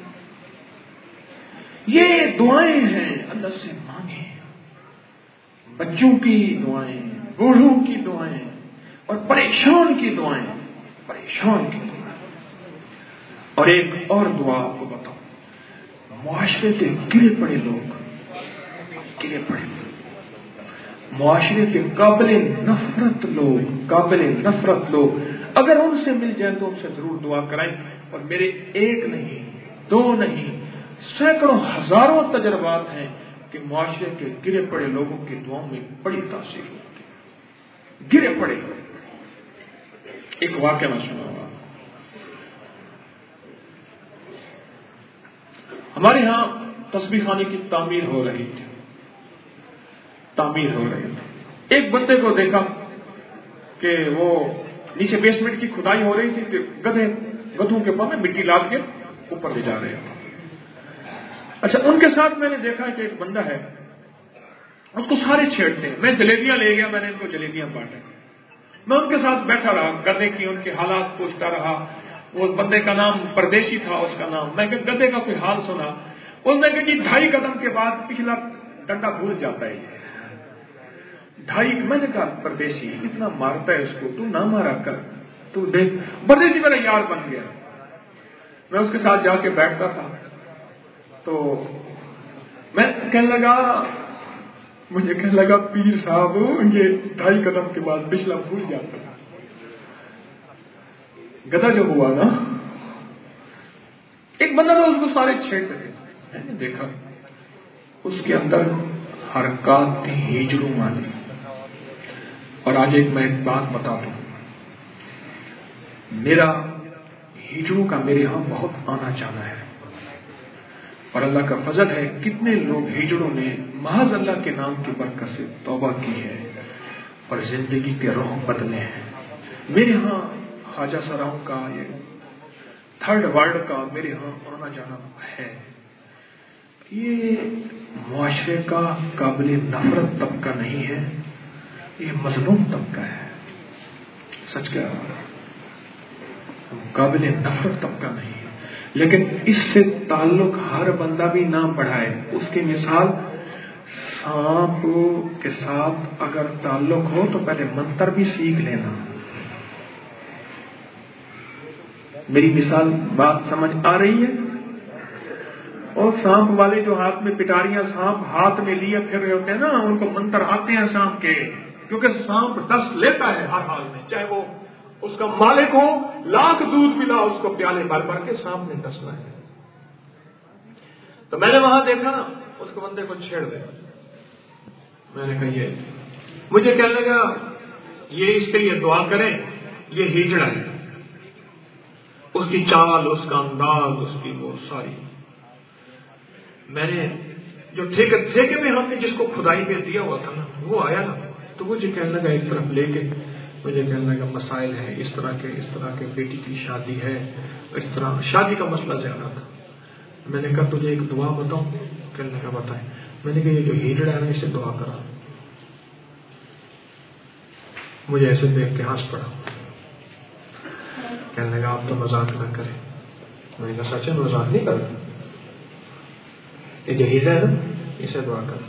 یہ دعائیں ہیں، اللہ سے مانگیں. بچوں کی دعائیں، بوڑھوں کی دعائیں، اور پریشان کی دعائیں، پریشان کی دعائیں. اور ایک اور دعا آپ کو بتاؤں، معاشرے کے گرے پڑے لوگ، گرے پڑے معاشرے کے قابل نفرت لوگ، قابل نفرت لوگ، اگر ان سے مل جائیں تو ان سے ضرور دعا کرائیں. اور میرے ایک نہیں، دو نہیں، سینکڑوں ہزاروں تجربات ہیں کہ معاشرے کے گرے پڑے لوگوں کی دعاؤں میں بڑی تاثیر ہوتی ہے. گرے پڑے ایک واقعہ میں سنا ہوا. ہمارے ہاں تسبیح خانے کی تعمیر ہو رہی تھی تعمیر ہو رہی تھی ایک بندے کو دیکھا کہ وہ نیچے بیسمنٹ کی کھدائی ہو رہی تھی کہ گدھے گدھوں کے پاؤں میں مٹی لاد کے اوپر لے جا رہے ہیں. اچھا، ان کے ساتھ میں نے دیکھا کہ ایک بندہ ہے، اس کو سارے چھیڑتے ہیں. میں جلیبیاں لے گیا، میں نے ان کو جلیبیاں بانٹے. میں ان کے ساتھ بیٹھا رہا، گدھے کی ان کے حالات پوچھتا رہا. وہ بندے کا نام پردیشی تھا، اس کا نام. میں کہ گدھے کا کوئی حال سنا. اس نے کہا کہ ڈھائی قدم کے بعد پچھلا ڈنڈا بھول جاتا ہے. ڈھائی میں نے کہا پردیشی اتنا مارتا ہے اس کو، تو نہ مارا کر، تو دیکھ. پردیشی میرا یار بن گیا. میں اس کے ساتھ جا کے بیٹھتا تھا تو میں کہنے لگا مجھے کہنے لگا پیر صاحب یہ ڈھائی قدم کے بعد پچھلا بھول جاتا ہے. گدھا جو ہوا نا، ایک بندہ تھا، اس کو سارے چھیڑ رہے. میں نے دیکھا اس کے اندر حرکات تھی ہجڑوں والی. اور آج ایک میں ایک بات بتا دوں، میرا ہجڑوں کا میرے ہاں بہت آنا جانا ہے. اور اللہ کا فضل ہے کتنے لوگ ہجڑوں نے محض اللہ کے نام کی برکت سے توبہ کی ہے اور زندگی کے رخ بدلے ہیں. میرے ہاں خواجہ سراؤں کا یہ تھرڈ ورلڈ کا میرے ہاں آنا جانا ہے. یہ معاشرے کا قابل نفرت طبقہ نہیں ہے، یہ مظلوم طبقہ ہے. سچ کہہ رہا ہوں، قابل نفرت طبقہ نہیں ہے. لیکن اس سے تعلق ہر بندہ بھی نہ بڑھائے. اس کی مثال سانپ کے ساتھ اگر تعلق ہو تو پہلے منتر بھی سیکھ لینا. میری مثال بات سمجھ آ رہی ہے؟ اور سانپ والے جو ہاتھ میں پٹاریاں سانپ ہاتھ میں لیے پھر رہے ہوتے ہیں نا، ان کو منتر آتے ہیں سانپ کے، کیونکہ سانپ ڈس لیتا ہے ہر حال میں، چاہے وہ اس کا مالک ہو لاکھ دودھ ملا اس کو پیالے بھر بھر کے سانپ نے ڈسنا ہے. تو میں نے وہاں دیکھا نا اس کو بندے کو چھیڑ دے. میں نے کہا یہ مجھے کہنے لگا یہ اس کے لیے دعا کریں، یہ ہجڑا ہے. اس کی چال، اس کا انداز، اس کی وہ ساری. میں نے جو ٹھیکے ٹھیکے میں ہم نے جس کو کھدائی میں دیا ہوا تھا نا، وہ آیا نا تو مجھے کہنے لگا ایک طرف لے کے مجھے کہنے لگا مسائل ہیں اس طرح کے اس طرح کے بیٹی کی شادی ہے، اس طرح شادی کا مسئلہ زیادہ تھا. میں نے کہا تجھے ایک دعا بتاؤں؟ کہنے لگا بتائیں. میں نے کہا یہ جو ہیجڑا ہے نا اسے دعا کرا. مجھے ایسے دیکھ کے ہنس پڑا. کہنے لگا آپ تو مذاق نہ کریں. میں نے کہا سچ ہے مذاق نہیں کر رہا. یہ جو ہیجڑا ہے نا اسے دعا کر،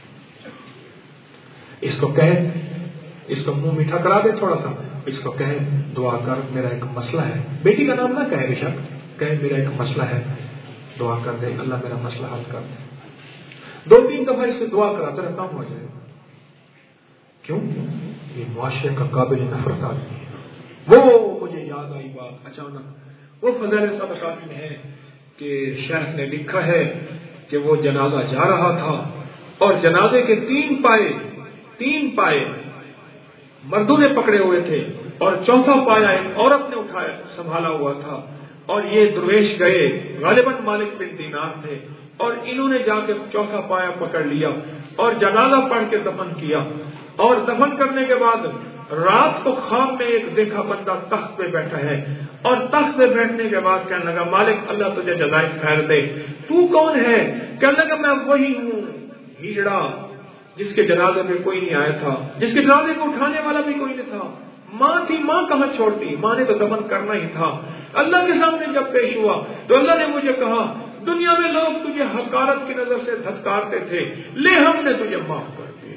اس کو کہے، اس کو منہ میٹھا کرا دے تھوڑا سا، اس کو کہے دعا کر میرا ایک مسئلہ ہے. بیٹی کا نام نہ کہے بے شک، کہے میرا ایک مسئلہ ہے، دعا کر دے اللہ میرا مسئلہ حل کر دے. دو تین دفعہ اس سے دعا کراتا رہتا ہوں. ہو جائے کیوں؟ یہ معاشرے کا قابل نفرت آدمی ہے. وہ مجھے یاد آئی بات اچانک، وہ فضائل صدقات میں ہے کہ شیخ نے لکھا ہے کہ وہ جنازہ جا رہا تھا اور جنازے کے تین پائے تین پائے مردوں نے پکڑے ہوئے تھے اور چوتھا پایا ایک عورت نے اٹھایا سنبھالا ہوا تھا. اور یہ درویش گئے، غالباً مالک بن دینار تھے، اور انہوں نے جا کے چوتھا پایا پکڑ لیا اور جنازہ پڑھ کے دفن کیا. اور دفن کرنے کے بعد رات کو خواب میں ایک دیکھا بندہ تخت پہ بیٹھا ہے، اور تخت پہ بیٹھنے کے بعد کہنے لگا مالک اللہ تجھے جزائے خیر دے. تو کون ہے؟ کہنے لگا میں وہی ہوں ہجڑا جس کے جنازے میں کوئی نہیں آیا تھا، جس کے جنازے کو اٹھانے والا بھی کوئی نہیں تھا. ماں تھی، ماں کہاں چھوڑتی، ماں نے تو دفن کرنا ہی تھا. اللہ کے سامنے جب پیش ہوا تو اللہ نے مجھے کہا دنیا میں لوگ تجھے حقارت کی نظر سے دھتکارتے تھے، لے ہم نے تجھے معاف کر دیا.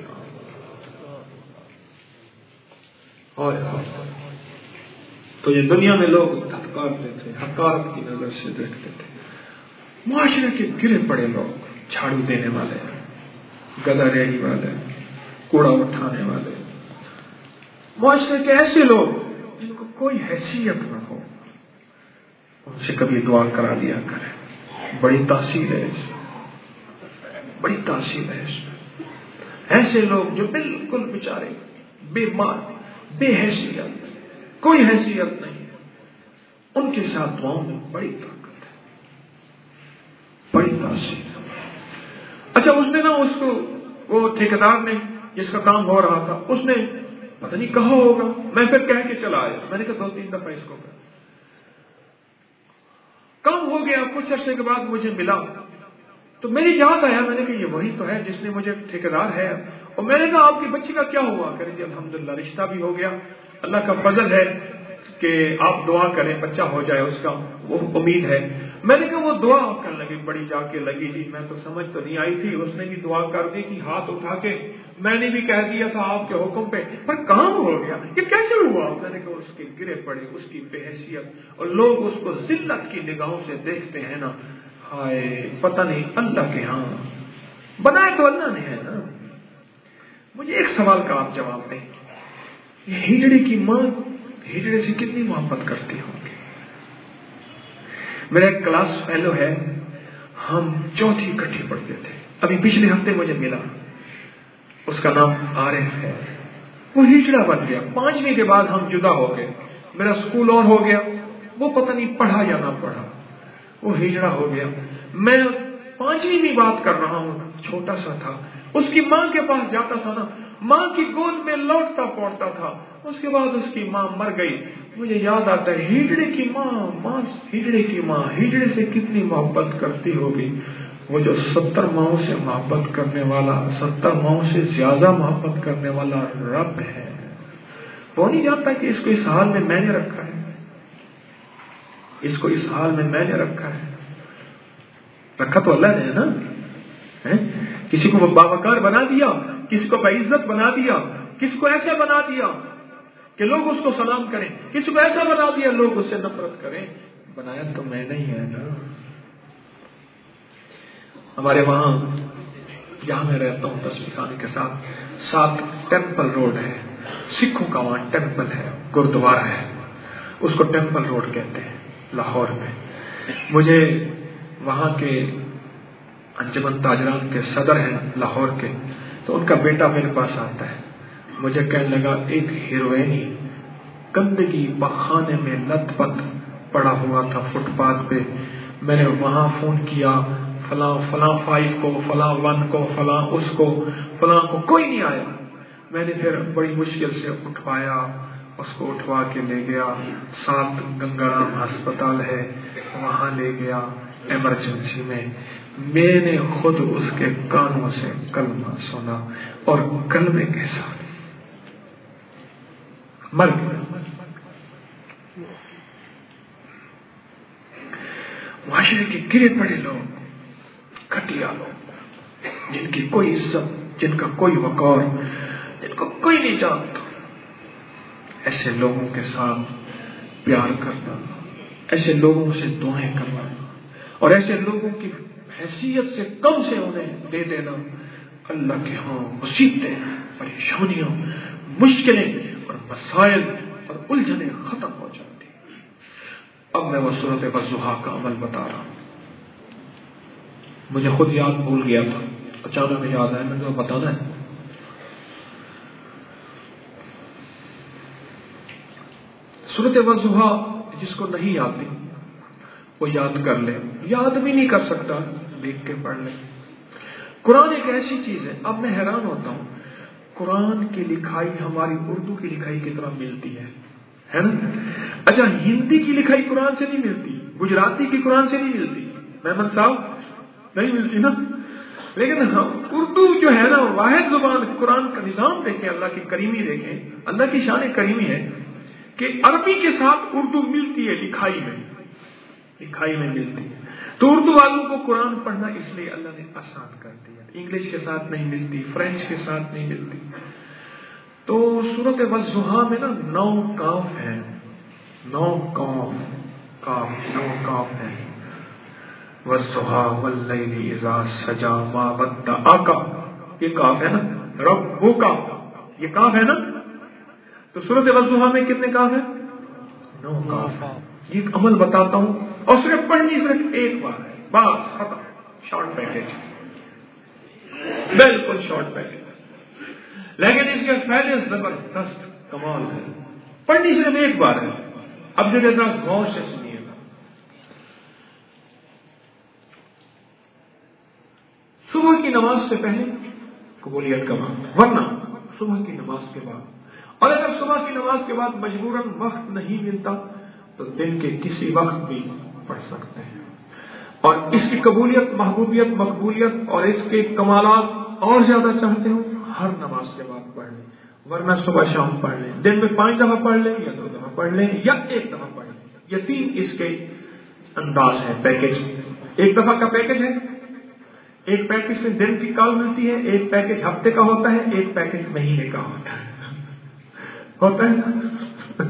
تو یہ دنیا میں لوگ دھتکارتے تھے، حقارت کی نظر سے دیکھتے تھے. معاشرے کے گرے پڑے لوگ، جھاڑو دینے والے، گدا ریڑھی والے، کوڑا اٹھانے والے، معاشرے کے ایسے لوگ جن کو کوئی حیثیت نہ ہو، ان سے کبھی دعا کرا دیا کرے. بڑی تاثیر ہے اس میں، بڑی تاثیر ہے اس میں. ایسے لوگ جو بالکل بیچارے بے مال، بے حیثیت، کوئی حیثیت نہیں، ان کے ساتھ دعاؤں میں بڑی طاقت ہے، بڑی تاثیر. اچھا اس نے نا اس کو، وہ ٹھیکیدار نے جس کا کام ہو رہا تھا، اس نے پتہ نہیں کہا ہوگا، میں پھر کہہ کے چلا آیا. میں نے کہا دو تین دفعہ اس کو کام ہو گیا. کچھ عرصے کے بعد مجھے ملا تو میری یاد آیا، میں نے کہا یہ وہی تو ہے جس نے مجھے ٹھیکیدار ہے. اور میں نے کہا آپ کی بچی کا کیا ہوا؟ کہہ رہی الحمدللہ رشتہ بھی ہو گیا، اللہ کا فضل ہے کہ آپ دعا کریں بچہ ہو جائے، اس کا وہ امید ہے. میں نے کہا وہ دعا کرنے لگی، بڑی جا کے لگی جی. میں تو سمجھ تو نہیں آئی تھی، اس نے بھی دعا کر دی تھی ہاتھ اٹھا کے، میں نے بھی کہہ دیا تھا آپ کے حکم پہ، پر کام ہو گیا. یہ کیسے ہوا؟ میں نے کہا اس کے گرے پڑے، اس کی بے حیثیت، اور لوگ اس کو ذلت کی نگاہوں سے دیکھتے ہیں نا، ہائے پتہ نہیں اللہ کے ہاں بنائے تو اللہ نے ہے نا. مجھے ایک سوال کا آپ جواب دیں، یہ ہجڑے کی ماں ہجڑے سے کتنی محبت کرتی ہوگی؟ میرا ایک کلاس فیلو ہے، ہم چوتھی اکٹھی پڑھتے تھے، ابھی پچھلے ہفتے مجھے ملا، اس کا نام عارف ہے. وہ ہجڑا بن گیا، پانچویں کے بعد ہم جدا ہو گئے، میرا اسکول اور ہو گیا، وہ پتہ نہیں پڑھا یا نہ پڑھا، وہ ہجڑا ہو گیا. میں پانچویں بھی بات کر رہا ہوں، چھوٹا سا تھا، اس کی ماں کے پاس جاتا تھا نا، ماں کی گود میں لوٹتا پڑتا تھا. اس کے بعد اس کی ماں مر گئی. مجھے یاد آتا ہے ہجڑے کی ماں، ماں ہجڑے کی ماں ہجڑے سے کتنی محبت کرتی ہوگی. وہ جو ستر ماؤں سے محبت کرنے والا، ستر ماؤں سے زیادہ محبت کرنے والا رب ہے، وہ نہیں جانتا کہ اس کو اس حال میں میں نے رکھا ہے، اس کو اس حال میں میں نے رکھا ہے. رکھا تو اللہ نے ہے نا. کسی کو باوقار بنا دیا، کسی کو باعزت بنا دیا، کسی کو ایسا بنا دیا کہ لوگ اس کو سلام کریں، کسی کو ایسا بنا دیا لوگ اس سے نفرت کریں. بنایا تو میں نہیں ہے نا. ہمارے وہاں جہاں میں رہتا ہوں تصویر خانے کے ساتھ ساتھ ٹیمپل روڈ ہے، سکھوں کا وہاں ٹیمپل ہے، گردوارا ہے، اس کو ٹیمپل روڈ کہتے ہیں لاہور میں. مجھے وہاں کے انجمن تاجران کے صدر ہیں لاہور کے، تو ان کا بیٹا میرے پاس آتا ہے، مجھے کہنے لگا ایک ہیروئنی گندگی بخانے میں لت پت پڑا ہوا تھا فٹ پاتھ پہ. میں نے وہاں فون کیا، فلاں فلاں فائیو کو، فلاں ون کو، فلاں اس کو، فلاں کو، کوئی نہیں آیا. میں نے پھر بڑی مشکل سے اٹھوایا، اس کو اٹھوا کے لے گیا، ساتھ گنگا رام ہسپتال ہے وہاں لے گیا ایمرجنسی میں. میں نے خود اس کے کانوں سے کلمہ سنا اور کلمے کے ساتھ مر گیا. معاشرے کے گرے پڑے لوگ، گھٹیا لوگ، جن کی کوئی عزت، جن کا کوئی وقار، جن کو کوئی نہیں جانتا، ایسے لوگوں کے ساتھ پیار کرنا، ایسے لوگوں سے دعائیں کرنا، اور ایسے لوگوں کی حیثیت سے کم سے انہیں دے دینا، اللہ کے ہاں مصیبتیں، پریشانیاں، مشکلیں اور مسائل اور الجھنیں ختم ہو جاتی. اب میں وہ سورۃ والضحیٰ کا عمل بتا رہا ہوں. مجھے خود یاد بھول گیا تھا، اچانک میں یاد آیا، میں نے بتانا ہے. سورۃ والضحیٰ جس کو نہیں آتی وہ یاد کر لے، یاد بھی نہیں کر سکتا دیکھ کے پڑھ لے. قرآن ایک ایسی چیز ہے، اب میں حیران ہوتا ہوں، قرآن کی لکھائی ہماری اردو کی لکھائی کی طرح ملتی ہے ہے نا. اچھا ہندی کی لکھائی قرآن سے نہیں ملتی، گجراتی کی قرآن سے نہیں ملتی، محمد صاحب نہیں ملتی نا. لیکن ہم اردو جو ہے نا واحد زبان، قرآن کا نظام دیکھیں، اللہ کی کریمی دیکھیں، اللہ کی شان کریمی ہے کہ عربی کے ساتھ اردو ملتی ہے لکھائی میں، لکھائی میں ملتی ہے. تو اردو والوں کو قرآن پڑھنا اس لیے اللہ نے آسان کر دیا. انگلش کے ساتھ نہیں ملتی، فرینچ کے ساتھ نہیں ملتی. تو سورۃ والضحیٰ میں نا نو کاف ہیں، نو کاف کاف نو کاف ہیں. والضحى واللیل اذا سجا ما ودعک، یہ کاف ہے نا، ربک یہ کاف ہے نا، تو سورۃ والضحى میں کتنے کاف ہیں؟ نو کاف ہے۔ یہ ایک عمل بتاتا ہوں اور صرف پڑھنی صرف ایک بار ہے، بس ختم، شارٹ پیکج، بالکل شارٹ پیکج، لیکن اس کے فائدے زبردست کمال ہے۔ پڑھنی صرف ایک بار ہے۔ اب جو ذرا غور سے سنیے گا، صبح کی نماز سے پہلے قبولیت کا وقت، ورنہ صبح کی نماز کے بعد، اور اگر صبح کی نماز کے بعد مجبوراً وقت نہیں ملتا تو دن کے کسی وقت بھی پڑھ سکتے ہیں، اور اس کی قبولیت، محبوبیت، مقبولیت اور اس کے کمالات اور زیادہ چاہتے ہو ہر نماز کے بعد پڑھ لیں، ورنہ صبح شام پڑھ لیں، دن میں پانچ دفعہ پڑھ لیں یا دو دفعہ پڑھ لیں یا ایک دفعہ پڑھ لیں، یہ تین اس کے انداز ہے، پیکج۔ ایک دفعہ کا پیکج ہے، ایک پیکج سے دن کی کال ملتی ہے، ایک پیکج ہفتے کا ہوتا ہے، ایک پیکج مہینے کا ہوتا ہے ہوتا ہے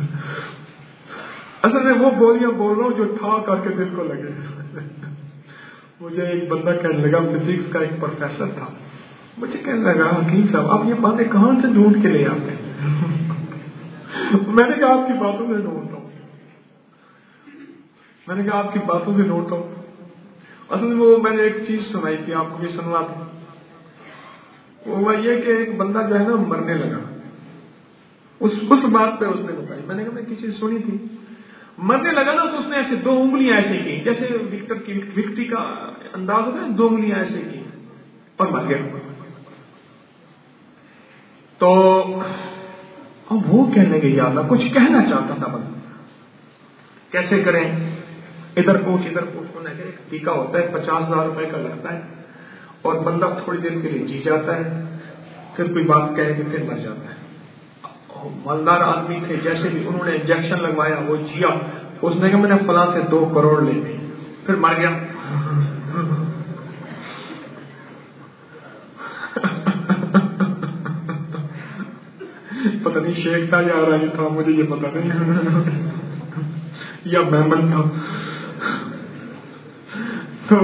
اصل میں وہ بولیاں بول رہا ہوں جو ٹھا کر کے دل کو لگے۔ مجھے ایک بندہ کہنے لگا، فزکس کا ایک پروفیسر تھا، مجھے کہنے لگا حکیم صاحب آپ یہ باتیں کہاں سے ڈھونڈ کے لے آتے ہیں؟ میں نے کہا آپ کی باتوں سے ڈھونڈتا ہوں میں نے کہا آپ کی باتوں سے ڈھونڈتا ہوں اصل میں وہ میں نے ایک چیز سنائی تھی، آپ کو بھی سنوا دوں۔ وہ یہ کہ ایک بندہ جو ہے نا مرنے لگا، اس اس بات پہ اس نے بتائی، میں نے کہا میں کسی سنی تھی، مرنے لگا نا تو اس نے ایسے دو انگلیاں ایسے کی، جیسے وکٹر کی وکٹری کا انداز ہوتا ہے، دو انگلیاں ایسے کی اور مر گیا۔ تو اب وہ کہنے کے یا اللہ کچھ کہنا چاہتا تھا بندہ، کیسے کریں، ادھر پوچھ ادھر پوچھ، انہیں کہ ایک ٹیکہ ہوتا ہے پچاس ہزار روپے کا لگتا ہے، اور بندہ تھوڑی دیر کے لیے جی جاتا ہے، پھر کوئی بات کہے کہ پھر مر جاتا ہے۔ مالدار آدمی تھے، جیسے بھی انہوں نے انجیکشن لگوایا وہ جیا، اس نے کہا میں نے فلاں سے دو کروڑ لے لی، پھر مر گیا۔ پتہ نہیں شیخ تھا یا راجی تھا، مجھے یہ پتہ نہیں، یا مہمن تھا۔ تو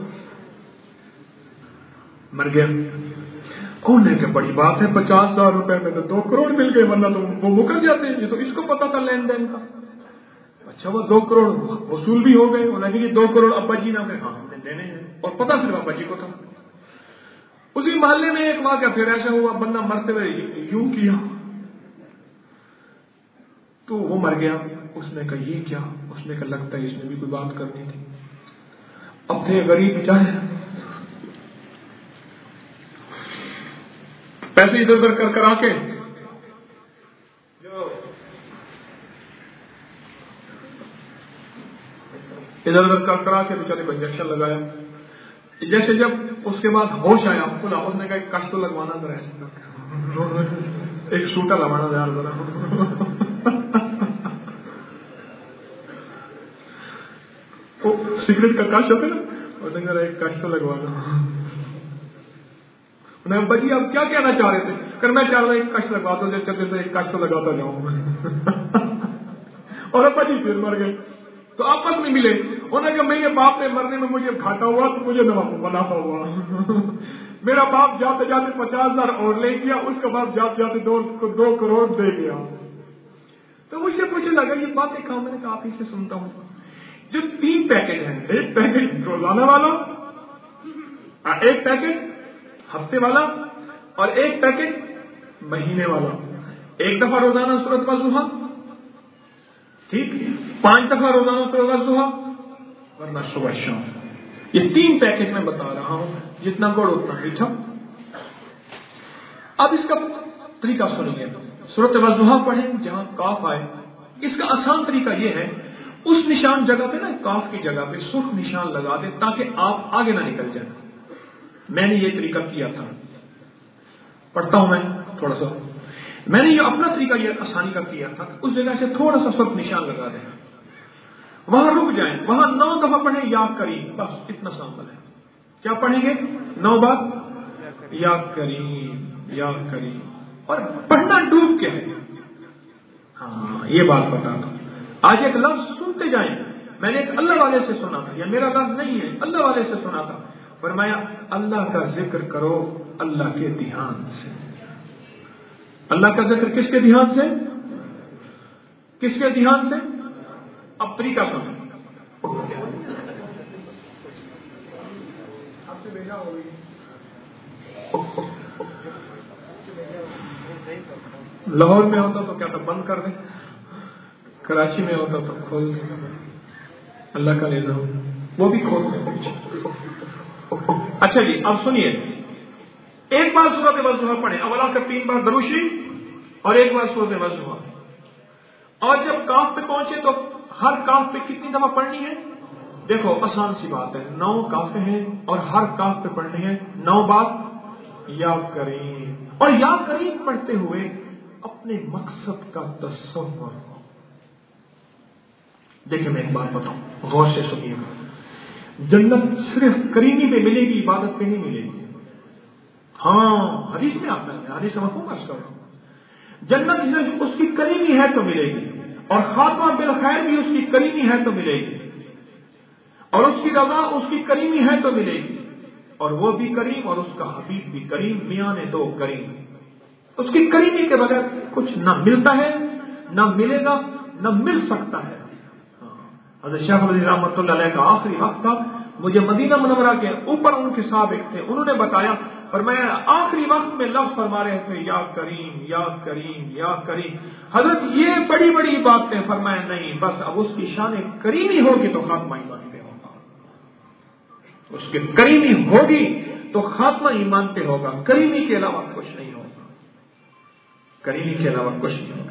مر گیا۔ کون ہے کہ بڑی بات ہے، پچاس ہزار روپے میں تو دو کروڑ مل گئے، ورنہ تو وہ مکر جاتے ہیں، یہ تو اس کو پتا تھا لین دین کا۔ اچھا وہ دو کروڑ وصول بھی ہو گئے، انہوں نے کہ دو کروڑ ابا جی نہ میں ہاں ہم نے دینے ہیں، اور پتا صرف ابا جی کو تھا۔ اسی محلے میں ایک واقعہ پھر ایسا ہوا، بندہ مرتے ہوئے یوں کیا تو وہ مر گیا۔ اس نے کہا یہ کیا؟ اس نے کہا لگتا ہے اس نے بھی کوئی بات کرنی تھی۔ اب تھے غریب چاہے پیسے ادھر ادھر کر کرا کے ادھر ادھر کر کرا کے بیچارے کو انجیکشن لگایا۔ جیسے جب اس کے بعد ہوش آیا کھلا، اس نے کہا ایک کش تو لگوانا ذرا، ایک سوٹا لگوانا ذرا ذرا سگریٹ کا کش ہوتا ہے نا، اس نے کہا ایک کش تو لگوانا۔ ابا جی آپ کیا کہنا چاہ رہے تھے؟ کر میں چاہ رہا ایک کش لگواتا ہوں، چلتے تو ایک کش تو لگاتا جاؤں اور ابا جی پھر مر گئے۔ تو آپس میں ملے، انہوں نے کہا میرے باپ نے مرنے میں مجھے گھاٹا ہوا تو مجھے منافع ہوا، میرا باپ جاتے جاتے پچاس ہزار اور لے گیا، اس کا باپ جاتے جاتے دو, دو کروڑ دے گیا۔ تو مجھ سے پوچھنے لگا یہ باتیں کہاں؟ میں نے کہا آپ ہی سے سنتا ہوں۔ جو تین پیکج ہیں، ایک پیکج روزانہ والا، ایک پیکج ہفتے والا، اور ایک پیکج مہینے والا۔ ایک دفعہ روزانہ سورۃ والضحیٰ، ٹھیک، پانچ دفعہ روزانہ سورۃ والضحیٰ، ورنہ صبح شام۔ یہ تین پیکج میں بتا رہا ہوں، جتنا گڑ اتنا میٹھا۔ اب اس کا طریقہ سنیے، سورۃ والضحیٰ پڑھیں جہاں کاف آئے۔ اس کا آسان طریقہ یہ ہے، اس نشان جگہ پہ نا کاف کی جگہ پہ سرخ نشان لگا دیں تاکہ آپ آگے نہ نکل جائیں۔ میں نے یہ طریقہ کیا تھا، پڑھتا ہوں میں تھوڑا سا، میں نے یہ اپنا طریقہ یہ آسانی کا کیا تھا، اس جگہ سے تھوڑا سا سرخ نشان لگا دیں، وہاں رک جائیں، وہاں نو دفعہ پڑھیں یا کریم، بس اتنا سامپل ہے۔ کیا پڑھیں گے؟ نو بار یا کریم یا کریم، اور پڑھنا ڈوب کے ہے۔ ہاں یہ بات بتا دو، آج ایک لفظ سنتے جائیں، میں نے ایک اللہ والے سے سنا تھا، یہ میرا لفظ نہیں ہے، اللہ والے سے سنا تھا، فرمایا اللہ کا ذکر کرو اللہ کے دھیان سے۔ اللہ کا ذکر کس کے دھیان سے؟ کس کے دھیان سے؟ اب طریقہ سنیں۔ لاہور میں ہوتا تو کیا تھا بند کر دیں، کراچی میں ہوتا تو کھول دیں، اللہ کا نظام وہ بھی کھول دیں۔ اچھا جی اب سنیے، ایک بار سورۃ والضحیٰ پڑھیں، اولا کا تین بار درود شریف اور ایک بار سورۃ والضحیٰ، اور جب کاف پہ پہنچے تو ہر کاف پہ کتنی دفعہ پڑھنی ہے؟ دیکھو آسان سی بات ہے، نو کافیں ہیں اور ہر کاف پہ پڑھنے ہیں نو بار یا کریم، اور یا کریم پڑھتے ہوئے اپنے مقصد کا تصور ہو۔ دیکھیں میں ایک بات بتاؤں، غور سے سنیے گا، جنت صرف کریمی پہ ملے گی، عبادت پہ نہیں ملے گی۔ ہاں حدیث میں آتا ہے، حدیث مفہوم عرض کر رہا ہوں، جنت صرف اس کی کریمی ہے تو ملے گی، اور خاتمہ بالخیر بھی اس کی کریمی ہے تو ملے گی، اور اس کی رضا اس کی کریمی ہے تو ملے گی، اور وہ بھی کریم اور اس کا حبیب بھی کریم، میاں نے دو کریم، اس کی کریمی کے بغیر کچھ نہ ملتا ہے، نہ ملے گا، نہ مل سکتا ہے۔ حضرت شیخ الحدیث رحمۃ اللہ علیہ کا آخری وقت تھا، مجھے مدینہ منورہ کے اوپر ان کے سابق تھے، انہوں نے بتایا، فرمایا آخری وقت میں لفظ فرما رہے تھے یا کریم یا کریم یا کریم، حضرت یہ بڑی بڑی باتیں، فرمایا نہیں، بس اب اس کی شان کریمی ہوگی تو خاتمہ ایمان پہ ہوگا، اس کی کریمی ہوگی تو خاتمہ ایمان پہ ہوگا، کریمی کے علاوہ کچھ نہیں ہوگا، کریمی کے علاوہ کچھ نہیں ہوگا۔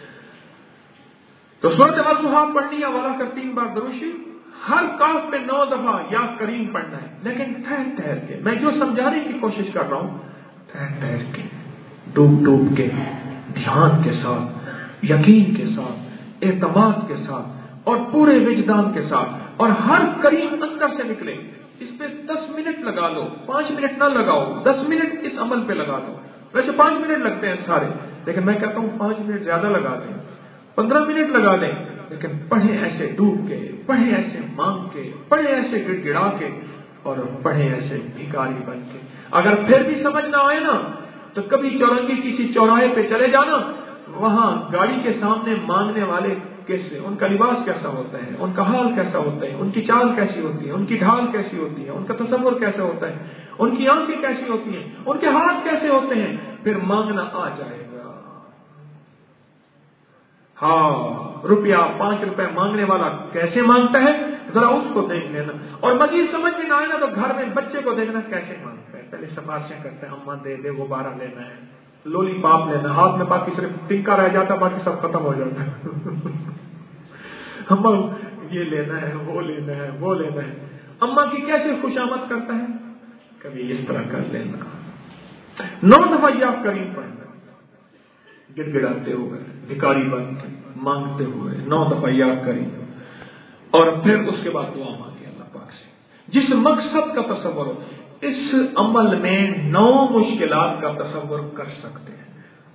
تو سورۃ والضحیٰ پڑھنی ہے، والا کا تین بار درود شریف، ہر کاف میں نو دفعہ یا کریم پڑھنا ہے، لیکن ٹھہر ٹھہر کے، میں جو سمجھانے کی کوشش کر رہا ہوں ٹھہر ٹھہر کے، ڈوب ڈوب کے، دھیان کے ساتھ، یقین کے ساتھ، اعتماد کے ساتھ، اور پورے وجدان کے ساتھ، اور ہر کریم اندر سے نکلے۔ اس پہ دس منٹ لگا لو، پانچ منٹ نہ لگاؤ، دس منٹ اس عمل پہ لگا لو، ویسے پانچ منٹ لگتے ہیں سارے، لیکن میں کہتا ہوں پانچ منٹ زیادہ لگا دیں، پندرہ منٹ لگا دیں، لیکن پڑھیں ایسے ڈوب کے، پڑھیں ایسے مانگ کے، پڑھیں ایسے گڑ گڑا کے، اور پڑھیں ایسے بھکاری بن کے۔ اگر پھر بھی سمجھ نہ آئے نا تو کبھی چورنگی کسی چوراہے پہ چلے جانا، وہاں گاڑی کے سامنے مانگنے والے کیسے، ان کا لباس کیسا ہوتا ہے، ان کا حال کیسا ہوتا ہے، ان کی چال کیسی ہوتی ہے، ان کی ڈھال کیسی ہوتی ہے، ان کا تصور کیسا ہوتا ہے، ان کی آنکھیں کیسی ہوتی ہیں، ان کے ہاتھ کیسے ہوتے ہیں، پھر مانگنا آ جائے گا۔ ہاں روپیہ پانچ روپے مانگنے والا کیسے مانگتا ہے ذرا اس کو دیکھ لینا، اور مزید سمجھ میں نہ آئے نا تو گھر میں بچے کو دیکھنا کیسے مانگتا ہے، پہلے سفارشیں کرتے ہیں، اماں دے دے، وہ بارہ لینا ہے، لولی پاپ لینا، ہاتھ میں باقی صرف ٹنکا رہ جاتا، باقی سب ختم ہو جاتا ہے۔ اماں یہ لینا ہے، وہ لینا ہے، وہ لینا ہے، اماں کی کیسے خوشامد کرتا ہے، کبھی اس طرح کر لینا۔ نو دفعہ یا کریم پڑھنا، گڑ گڑاتے ہوئے، بھکاری بن کے، مانگتے ہوئے، نو دفعہ یا کریم، اور پھر اس کے بعد دعا مانگے اللہ پاک سے، جس مقصد کا تصور ہو۔ اس عمل میں نو مشکلات کا تصور کر سکتے ہیں،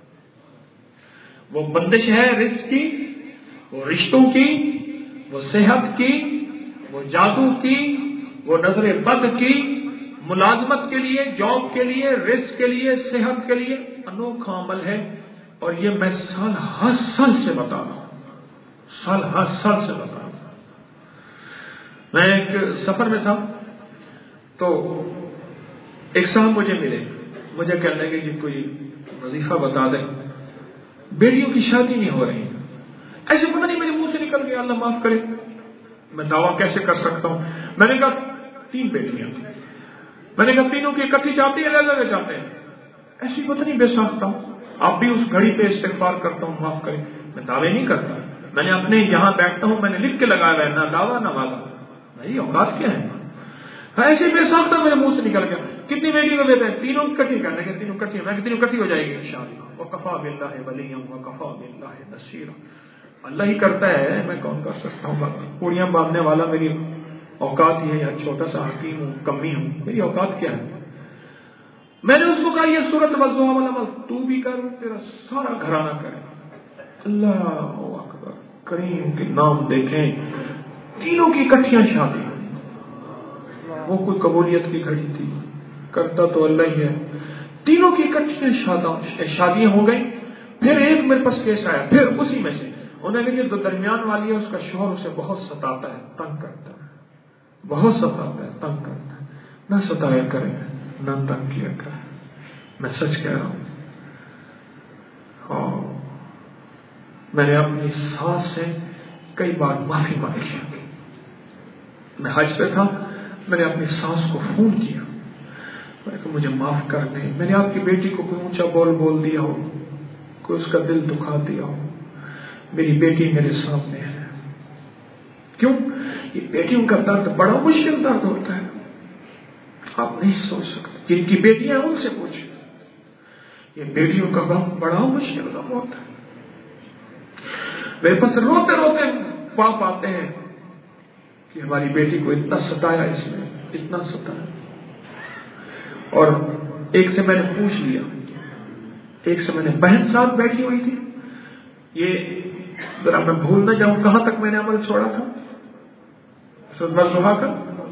وہ بندش ہے رزق کی، وہ رشتوں کی، وہ صحت کی، وہ جادو کی، وہ نظر بد کی، ملازمت کے لیے، جاب کے لیے، رزق کے لیے، صحت کے لیے انوکھا عمل ہے، اور یہ میں سال ہر سال سے بتا رہا ہوں، سال ہر سال سے بتا رہا ہوں۔ میں ایک سفر میں تھا تو ایک صاحب مجھے ملے، مجھے کہنے لگے کہ کوئی وظیفہ بتا دیں، بیٹیوں کی شادی نہیں ہو رہی، ایسے پتہ نہیں میرے منہ سے نکل گیا، اللہ معاف کرے، میں دعویٰ کیسے کر سکتا ہوں۔ میں نے کہا تین بیٹیاں، میں نے کہا تینوں کی اکٹھی چاہتی ہیں، الگ الگ چاہتے ہیں، ایسی پتہ نہیں بے ساختہ ہوں، آپ بھی اس گھڑی پہ استغفار کرتا ہوں، معاف کریں، میں دعوے نہیں کرتا، میں نے اپنے جہاں بیٹھتا ہوں میں نے لکھ کے لگایا ہے، نہ دعویٰ نہ وعدہ، بھائی اوقات کیا ہے، ایسے بے ساختہ میرے منہ سے نکل گیا۔ کتنی بیٹی کو دیتے ہیں؟ تینوں کٹھی کرنے کے، تینوں کٹھی، میں تینوں کٹھی ہو جائے گی انشاءاللہ، وکفا باللہ ولیا وکفا باللہ نصیرا، اللہ ہی کرتا ہے، میں کون کر سکتا ہوں، پوریاں باندھنے والا میری اوقات ہی ہے، یا چھوٹا سا حکیم ہوں، کمی ہوں، میری اوقات کیا ہے۔ میں نے اس کو کہا یہ سورۃ والضحیٰ والا عمل تو بھی کر، تیرا سارا گھرانہ کرے۔ اللہ اکبر، کریم کے نام دیکھیں، تینوں کی اکٹھیاں شادی. وہ کوئی قبولیت کی گھڑی تھی, کرتا تو اللہ ہی ہے. تینوں کی اکٹھیاں شادیاں ہو گئی. پھر ایک میرے پاس کیس آیا, پھر اسی میں سے انہوں نے جو درمیان والی ہے اس کا شوہر اسے بہت ستاتا ہے, تنگ کرتا ہے, بہت ستاتا ہے, تنگ کرتا ہے. نہ ستایا کرے, نہ تنگ کیا کرے. میں سچ کہہ رہا ہوں. اور میں نے اپنی ساس سے کئی بار معافی مانگی. میں حج پہ تھا, میں نے اپنی ساس کو فون کیا, میں نے کہا مجھے معاف کر دیں, میں نے آپ کی بیٹی کو کوئی اونچا بول بول دیا ہو, کوئی اس کا دل دکھا دیا ہو. میری بیٹی میرے سامنے ہے. کیوں؟ یہ بیٹیوں کا درد بڑا مشکل درد ہوتا ہے, آپ نہیں سوچ سکتے. جن کی بیٹیاں ان سے پوچھیں, یہ بیٹیوں کا غم بڑا مشکل غم ہوتا ہے. میرے پاس روتے روتے باپ آتے ہیں کہ ہماری بیٹی کو اتنا ستایا, اس نے اتنا ستایا. اور ایک سے میں نے پوچھ لیا, ایک سے میں نے بہن ساتھ بیٹھی ہوئی تھی, یہ ذرا میں بھول نہ جاؤں کہاں تک میں نے عمل چھوڑا تھا. سہا کا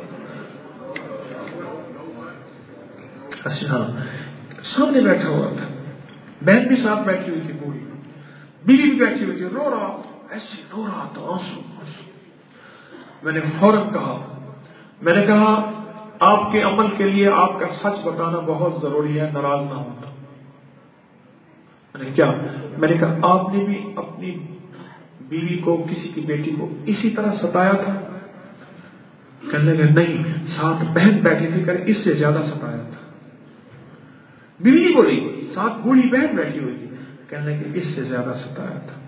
اچھا سامنے بیٹھا ہوا تھا, بہن بھی ساتھ بیٹھی ہوئی تھی, پوری بیوی بھی بیٹھی ہوئی تھی, رو رہا ایسے رو رہا تھا, آنسو آنسو. میں نے فوراً کہا, میں نے کہا آپ کے عمل کے لیے آپ کا سچ بتانا بہت ضروری ہے, ناراض نہ ہوتا. میں نے کیا میں نے کہا آپ نے بھی اپنی بیوی کو, کسی کی بیٹی کو اسی طرح ستایا تھا؟ کہنے لگے نہیں, ساتھ بہن بیٹھی تھی, کہ اس سے زیادہ ستایا تھا. بیوی بولی, ساتھ بوڑھی بہن بیٹھی ہوئی تھی, کہنے لگے اس سے زیادہ ستایا تھا.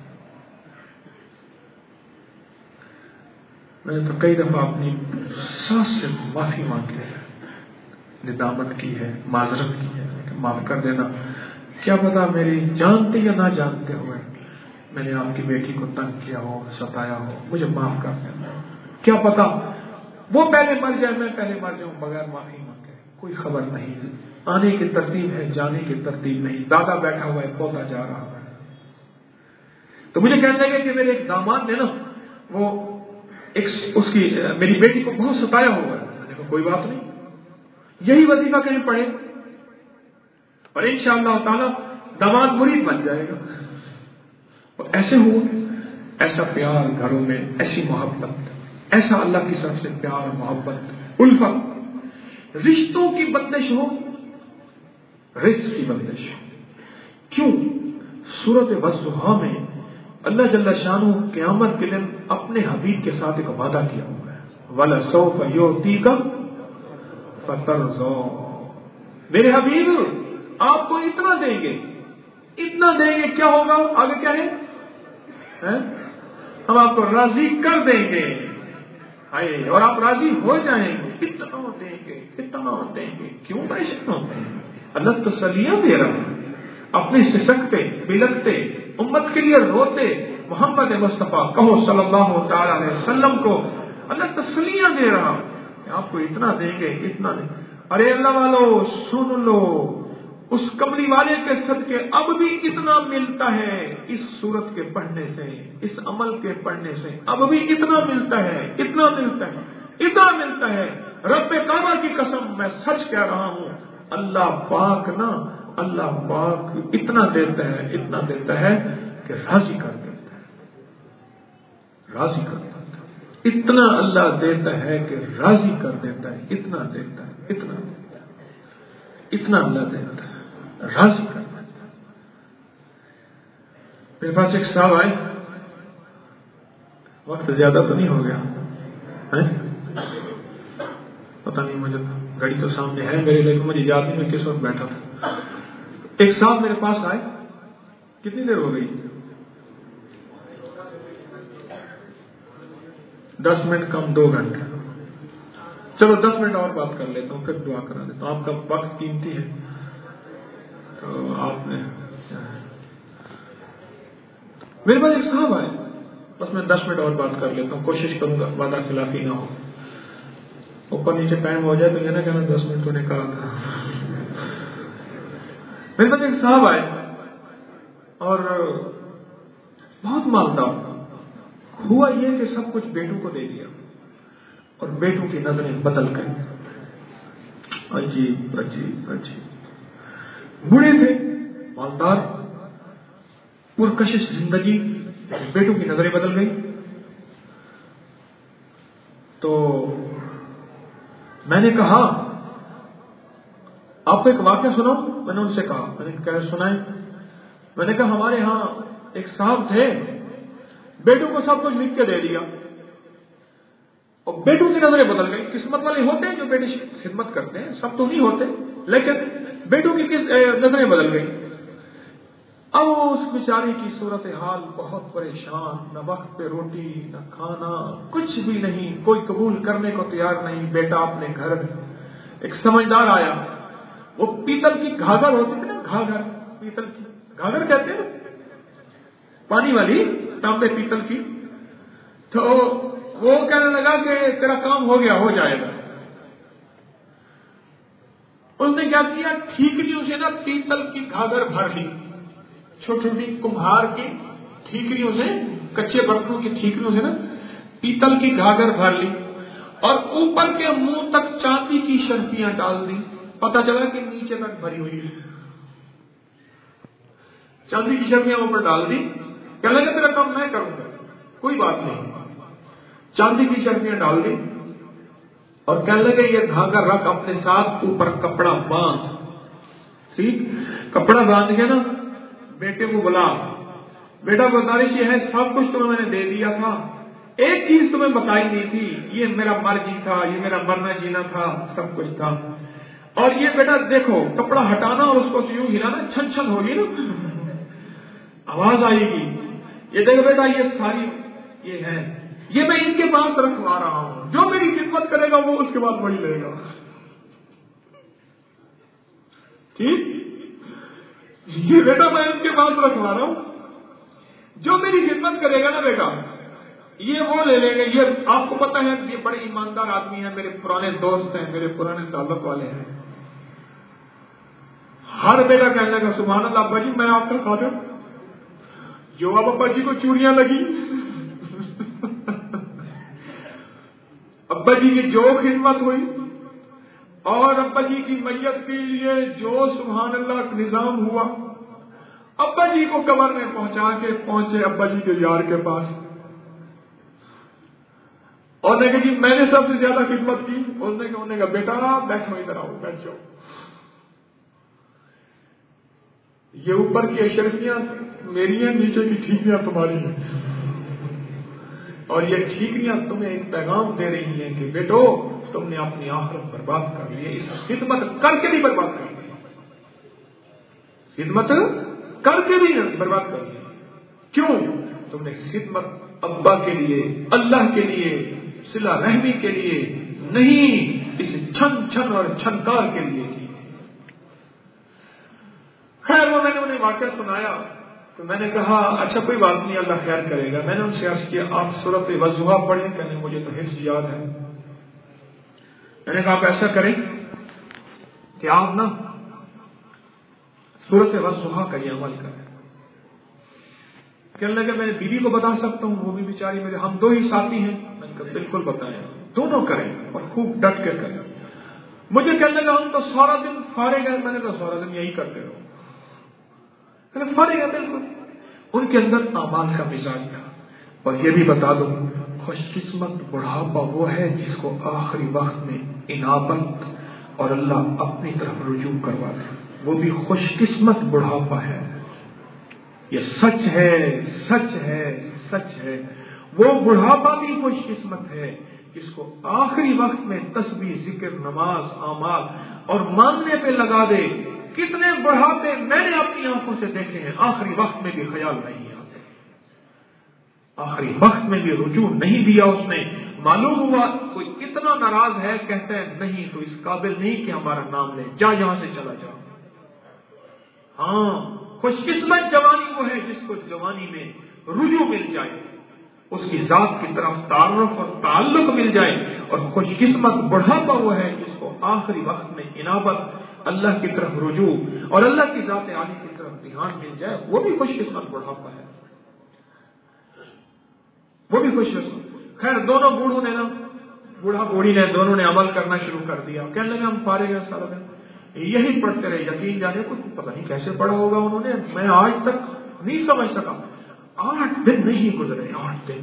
میں نے تو کئی دفعہ اپنی ساس سے معافی مانگ لی ہے, ندامت کی ہے, معذرت کی ہے کہ معاف کر دینا, کیا پتا میری جانتے یا نہ جانتے ہوئے میں نے آپ کی بیٹی کو تنگ کیا ہو, ستایا ہو, مجھے معاف کر دینا. کیا پتا وہ پہلے مر جائے, میں پہلے مر جاؤں بغیر معافی مانگے. کوئی خبر نہیں, آنے کی ترتیب ہے, جانے کی ترتیب نہیں. دادا بیٹھا ہوا ہے, پوتا جا رہا ہے. تو مجھے کہنے لگے کہ میرے ایک داماد نے نا وہ ایک اس کی میری بیٹی کو بہت ستایا ہوا ہے. میں نے کہا کوئی بات نہیں, یہی وظیفہ کہیں پڑھے اور انشاءاللہ تعالی داماد مرید بن جائے گا. اور ایسے ہوا, ایسا پیار گھروں میں, ایسی محبت, ایسا اللہ کی طرف سے پیار, محبت, الفت. رشتوں کی بندش ہو, رزق کی بندش ہو. کیوں؟ سورۃ والضحیٰ میں اللہ جل شانہ قیامت کے دن اپنے حبیب کے ساتھ ایک وعدہ کیا ہوا ہے, وَلَسَوْفَ يُعْطِيكَ فَتَرْضَىٰ. میرے حبیب آپ کو اتنا دیں گے, اتنا دیں گے, کیا ہوگا آگے کیا ہے, ہم آپ کو راضی کر دیں گے, اور آپ راضی ہو جائیں گے. اتنا دیں گے, اتنا دیں گے. کیوں پریشان ہوتے ہیں؟ اللہ تسلیاں دے رہا ہے, اپنے سسکتے بلکتے امت کے لیے روتے محمد مصطفیٰ کہو صلی اللہ تعالی علیہ وسلم کو اللہ تسلیاں دے رہا کہ آپ کو اتنا دیں گے, اتنا دیں. ارے اللہ والو سن لو, اس کملی والے کے صدقے اب بھی اتنا ملتا ہے, اس سورت کے پڑھنے سے, اس عمل کے پڑھنے سے اب بھی اتنا ملتا ہے, اتنا ملتا ہے, اتنا ملتا ہے. رب کعبہ کی قسم میں سچ کہہ رہا ہوں, اللہ پاک نا اللہ پاک اتنا دیتا ہے, اتنا دیتا ہے کہ راضی کر دیتا ہے, راضی کر دیتا ہے. اتنا اللہ دیتا ہے کہ راضی کر دیتا ہے, اتنا دیتا ہے, اتنا دیتا ہے, اتنا اللہ دیتا ہے, راضی کر دیتا ہے. میرے پاس ایک صاحب آئے, وقت زیادہ تو نہیں ہو گیا, پتہ نہیں, مجھے گاڑی تو سامنے ہے میرے, لیکن مجھے یاد نہیں میں کس وقت بیٹھا تھا. ایک صاحب میرے پاس آئے, کتنی دیر ہو گئی, دس منٹ کم دو گھنٹے. چلو دس منٹ اور بات کر لیتا ہوں, پھر دعا کرا دیتا ہوں. آپ کا وقت قیمتی ہے تو آپ نے, میرے پاس ایک صاحب آئے, بس میں دس منٹ اور بات کر لیتا ہوں, کوشش کروں گا وعدہ خلافی نہ ہو. اوپر نیچے ٹائم ہو جائے تو یہ نہ کہنا دس منٹ تو نے کہا تھا. میرے پاس ایک صاحب آئے اور بہت مالدار, ہوا یہ کہ سب کچھ بیٹوں کو دے دیا, اور بیٹوں کی نظریں بدل گئی. عجیب عجیب عجیب. بوڑھے تھے، مالدار، پرکشش زندگی، بیٹوں کی نظریں بدل گئی. تو میں نے کہا آپ کو ایک واقعہ سناؤں؟ میں نے ان سے کہا، میں نے کہا سنائیں. میں نے کہا ہمارے ہاں ایک صاحب تھے، بیٹوں کو سب کچھ لکھ کے دے دیا اور بیٹوں کی نظریں بدل گئی. قسمت والے ہوتے ہیں جو بیٹے خدمت کرتے ہیں، سب تو نہیں ہوتے، لیکن بیٹوں کی نظریں بدل گئی. اب اس بیچارے کی صورتحال بہت پریشان، نہ وقت پہ روٹی نہ کھانا، کچھ بھی نہیں، کوئی قبول کرنے کو تیار نہیں. بیٹا اپنے گھر میں، ایک سمجھدار آیا، وہ پیتل کی گھاگھر ہوتی تھی نا، گھاگھر پیتل کی گھاگھر کہتے ہیں پانی والی، تانبے پیتل کی. تو وہ کہنے لگا کہ تیرا کام ہو گیا، ہو جائے گا. اس نے کیا کیا، ٹھیکریوں سے نا پیتل کی گھاگھر بھر لی، چھوٹی چھوٹی کمہار کی ٹھیکریوں سے، کچے برتنوں کی ٹھیکریوں سے نا پیتل کی گھاگھر بھر لی اور اوپر کے منہ تک چاندی کی شرفیاں ڈال دی. پتا چلا کہ نیچے تک بھری ہوئی ہے. چاندی کی شرفیاں اوپر ڈال دی. کہنے لگا تیرا کام میں کروں گا، کوئی بات نہیں. چاندی کی شرفیاں ڈال دی اور کہنے لگے یہ دھاگا رکھ اپنے ساتھ، اوپر کپڑا باندھ. ٹھیک، کپڑا باندھ کے نا بیٹے کو بلا، بیٹا گزارش یہ ہے سب کچھ تمہیں میں نے دے دیا تھا، ایک چیز تمہیں بتائی نہیں تھی، یہ میرا مرجی تھا، یہ میرا مرنا جینا تھا، سب کچھ تھا. اور یہ بیٹا دیکھو کپڑا ہٹانا اور اس کو یوں ہلانا، چھن چھن ہوگی نا، آواز آئے گی. یہ دیکھو بیٹا یہ ساری یہ ہے، یہ میں ان کے پاس رکھوا رہا ہوں، جو میری خدمت کرے گا وہ اس کے بعد وہی لے گا. ٹھیک، یہ بیٹا میں ان کے پاس رکھوا رہا ہوں، جو میری خدمت کرے گا نا بیٹا یہ وہ لے لے گا. یہ آپ کو پتا ہے یہ بڑے ایماندار آدمی ہیں، میرے پرانے دوست ہیں، میرے پرانے تعلق والے ہیں. ہر بیٹا کہنے لگا سبحان اللہ ابا جی میں آپ کا خادم. جو اب ابا جی کو چوڑیاں لگی، ابا جی کی جو خدمت ہوئی اور ابا جی کی میت کے لیے جو سبحان اللہ نظام ہوا، ابا جی کو قبر میں پہنچا کے پہنچے ابا جی کے یار کے پاس اور نے کہا جی میں نے سب سے زیادہ خدمت کی. اس نے کہا, کہا بیٹا بیٹھو ادھر آؤ، بیٹھ جاؤ. یہ اوپر کی اشرفیاں میری ہیں، نیچے کی ٹھیکریاں تمہاری ہیں، اور یہ ٹھیکریاں تمہیں ایک پیغام دے رہی ہیں کہ بیٹو تم نے اپنی آخرت برباد کر لی ہے، اس خدمت کر کے بھی برباد کر لی، خدمت کر کے بھی برباد کر لی. کیوں؟ تم نے خدمت ابا کے لیے، اللہ کے لیے، صلہ رحمی کے لیے نہیں، اس چھن چھن اور چھنکار کے لیے کی تھی. خیر وہ میں نے انہیں واقعہ سنایا تو میں نے کہا اچھا کوئی بات نہیں، اللہ خیر کرے گا. میں نے ان سے عرض کیا آپ سورۃ والضحیٰ پڑھیں؟ کہنے مجھے تو حفظ یاد ہے. میں نے کہا آپ ایسا کریں کہ آپ نا سورۃ والضحیٰ کا یہ عمل کریں. کہنے لگا میں نے بیوی کو بتا سکتا ہوں، وہ بھی بیچاری میرے ہم دو ہی ساتھی ہیں. میں نے کہا بالکل بتائیں، دونوں کریں اور خوب ڈٹ کے کریں. مجھے کہنے لگا ہم تو سارا دن فارغ ہیں. میں نے کہا سارا دن یہی کرتے رہو. فارغ ہے بالکل. ان کے اندر اعمال کا مزاج تھا. اور یہ بھی بتا دوں خوش قسمت بڑھاپا وہ ہے جس کو آخری وقت میں انابت اور اللہ اپنی طرف رجوع کروا دے، وہ بھی خوش قسمت بڑھاپا ہے. یہ سچ ہے، سچ ہے، سچ ہے. وہ بڑھاپا بھی خوش قسمت ہے جس کو آخری وقت میں تسبیح، ذکر، نماز، اعمال اور ماننے پہ لگا دے. کتنے بڑھاپے میں نے اپنی آنکھوں سے دیکھے ہیں، آخری وقت میں بھی خیال نہیں آتے، آخری وقت میں بھی رجوع نہیں دیا اس نے. معلوم ہوا کوئی کتنا ناراض ہے، کہتا ہے نہیں تو اس قابل نہیں کہ ہمارا نام لے، جا یہاں سے چلا جا. ہاں خوش قسمت جوانی وہ ہے جس کو جوانی میں رجوع مل جائے، اس کی ذات کی طرف تعارف اور تعلق مل جائے. اور خوش قسمت بڑھاپا وہ ہے جس کو آخری وقت میں انابت، اللہ کی طرف رجوع اور اللہ کی ذات عالی کی طرف دھیان مل جائے، وہ بھی خوش قسمت بڑھاپا ہے، وہ بھی خوش قسمت. خیر دونوں بوڑھوں نے نا بوڑھا بوڑھی نے دونوں نے عمل کرنا شروع کر دیا. کہنے لگے ہم فارغ ہیں سارا دن یہی پڑھتے رہے. یقین جانے کو پتہ نہیں کیسے پڑھا ہوگا انہوں نے, میں آج تک نہیں سمجھ سکا. آٹھ دن نہیں گزرے, آٹھ دن.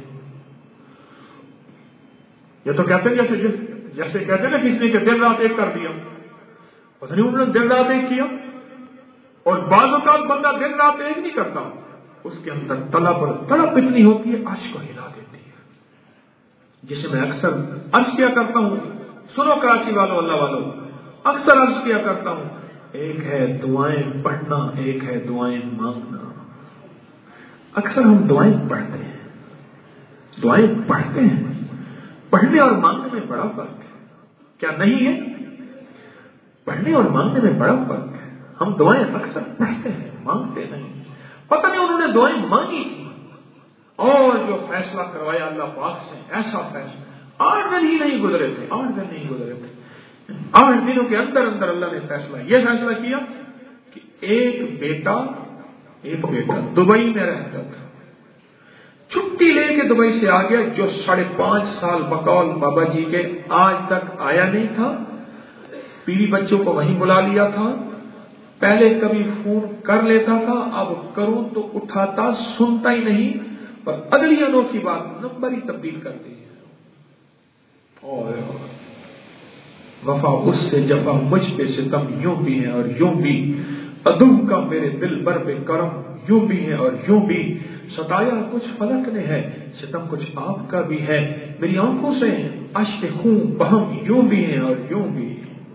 یہ تو کہتے ہیں جیسے جیسے کہتے ہیں نا کسی نے کہ دن رات ایک کر دیا. پتہ نہیں انہوں نے دن رات ایک کیا. اور بعض اوقات بندہ دن رات ایک نہیں کرتا, اس کے اندر طلب اور تڑپ اتنی ہوتی ہے عرش کو ہلا دیتی ہے. جسے میں اکثر عرض کیا کرتا ہوں, سنو کراچی والوں اللہ والوں, اکثر عرض کیا کرتا ہوں, ایک ہے دعائیں پڑھنا, ایک ہے دعائیں مانگنا. اکثر ہم دعائیں پڑھتے ہیں, دعائیں پڑھتے ہیں, پڑھنے اور مانگنے میں بڑا فرق ہے. کیا نہیں ہے؟ پڑھنے اور مانگنے میں بڑا فرق ہے. ہم دعائیں اکثر پڑھتے ہیں, مانگتے نہیں. پتہ نہیں انہوں نے دعائیں مانگی تھی اور جو فیصلہ کروایا اللہ پاک سے, ایسا فیصلہ. آٹھ دن ہی نہیں گزرے تھے, آٹھ دن نہیں گزرے تھے. آٹھ دنوں کے اندر اندر اللہ نے فیصلہ یہ فیصلہ کیا کہ ایک بیٹا ایک بیٹا دبئی میں رہتا تھا, چھٹی لے کے دبئی سے آ گیا, جو ساڑھے پانچ سال بقول بابا جی کے آج تک آیا نہیں تھا. بیوی بچوں کو وہیں بلا لیا تھا. پہلے کبھی فون کر لیتا تھا, اب کروں تو اٹھاتا, سنتا ہی نہیں. پر اگلی انوکھی بات, نمبر ہی تبدیل کر دی ہے. اور وفا اس سے جفا مجھ پہ ستم یوں بھی ہے اور یوں بھی, عدو کا میرے دل بر بے کرم یوں بھی ہے اور یوں بھی. ستایا کچھ فلک نے ہے, ستم کچھ آپ کا بھی ہے. میری آنکھوں سے اشک خون بہم یوں بھی ہے اور یوں بھی.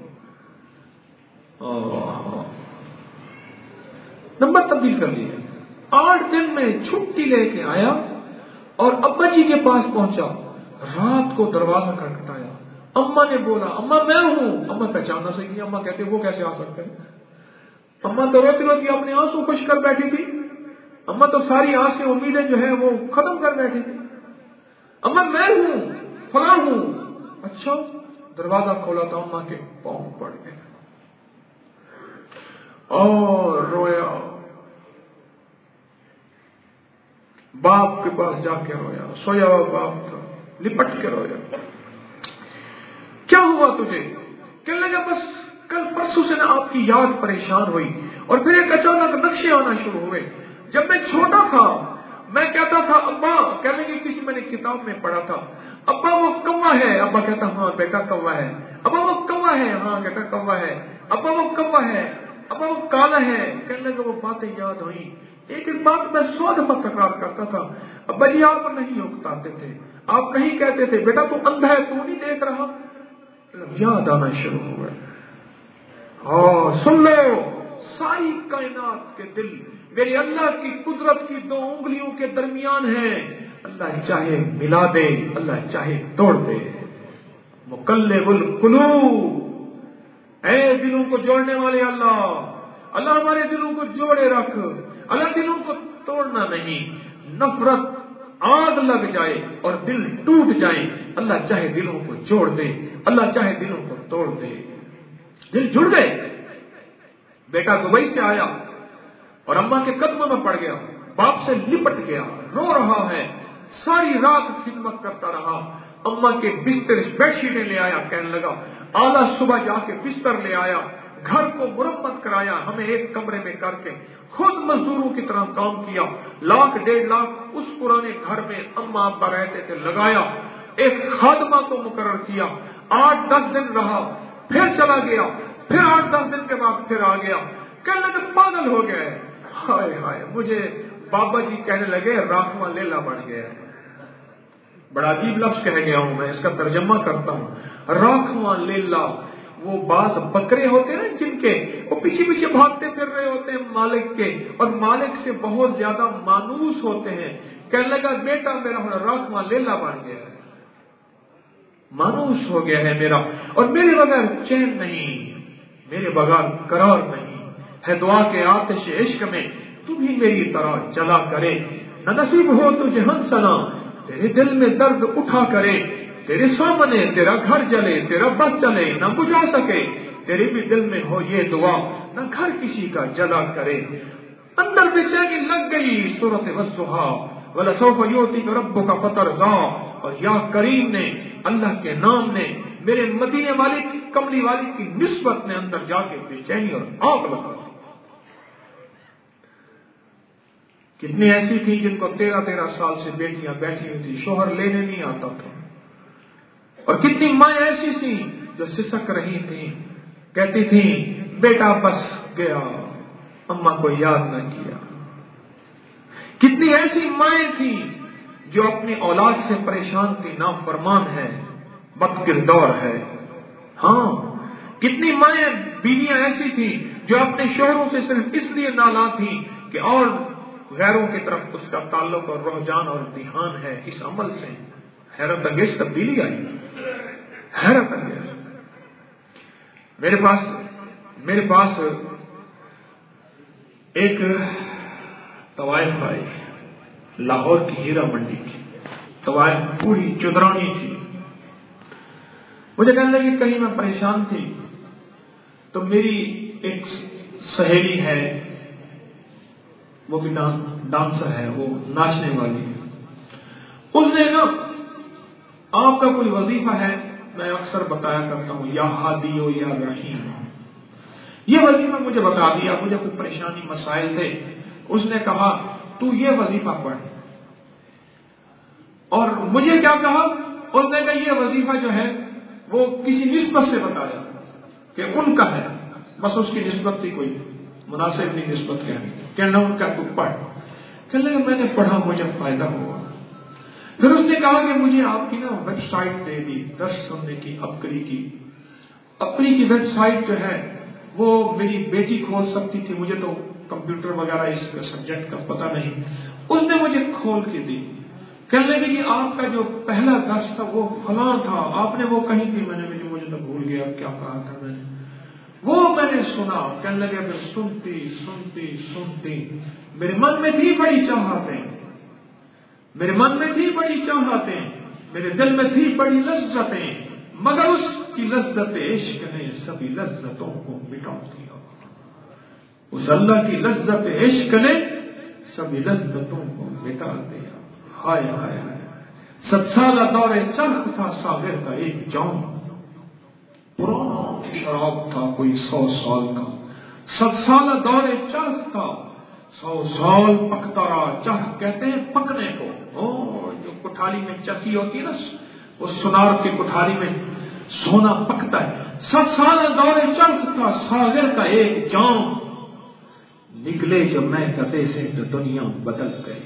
نمبر تبدیل کر لیا. آٹھ دن میں چھٹی لے کے آیا اور ابا جی کے پاس پہنچا. رات کو دروازہ کھٹکھٹایا. اما نے بولا اما میں ہوں. اما پہچاننا سکی. اما کہتے وہ کیسے آ سکتے ہیں؟ اما تو روتی روتی اپنے آنسو خوش کر بیٹھی تھی. اما تو ساری آسیں امیدیں جو ہے وہ ختم کر بیٹھی تھی. اما میں ہوں, فلاں ہوں. اچھا, دروازہ کھولا تھا, اما کے پاؤں پڑ گئے اور رویا. باپ کے پاس جا کے رویا. سویا ہوا باپ تھا, لپٹ کے رویا. کیا ہوا تجھے؟ کہنے لگا بس کل پرسوں سے نا آپ کی یاد پریشان ہوئی اور پھر ایک اچانک نقشے آنا شروع ہوئے. جب میں چھوٹا تھا میں کہتا تھا ابا, کہنے لگے کسی میں نے کتاب میں پڑھا تھا, ابا وہ کوا ہے. ابا کہتا ہاں بیٹا کوا ہے. ابا وہ کوا ہے. ہاں بیٹا کوا ہے. ابا وہ کوا ہے. ابا وہ کالا ہے. کہنے لگا وہ باتیں یاد ہوئی. ایک ایک بات میں سو دفعہ تکرار کرتا تھا. ابا جی آپ نہیں اکتاتے تھے, آپ نہیں کہتے تھے بیٹا تو اندھا ہے تو نہیں دیکھ رہا. یاد آنا شروع ہوا. اور سن لو, ساری کائنات کے دل میری اللہ کی قدرت کی دو انگلیوں کے درمیان ہیں. اللہ چاہے ملا دے, اللہ چاہے توڑ دے. مقلب القلوب, اے دلوں کو جوڑنے والے اللہ, اللہ ہمارے دلوں کو جوڑے رکھ. اللہ دلوں کو توڑنا نہیں. نفرت آگ لگ جائے اور دل ٹوٹ جائے, اللہ چاہے دلوں کو جوڑ دے, اللہ چاہے دلوں کو توڑ دے. دل جڑ گئے. بیٹا دبئی سے آیا اور اماں کے قدموں میں پڑ گیا, باپ سے لپٹ گیا, رو رہا ہے. ساری رات خدمت کرتا رہا. اماں کے بستر بیڈ شیٹیں لے آیا. کہنے لگا آدھا صبح جا کے بستر لے آیا, گھر کو مرمت کرایا, ہمیں ایک کمرے میں کر کے خود مزدوروں کی طرح کام کیا. لاکھ ڈیڑھ لاکھ اس پرانے گھر میں اماں ابا رہتے تھے لگایا. ایک خادمہ کو مقرر کیا. آٹھ دس دن رہا, پھر چلا گیا. پھر آٹھ دس دن کے بعد پھر آ گیا. کہنے لگے پاگل ہو گیا ہے. ہائے ہائے, مجھے بابا جی کہنے لگے راکھواں لیلا بن گیا ہے. بڑا عجیب لفظ کہہ گیا ہوں میں, اس کا ترجمہ کرتا ہوں. راکھواں لیلا, وہ بعض بکرے ہوتے ہیں جن کے وہ پیچھے پیچھے بھاگتے پھر رہے ہوتے ہیں مالک کے, اور مالک سے بہت زیادہ مانوس ہوتے ہیں. کہنے لگا بیٹا میرا راکھواں لیلا بن گیا ہے, مانوس ہو گیا ہے میرا, اور میرے بغیر چین نہیں, میرے بغیر قرار نہیں ہے. دعا کے آتش عشق میں تو بھی میری طرح جلا کرے. نہ نصیب ہو تجھے ہنسنا, تیرے دل میں درد اٹھا کرے. تیرے سامنے تیرا گھر جلے, تیرا بس چلے نہ بجھا سکے. تیرے بھی دل میں ہو یہ دعا, نہ گھر کسی کا جلا کرے. اندر بے چینی لگ گئی. سورۃ والضحیٰ ولسوف یؤتیک ربک فترضیٰ, اور یا کریم نے اللہ کے نام نے میرے مدینے والے کی کملی والی کی نسبت نے اندر جا کے بے چینی اور آگ لگا دی۔ کتنی ایسی تھی جن کو تیرہ تیرہ سال سے بیٹیاں بیٹھی ہوئی تھی، شوہر لینے نہیں آتا تھا، اور کتنی ماں ایسی تھی جو سسک رہی تھی، کہتی تھی بیٹا بس گیا، اماں کو یاد نہ کیا۔ کتنی ایسی مائیں تھیں جو اپنی اولاد سے پریشان تھی، نافرمان ہے، بد کردار ہے۔ ہاں، کتنی مائیں بیویاں ایسی تھیں جو اپنے شوہروں سے صرف اس لیے نالاں تھیں کہ اور غیروں کی طرف اس کا تعلق اور رجحان اور دھیان ہے۔ اس عمل سے حیرت انگیز تبدیلی آئی، حیرت انگیز۔ میرے پاس میرے پاس ایک طوائف آئی، لاہور کی ہیرا منڈی کی طوائف، پوری چودرانی تھی۔ مجھے کہنے لگی کہیں میں پریشان تھی تو میری ایک سہیلی ہے، وہ بھی ڈانسر ہے، وہ ناچنے والی ہے، اس نے نا آپ کا کوئی وظیفہ ہے، میں اکثر بتایا کرتا ہوں، یا ہادی ہو یا رحیم ہو، یہ وظیفہ مجھے بتا دیا، مجھے کوئی پریشانی مسائل تھے، اس نے کہا تو یہ وظیفہ پڑھ، اور مجھے کیا کہا، اس نے کہا یہ وظیفہ جو ہے وہ کسی نسبت سے بتایا کہ ان کا ہے، بس اس کی نسبت تھی، کوئی مناسب نہیں نسبت کہنے کہنا ان کا تو پڑھ۔ کہنے لگا میں نے پڑھا، مجھے فائدہ ہوا۔ پھر اس نے کہا کہ مجھے آپ کی نا ویب سائٹ دے دی درس سننے کی، اپری کی اپری کی ویب سائٹ جو ہے وہ میری بیٹی کھول سکتی تھی، مجھے تو کمپیوٹر وغیرہ اس سبجیکٹ کا پتہ نہیں، اس نے مجھے کھول کے دی۔ کہنے لگے کہ آپ کا جو پہلا درس تھا وہ فلاں تھا، آپ نے وہ کہیں تھی، میں نے مجھے مجھے تو بھول گیا کیا کہا تھا میں نے، وہ میں نے سنا۔ کہنے لگے پھر سنتی سنتی سنتی میرے من میں تھی بڑی چاہتیں، میرے من میں تھی بڑی چاہتیں، میرے دل میں تھی بڑی لذتیں، مگر اس کی لذت عشق نے سبھی لذتوں کو مٹا دیا، اس اللہ کی لذت عشق نے سبھی لذتوں کو مٹا دیا۔ ہائے ہائے ہائے، ست سالہ دور چرخ تھا ساغر کا ایک جام، پرانا شراب تھا کوئی سو سال کا، ست سالہ دور چرخ تھا سو سال پکتا رہا۔ چرخ کہتے ہیں پکنے کو، او جو کٹھاری میں چکی ہوتی ہے نا، وہ سنار کی کٹھاری میں سونا پکتا ہے۔ ست سالہ دور چرخ تھا ساغر کا ایک جام، نکلے جب میں گدے سے تو دنیا بدل گئی،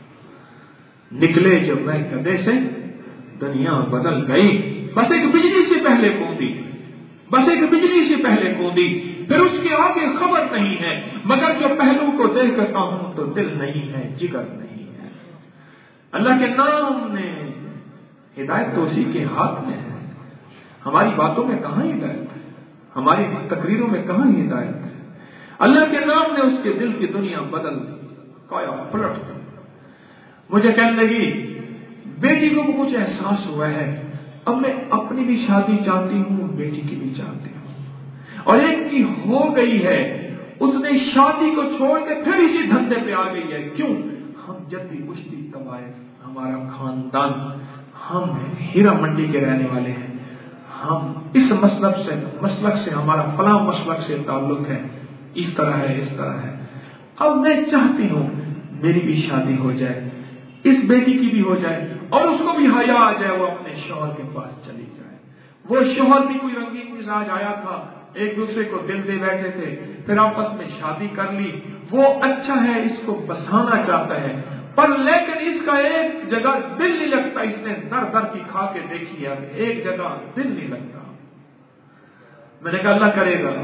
نکلے جب میں گدے سے دنیا بدل گئی۔ بس ایک بجلی سے پہلے کوندی، بس ایک بجلی سے پہلے کوندی، پھر اس کے آگے خبر نہیں ہے، مگر جو پہلو کو دیکھتا ہوں تو دل نہیں ہے، جگر نہیں ہے۔ اللہ کے نام نے ہدایت تو اسی کے ہاتھ میں ہے، ہماری باتوں میں کہاں ہدایت ہے، ہماری تقریروں میں کہاں ہدایت ہے۔ اللہ کے نام نے اس کے دل کی دنیا بدل کایا پلٹ دی۔ مجھے کہنے لگی بیٹی کو کچھ احساس ہوا ہے، اب میں اپنی بھی شادی چاہتی ہوں، بیٹی کی بھی چاہتی ہوں، اور ایک کی ہو گئی ہے، اس نے شادی کو چھوڑ کے پھر اسی دھندے پہ آ گئی ہے۔ کیوں؟ ہم جدی پشتی طوائف، ہمارا خاندان، ہم ہیرا منڈی کے رہنے والے ہیں، ہم اس مسلک سے مسلک سے ہمارا فلاں مسلک سے تعلق ہے، اس طرح ہے اس طرح ہے۔ اب میں چاہتی ہوں میری بھی شادی ہو جائے، اس بیٹی کی بھی ہو جائے، اور اس کو بھی حیا آ جائے، وہ اپنے شوہر کے پاس چلی جائے۔ وہ شوہر بھی کوئی رنگین مزاج آیا تھا، ایک دوسرے کو دل دے بیٹھے تھے، پھر آپس میں شادی کر لی، وہ اچھا ہے، اس کو بسانا چاہتا ہے، پر لیکن اس کا ایک جگہ دل نہیں لگتا، اس نے در در کی کھا کے دیکھی ہے، ایک جگہ دل نہیں لگتا۔ میں نے کہا اللہ کرے گا،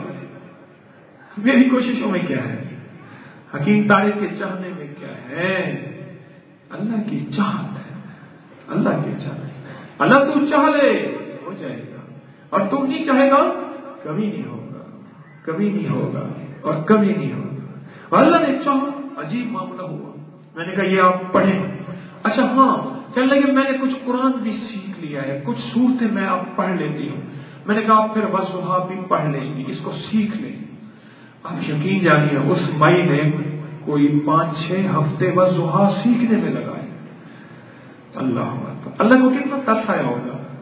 میری کوششوں میں کیا ہے، حکیم طارق کے چاہنے میں کیا ہے، اللہ کی چاہت ہے، اللہ کی چاہت، اللہ تو چاہ لے ہو جائے گا، اور تم نہیں چاہے گا کبھی نہیں ہوگا، کبھی نہیں ہوگا اور کبھی نہیں ہوگا۔ اور اللہ نے چاہا، عجیب معاملہ ہوا۔ میں نے کہا یہ آپ پڑھیں۔ اچھا ہاں، کہنے لگے میں نے کچھ قرآن بھی سیکھ لیا ہے، کچھ سورتیں میں اب پڑھ لیتی ہوں۔ میں نے کہا پھر والضحیٰ بھی پڑھ لیں گی، اس کو سیکھ لیں۔ آپ یقین جانیے اس مائی نے کوئی پانچ چھ ہفتے والضحیٰ سیکھنے میں لگائے۔ اللہ اللہ کو کتنا ترس آیا ہوگا،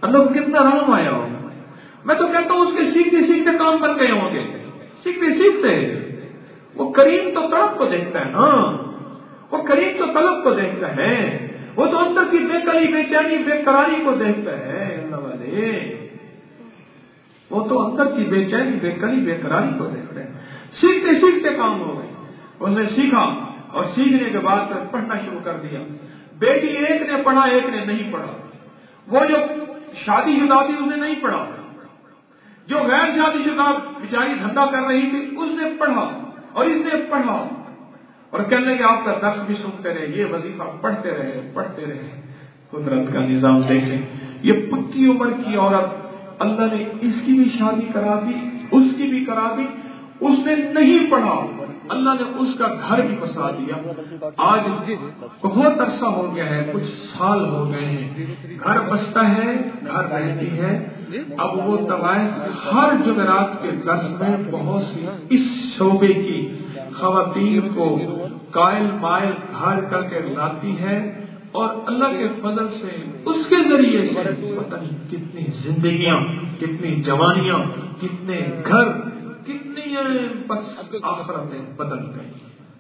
اللہ کو کتنا رحم آیا ہوگا. میں تو کہتا ہوں اس کے سیکھتے سیکھتے کام بن گئے ہوں گے. سیکھتے سیکھتے وہ کریم تو طلب کو دیکھتا ہے نا, وہ کریم تو طلب کو دیکھتا ہے, وہ تو اندر کی بے کلی بے چینی بے قراری کو دیکھتا ہے. اللہ والے وہ تو اندر کی بے چینی بے کلی بے قراری کو دیکھتے ہیں. سیکھتے سیکھتے کام ہو گئے. اس نے سیکھا اور سیکھنے کے بعد پڑھنا شروع کر دیا. بیٹی ایک نے پڑھا ایک نے نہیں پڑھا. وہ جو شادی شدہ تھی اس نے نہیں پڑھا, جو غیر شادی شدہ بیچاری دھندا کر رہی تھی اس نے پڑھا اور اس نے پڑھا. اور کہنے لگے آپ کا درس بھی سنتے رہے, یہ وظیفہ پڑھتے رہے پڑھتے رہے. قدرت کا نظام دیکھیں, یہ پکی عمر کی عورت اللہ نے اس کی بھی شادی کرا دی اس کی بھی کرا دی. اس نے نہیں پڑھا, اللہ نے اس کا گھر بھی بسا دیا. آج بہت عرصہ ہو گیا ہے, کچھ سال ہو گئے ہیں, گھر بستا ہے گھر رہتی ہے. اب وہ طوائف ہر جمعرات کے درس میں بہت سی اس شعبے کی خواتین کو قائل مائل گھر کر کے لاتی ہے, اور اللہ کے فضل سے اس کے ذریعے سے پتہ نہیں کتنی زندگیاں, کتنی جوانیاں, کتنے گھر, کتنی بس آخرتیں بدل گئی.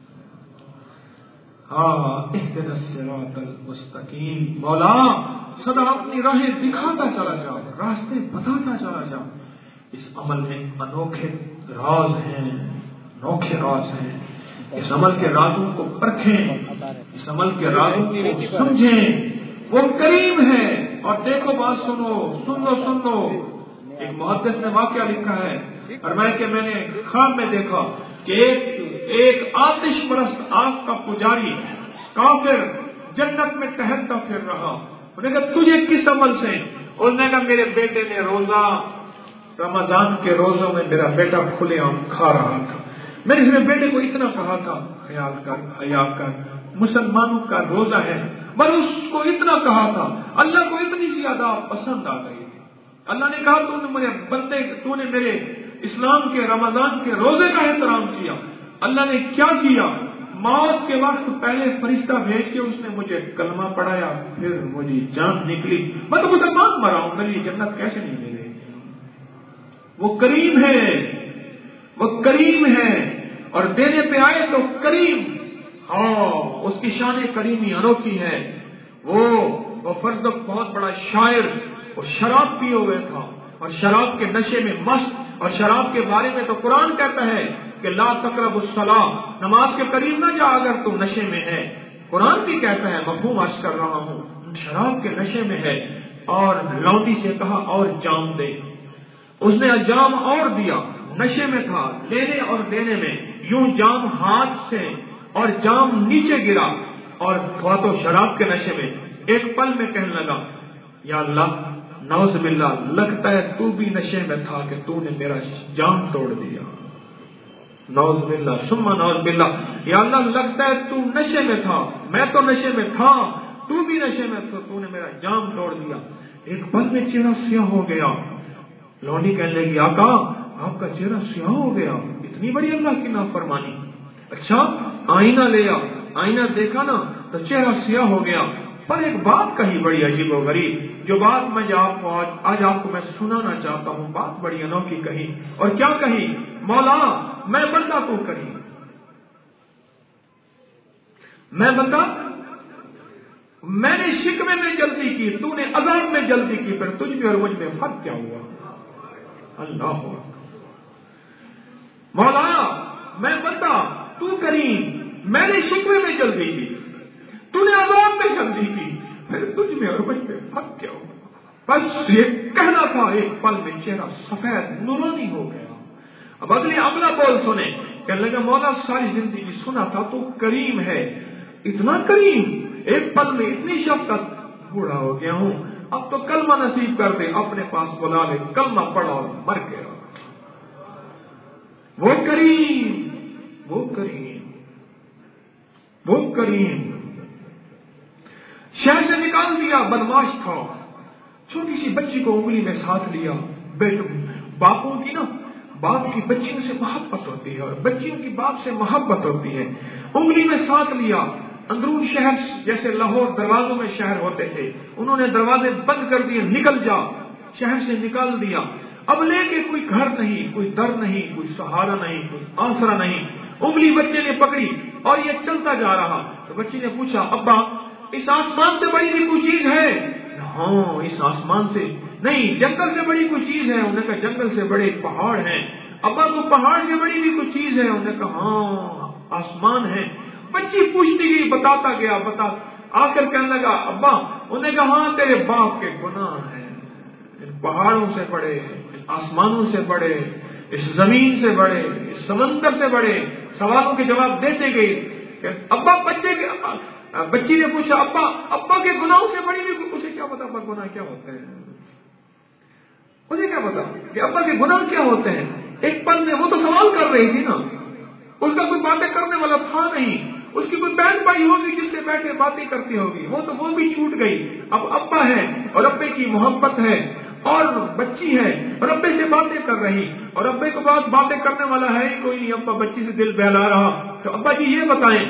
ہاں اہدنا الصراط المستقیم. مولا سدا اپنی راہیں دکھاتا چلا جا, راستے بتاتا چلا جا. اس عمل میں انوکھے راز ہیں, انوکھے راز ہیں. اس عمل کے رازوں کو پرکھیں, اس عمل کے رازوں کو سمجھیں. وہ کریم ہے. اور دیکھو بات سنو, سن لو سن لو. ایک محدث نے واقعہ لکھا ہے, اور میں کہ میں نے خواب میں دیکھا کہ ایک ایک آتش پرست آگ کا پجاری کافر جنت میں ٹہلتا پھر رہا. انہوں نے کہا تجھے کس عمل سے؟ انہوں نے کہا میرے بیٹے نے روزہ, رمضان کے روزوں میں میرا بیٹا کھلے عام کھا رہا تھا. میں نے اس بیٹے کو اتنا کہا تھا خیال کر حیا کر, مسلمانوں کا روزہ ہے, پر اس کو اتنا کہا تھا, اللہ کو اتنی زیادہ پسند آ گئی تھی. اللہ نے کہا تو نے میرے بندے, تو نے میرے اسلام کے رمضان کے روزے کا احترام کیا. اللہ نے کیا کیا؟ موت کے وقت پہلے فرشتہ بھیج کے اس نے مجھے کلمہ پڑھایا, پھر مجھے جان نکلی. میں تو مسلمان مرا ہوں, میری جنت کیسے نہیں ملے؟ وہ کریم ہے, وہ کریم ہے, اور دینے پہ آئے تو کریم. ہاں اس کی شان کریمی انوکھی ہے. وہ وہ فرض بہت بڑا شاعر, وہ شراب پیے ہوئے تھا اور شراب کے نشے میں مست. اور شراب کے بارے میں تو قرآن کہتا ہے کہ لا تقربوا الصلاۃ, نماز کے قریب نہ جا اگر تم نشے میں ہے. قرآن بھی کہتا ہے, مفہوم عرض کر رہا ہوں, شراب کے نشے میں ہے. اور لونڈی سے کہا اور جام دے. اس نے جام اور دیا, نشے میں تھا, لینے اور دینے میں. یوں جام ہاتھ سے اور جام نیچے گرا, اور تھا تو شراب کے نشے میں. ایک پل میں کہنے لگا یا اللہ نعوذ باللہ, لگتا ہے تو بھی نشے میں تھا کہ تو نے میرا جام توڑ دیا. نعوذ باللہ ثم نعوذ باللہ. یا اللہ لگتا ہے تو نشے میں تھا, میں تو نشے میں تھا, تو بھی نشے میں تھا, تو نے میرا جام توڑ دیا. ایک پل میں چہرہ سیاہ ہو گیا. لونڈی کہنے لگی آقا آپ کا چہرہ سیاہ ہو گیا, اتنی بڑی اللہ کی نافرمانی. اچھا آئینہ لیا, آئینہ دیکھا نا تو چہرہ سیاہ ہو گیا. پر ایک بات کہی بڑی عجیب و غریب, جو بات میں آپ کو آج, آج آپ کو میں سنانا چاہتا ہوں. بات بڑی انوکھی کہی. اور کیا کہی؟ مولا میں بندہ تو کریم, میں بندہ, میں نے شکوے میں جلدی کی, تو نے عذاب میں جلدی کی, پھر تجھ میں اور مجھ میں فرق کیا ہوا؟ اللہ مولا میں بندہ تو کریم, میں نے شکوے میں جلدی کی, تو نے عذاب میں جلدی کی, پھر تجھ میں اور مجھ میں فرق کیا ہوا؟ بس یہ کہنا تھا. ایک پل میں چہرہ سفید نورانی ہو گیا. اب اگلی اگلا بول سنے, کہنے لگا مولا ساری زندگی سنا تھا تو کریم ہے, اتنا کریم, ایک پل میں اتنی شفقت, بوڑھا ہو گیا ہوں, اب تو کلمہ نصیب کر دے, اپنے پاس بلا لے, کلمہ پڑھا اور مر گیا. وہ کریم, وہ کریم, وہ کریم. شہر سے نکال دیا, بدماش تھا, چھوٹی سی بچی کو انگلی میں ساتھ لیا. بیٹوں باپوں کی نا, باپ کی بچیوں سے محبت ہوتی ہے اور بچیوں کی باپ سے محبت ہوتی ہے. انگلی میں ساتھ لیا, اندرون شہر جیسے لاہور دروازوں میں شہر ہوتے تھے، انہوں نے دروازے بند کر دیے، نکل جا، شہر سے نکال دیا. اب لے کے کوئی گھر نہیں، کوئی در نہیں، کوئی سہارا نہیں، کوئی آسرا نہیں. انگلی بچے نے پکڑی اور یہ چلتا جا رہا. تو بچے نے پوچھا ابا اس آسمان سے بڑی بھی کوئی چیز ہے؟ ہاں اس آسمان سے نہیں، جنگل سے بڑی کوئی چیز ہے. انہوں نے کہا جنگل سے بڑے پہاڑ ہیں. ابا وہ پہاڑ سے بڑی بھی کوئی چیز ہے؟ انہوں نے کہا ہاں آسمان ہے. بچی پوچھتی گئی، بتاتا گیا، بتا آخر کہنے لگا ابا، انہوں نے کہا ہاں تیرے باپ کے گناہ ہیں، ان پہاڑوں سے بڑے، ان آسمانوں سے بڑے، اس زمین سے بڑے، اس سمندر سے بڑے. سوالوں کے جواب دیتے گئے کہ ابا بچے کے بچی نے پوچھا ابا ابا کے گناہوں سے بڑی بھی، اسے کیا پتا ابا گناہ کیا ہوتے ہیں، اسے کیا پتا کہ ابا کے گناہ کیا ہوتے ہیں. ایک پل میں وہ تو سوال کر رہی تھی نا، اس کا کوئی باتیں کرنے والا تھا نہیں، اس کی کوئی بہن بھائی ہوگی جس سے بیٹھ کے باتیں کرتی ہوگی، وہ تو وہ بھی چھوٹ گئی. اب ابا ہے اور ابے کی محبت ہے اور بچی ہے اور ابے سے باتیں کر رہی، اور ابے کو بعد باتیں کرنے والا ہے ہی کوئی نہیں. ابا بچی سے دل بہلا رہا. تو ابا جی یہ بتائیں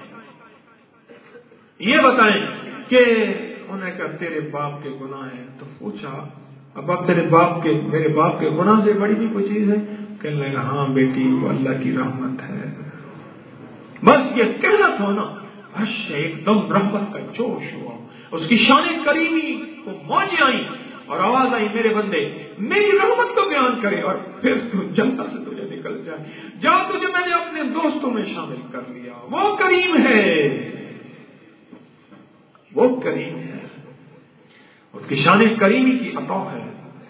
یہ بتائیں کہ انہوں نے کہا تیرے باپ کے گناہ ہیں. تو پوچھا ابا تیرے باپ کے میرے باپ کے گناہ سے بڑی بھی کوئی چیز ہے؟ کہنے لگا ہاں بیٹی وہ اللہ کی رحمت ہے. بس یہ کہنا تھا نا، بس ایک دم رحمت کا جوش ہوا، اس کی شان کریمی کو موجیں آئیں اور آواز آئی میرے بندے میری رحمت کو بیان کرے اور پھر تو جنت سے تجھے نکل جائے. جا تجھے میں نے اپنے دوستوں میں شامل کر لیا. وہ کریم ہے، وہ کریم ہے، اس کی شان کریمی کی عطا ہے.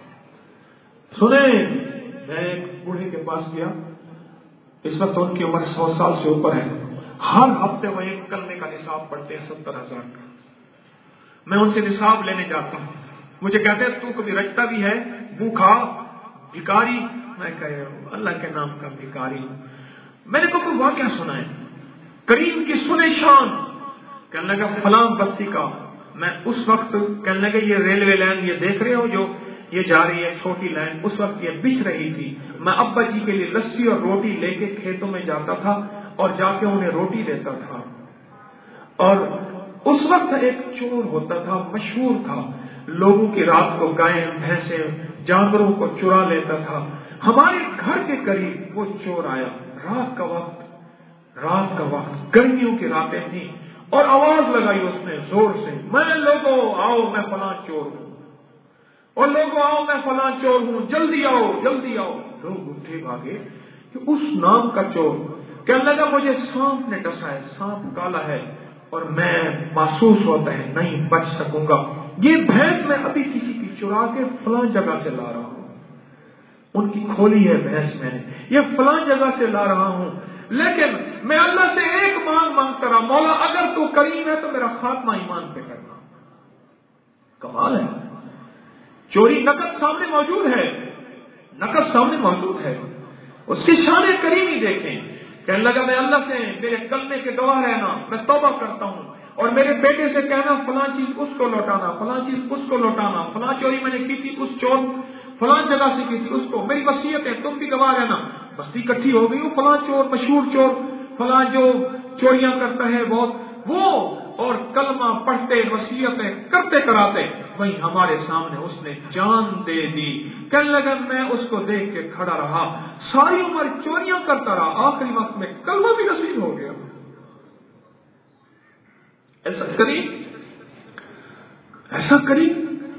سنیں میں ایک بوڑھے کے پاس گیا، اس وقت ان کی عمر سو سال سے اوپر ہے. ہر ہفتے وہ ایک کلمے کا نصاب پڑھتے ہیں ستر ہزار کا. میں ان سے نصاب لینے جاتا ہوں، مجھے کہتے ہیں تو کبھی رچتا بھی ہے بھوکھا بھکاری؟ میں کہے اللہ کے نام کا بھکاری ہوں. میں نے کوئی واقعہ سنا ہے کریم کی سنے شان. کہنے لگا فلاں بستی کا. میں اس وقت کہنے لگا یہ ریلوے لائن یہ دیکھ رہے ہو جو یہ جا رہی ہے چھوٹی لائن، اس وقت یہ بچھ رہی تھی. میں ابا جی کے لیے لسی اور روٹی لے کے کھیتوں میں جاتا تھا اور جا کے انہیں روٹی دیتا تھا. اور اس وقت ایک چور ہوتا تھا، مشہور تھا، لوگوں کی رات کو گائے بھینسیں جانوروں کو چرا لیتا تھا. ہمارے گھر کے قریب وہ چور آیا رات کا وقت رات کا وقت گرمیوں کی راتیں تھیں اور آواز لگائی اس نے زور سے، میں لوگوں آؤ میں فلاں چور ہوں، اور لوگوں آؤ میں فلاں چور ہوں، جلدی آؤ جلدی آؤ. لوگ اٹھے بھاگے کہ اس نام کا چور. کہنے لگا مجھے سانپ نے ڈسا ہے، سانپ کالا ہے اور میں محسوس ہوتا ہے نہیں بچ سکوں گا. یہ بھینس میں ابھی کسی کی چرا کے فلاں جگہ سے لا رہا ہوں، ان کی کھولی ہے بھینس میں، یہ فلاں جگہ سے لا رہا ہوں. لیکن میں اللہ سے ایک مانگ مانگتا رہا، مولا اگر تو کریم ہے تو میرا خاتمہ ایمان پہ کرنا. کمال ہے. چوری نقد سامنے موجود ہے، نقد سامنے موجود ہے، اس کی شان کریمی دیکھیں. کہنے لگا میں اللہ سے میرے کلمے کے گواہ رہنا، میں توبہ کرتا ہوں اور میرے بیٹے سے کہنا فلاں چیز اس کو لوٹانا، فلاں چیز اس کو لوٹانا، فلاں چوری میں نے کی تھی اس چور فلاں جگہ سے کی تھی اس کو، میری وصیت ہے تم بھی گواہ رہنا. بستی اکٹھی ہو گئی، وہ فلاں چور مشہور چور فلاں جو چوریاں کرتا ہے بہت وہ، اور کلمہ پڑھتے وصیتیں کرتے کراتے وہیں ہمارے سامنے اس نے جان دے دی. کہنے لگا میں اس کو دیکھ کے کھڑا رہا، ساری عمر چوریاں کرتا رہا، آخری وقت میں کلمہ بھی نصیب ہو گیا. ایسا کریم ایسا کریم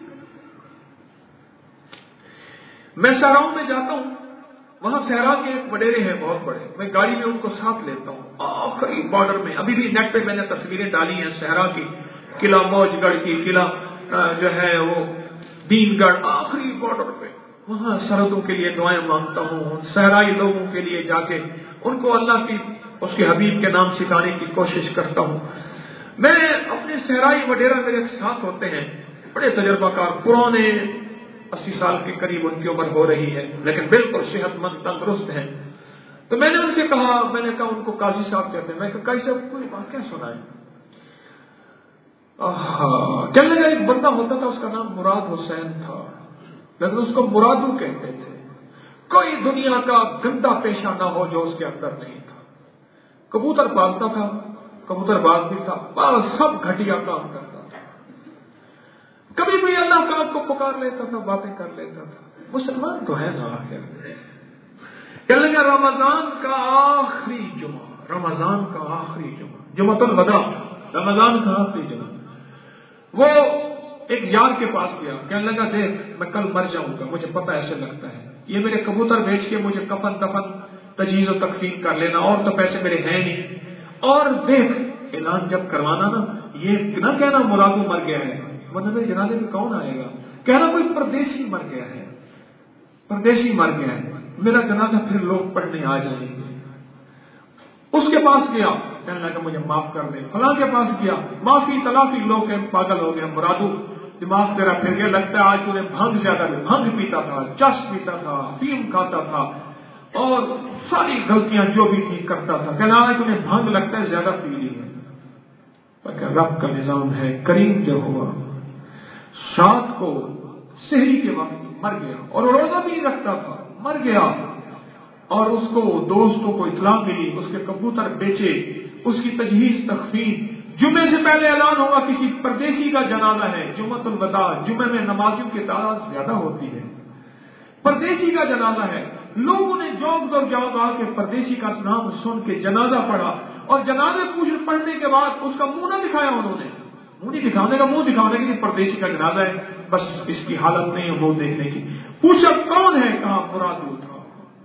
میں صحراؤں میں جاتا ہوں، وہاں صحرا کے ایک وڈیرے ہیں بہت بڑے، میں گاڑی میں ان کو ساتھ لیتا ہوں. آخری بارڈر میں ابھی بھی نیٹ پہ میں نے تصویریں ڈالی ہیں صحرا کی، قلعہ موج گڑھ کی، قلعہ جو ہے وہ دین گڑھ، آخری بارڈر پہ وہاں سرحدوں کے لیے دعائیں مانگتا ہوں، صحرائی لوگوں کے لیے جا کے ان کو اللہ کی اس کے حبیب کے نام سکھانے کی کوشش کرتا ہوں. میں اپنے صحرائی وڈیرا میرے ساتھ ہوتے ہیں، بڑے تجربہ کار، پرانے اسی سال کے قریب ان کی عمر ہو رہی ہے لیکن بالکل صحت مند تندرست ہیں. تو میں نے ان سے کہا، میں نے کہا ان کو قاضی صاحب کہتے ہیں، میں کہا قاضی صاحب کوئی واقعہ سنائیں. کہنے لگا ایک بندہ ہوتا تھا اس کا نام مراد حسین تھا، لیکن اس کو مرادو کہتے تھے. کوئی دنیا کا گندا پیشہ نہ ہو جو اس کے اندر نہیں تھا. کبوتر پالتا تھا، کبوتر باز بھی تھا، بس سب گھٹیا کام کرتا تھا. کبھی کوئی اللہ کا آپ کو پکار لیتا تھا، باتیں کر لیتا تھا. مسلمان تو ہے نا آخر. کہنے لگا رمضان کا آخری جمعہ، رمضان کا آخری جمعہ، جمعۃ الوداع، رمضان کا آخری جمعہ. وہ ایک یار کے پاس گیا، کہنے لگا دیکھ میں کل مر جاؤں گا، مجھے پتہ ایسے لگتا ہے، یہ میرے کبوتر بیچ کے مجھے کفن دفن تجہیز و تکفین کر لینا، اور تو پیسے میرے ہیں نہیں. اور دیکھ اعلان جب کروانا نا، یہ نہ کہنا مرادو مر گیا ہے، ورنہ میرے جنازے میں کون آئے گا. کہنا کوئی پردیسی مر گیا ہے، پردیسی مر گیا ہے، میرا جنازہ پھر لوگ پڑھنے آ جائیں گے. اس کے پاس گیا، کہنے لگا مجھے معاف کر دے. فلاں کے پاس گیا، معافی تلافی، لوگ پاگل ہو گئے، مرادو دماغ تیرا پھر گیا، لگتا ہے آج تو نے بھنگ زیادہ بھنگ پیتا تھا، چش پیتا تھا، افیم کھاتا تھا، اور ساری غلطیاں جو بھی تھی کرتا تھا. کہنا ہے تمہیں بھنگ لگتا ہے زیادہ پی لی ہے. لیکن رب کا نظام ہے کریم. جو ہوا شاد کو سحری کے وقت مر گیا، اور روزہ بھی رکھتا تھا، مر گیا. اور اس کو دوستوں کو اطلاع ملی، اس کے کبوتر بیچے، اس کی تجہیز تکفین. جمعے سے پہلے اعلان ہوگا کسی پردیسی کا جنازہ ہے، جمعۃ الوداع، جمعے میں نمازیوں کی تعداد زیادہ ہوتی ہے، پردیسی کا جنازہ ہے. لوگوں نے جوگ دور جاگ آ کے پردیسی کا نام سن کے جنازہ پڑھا، اور جنازے پوچھ پڑھنے کے بعد اس کا منہ نہ دکھایا، انہوں نے منہ نہیں دکھانے کا، منہ دکھانے کی پردیسی کا جنازہ ہے، بس اس کی حالت نہیں ہے وہ دیکھنے کی. پوچھا کون ہے، کہاں مرادو تھا.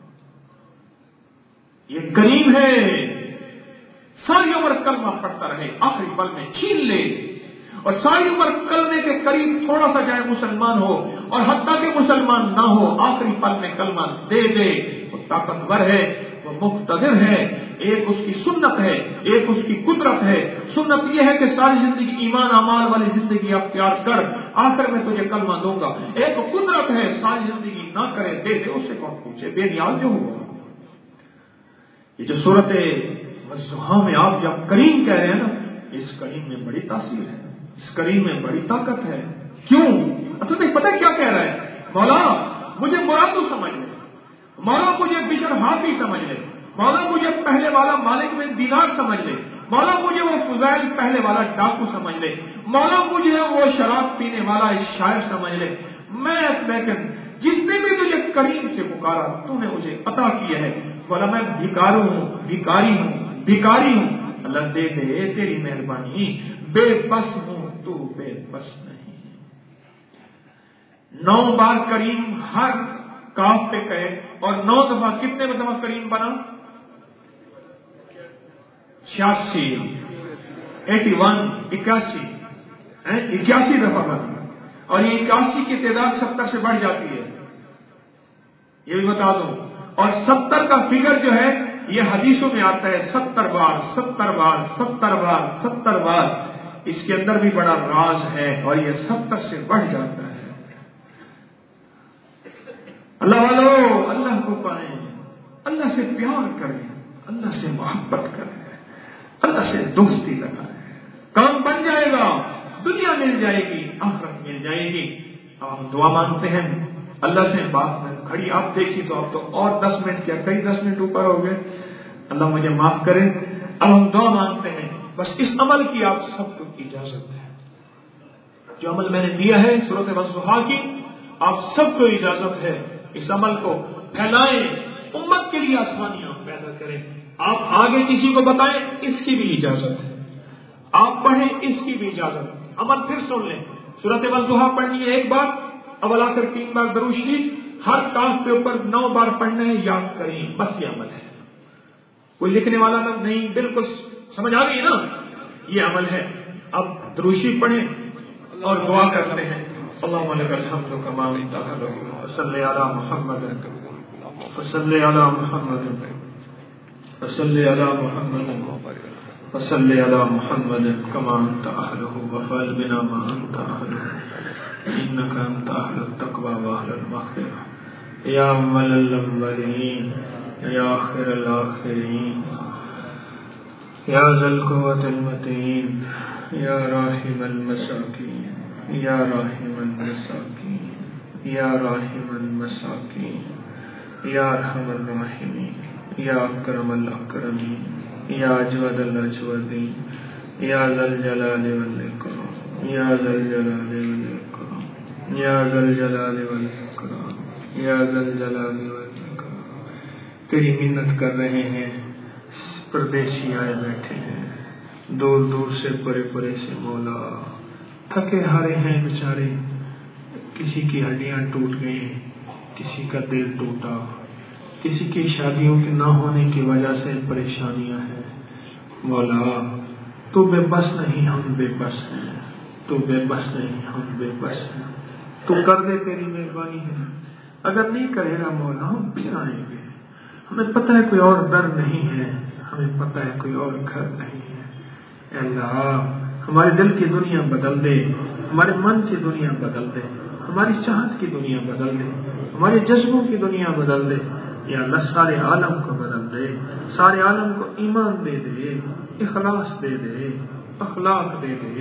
یہ کریم ہے، ساری عمر کلمہ پڑھتا رہے، آخری پل میں چھین لے، اور ساری عمر کلمے کے قریب تھوڑا سا جائے مسلمان ہو، اور حتیٰ کہ مسلمان نہ ہو آخری پل میں کلمہ دے دے. وہ طاقتور ہے، وہ مقتدر ہے. ایک اس کی سنت ہے، ایک اس کی قدرت ہے. سنت یہ ہے کہ ساری زندگی ایمان اعمال والی زندگی اختیار کر، آخر میں تجھے کلمہ دوں گا. ایک قدرت ہے، ساری زندگی نہ کرے دے دے، اس سے کون پوچھے، بے نیاز جو ہوا. یہ جو صورت والضحیٰ میں آپ جب کریم کہہ رہے ہیں نا، اس کریم میں بڑی تاثیر ہے، اس کریم میں بڑی طاقت ہے. کیوں؟ اصل میں پتہ کیا کہہ رہا ہے، مولا مجھے مرادو سمجھ لے، مولا مجھے بشر حافی سمجھ لے، مولا مجھے پہلے والا مالک بن دینار سمجھ لے، مولا مجھے وہ فضائل پہلے والا ڈاکو سمجھ لے، مولا مجھے وہ شراب پینے والا شاعر سمجھ لے. میں لیکن جس نے بھی تجھے کریم سے پکارا تو نے مجھے عطا کیا ہے. بولا میں بھکارو ہوں، بھکاری ہوں، بھکاری ہوں. اللہ دے دے تیری مہربانی، بے بس ہوں تو بے بس نہیں. نو بار کریم ہر کاف پہ کہے، اور نو دفعہ کتنے دفعہ کریم بنا؟ چھیاسی، ایٹی ون، اکیاسی، اکیاسی دفعہ بنا. اور یہ اکیاسی کی تعداد ستر سے بڑھ جاتی ہے، یہ بھی بتا دوں. اور ستر کا فگر جو ہے یہ حدیثوں میں آتا ہے، ستر بار ستر بار ستر بار ستر بار. اس کے اندر بھی بڑا راز ہے، اور یہ ستر سے بڑھ جاتا ہے. اللہ والو اللہ کو پائیں، اللہ سے پیار کریں، اللہ سے محبت کریں، اللہ سے دوستی لگائیں. کام بن جائے گا، دنیا مل جائے گی، آخرت مل جائے گی. اب ہم دعا مانگتے ہیں اللہ سے. بات میں کھڑی آپ دیکھی تو اب تو اور دس منٹ کیا کئی دس منٹ اوپر ہو گئے، اللہ مجھے معاف کرے. اب ہم دعا مانگتے ہیں، بس اس عمل کی آپ سب کو اجازت ہے. جو عمل میں نے دیا ہے سورۃ والضحیٰ کی، آپ سب کو اجازت ہے اس عمل کو پھیلائیں، امت کے لیے آسانیاں پیدا کریں. آپ آگے کسی کو بتائیں، اس کی بھی اجازت ہے. آپ پڑھیں، اس کی بھی اجازت ہے. عمل پھر سن لیں، سورۃ والضحیٰ پڑھنی ہے ایک بار، اول آخر تین بار درود شریف، ہر کاف کے اوپر نو بار پڑھنا ہے، یاد کریں. بس یہ عمل ہے، کوئی لکھنے والا نہ نہیں، بالکل سمجھ آ گئی نا، یہ عمل ہے. اب درود شریف پڑھیں اور دعا کرتے ہیں. اللهم لك الحمد كما انت صلی علی محمد صلی علی محمد صلی علی محمد صلی علی محمد كما انت اهله وفعل بنا ما انت اهله انك انت اهل التقوى واهل المغفرة یا اول الاولین یا آخر الاخرین یا ذا القوة المتین یا راحم المساکین یا راحم المساکین یا راحم المساکین یا ارحم الراحمین یا اکرم الاکرمین یا اجود الاجودین یا ذا الجلال والاکرام یا ذا الجلال والاکرام یا ذا الجلال والاکرام یا ذا الجلال والاکرام. تیری منت کر رہے ہیں، پردیسی آئے بیٹھے ہیں دور دور سے، پرے پرے سے مولا، تھکے ہارے ہیں بیچارے، کسی کی ہڈیاں ٹوٹ گئی، کسی کا دل ٹوٹا، کسی کی شادیوں کے نہ ہونے کی وجہ سے پریشانیاں ہیں. مولا تو بے بس نہیں، ہم بے بس ہیں، تو بے بس نہیں، ہم بے بس ہیں. تو کر دے، تیری مہربانی ہے. اگر نہیں کرے گا مولا ہم پھر آئیں گے. ہمیں پتہ ہے کوئی اور در نہیں ہے، ہمیں پتہ ہے کوئی اور گھر نہیں ہے. اے اللہ ہمارے دل کی دنیا بدل دے، ہمارے من کی دنیا بدل دے، ہماری چاہت کی دنیا بدل دے، ہمارے جذبوں کی دنیا بدل دے. یا اللہ سارے عالم کو بدل دے، سارے عالم کو ایمان دے دے، اخلاص دے دے، اخلاق دے دے،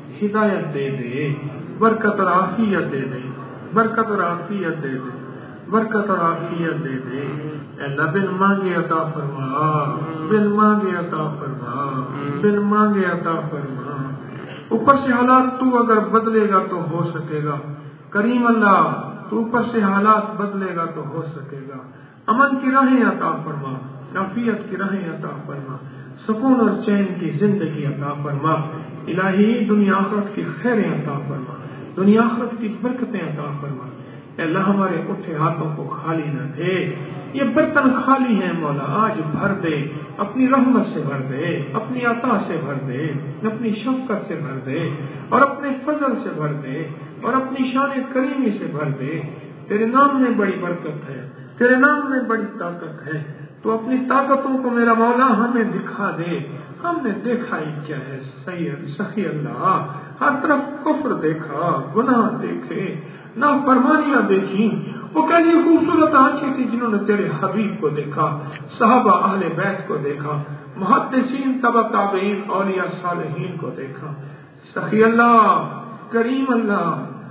ہدایت دے دے، برکت اور عافیت دے دے، برکت اور عافیت دے دے، برکت اور عافیت دے دے. اے اللہ بن مانگے عطا فرما، بن مانگے عطا فرما، بن مانگے عطا فرما. اوپر سے حالات تو اگر بدلے گا تو ہو سکے گا. کریم اللہ تو اوپر سے حالات بدلے گا تو ہو سکے گا. امن کی راہیں عطا فرما، عافیت کی راہیں عطا فرما، سکون اور چین کی زندگی عطا فرما. الہی دنیا آخرت کی خیریں عطا فرما، دنیا آخرت کی برکتیں عطا فرما. اے اللہ ہمارے اٹھے ہاتھوں کو خالی نہ دے، یہ برتن خالی ہیں مولا، آج بھر دے، اپنی رحمت سے بھر دے، اپنی عطا سے بھر دے، اپنی شفقت سے بھر دے، اور اپنے فضل سے بھر دے، اور اپنی شان کریمی سے بھر دے. تیرے نام میں بڑی برکت ہے، تیرے نام میں بڑی طاقت ہے. تو اپنی طاقتوں کو میرا مولا ہمیں دکھا دے. ہم نے دیکھا ہی کیا ہے سید سخی اللہ، ہر طرف کفر دیکھا، گناہ دیکھے، نافرمانیاں دیکھی. وہ کیسی خوبصورت آنکھیں تھی جنہوں نے تیرے حبیب کو دیکھا، صحابہ اہل بیت کو دیکھا، محدثین تبع تابعین اولیاء صالحین کو دیکھا. سخی اللہ، کریم اللہ،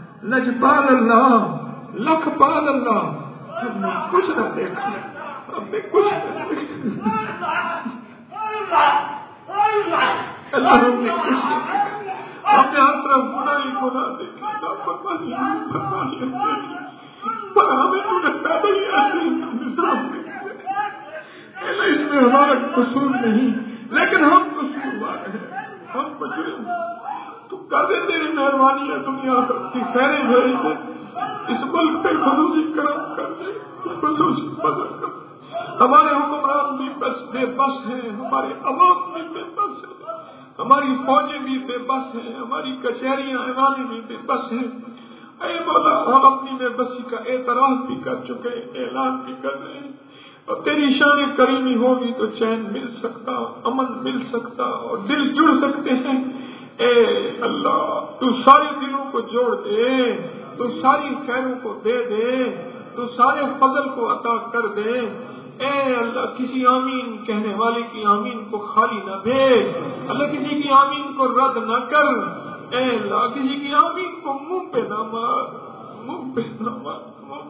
لجپال اللہ، لکھ پال اللہ، ہم نے کچھ نہ دیکھا، ہم نے کچھ نہ دیکھا اللہ، ہم نے کچھ نہ دیکھا. ہم نے ہر طرف گناہ ہی گناہ دیکھا، نافرمانی نافرمانی دیکھی، پر ہمیں تو نے پیدا ہی ایسے نظام دیکھا. اس میں ہمارا قصور نہیں، لیکن ہم قصوروار ہیں، ہم مجرم. تو کر دے تیری مہربانی ہے، دنیا کی خیریں بھیج دے، اس ملک پہ خصوصی کرم کر دے، خصوصی فضل کر دے. ہمارے حکمران بھی بس بے بس ہیں، ہمارے عوام بھی بے بس ہیں، ہماری فوجیں بھی بے بس ہیں، ہماری کچہریاں ایوانیں بھی بے بس ہیں. اے مولا ہم اپنی بے بسی کا اعتراف بھی کر چکے، اعلان بھی کر رہے ہیں. اور تیری شان کریمی ہوگی تو چین مل سکتا، امن مل سکتا، اور دل جڑ سکتے ہیں. اے اللہ تو سارے دلوں کو جوڑ دے، تو ساری خیروں کو دے دے، تو سارے فضل کو عطا کر دے. اے اللہ کسی آمین کہنے والے کی آمین کو خالی نہ دے، اللہ کسی کی آمین کو رد نہ کر. اے اللہ کسی کی آمین کو منہ پہ نہ مار، منہ پہ نہ مار.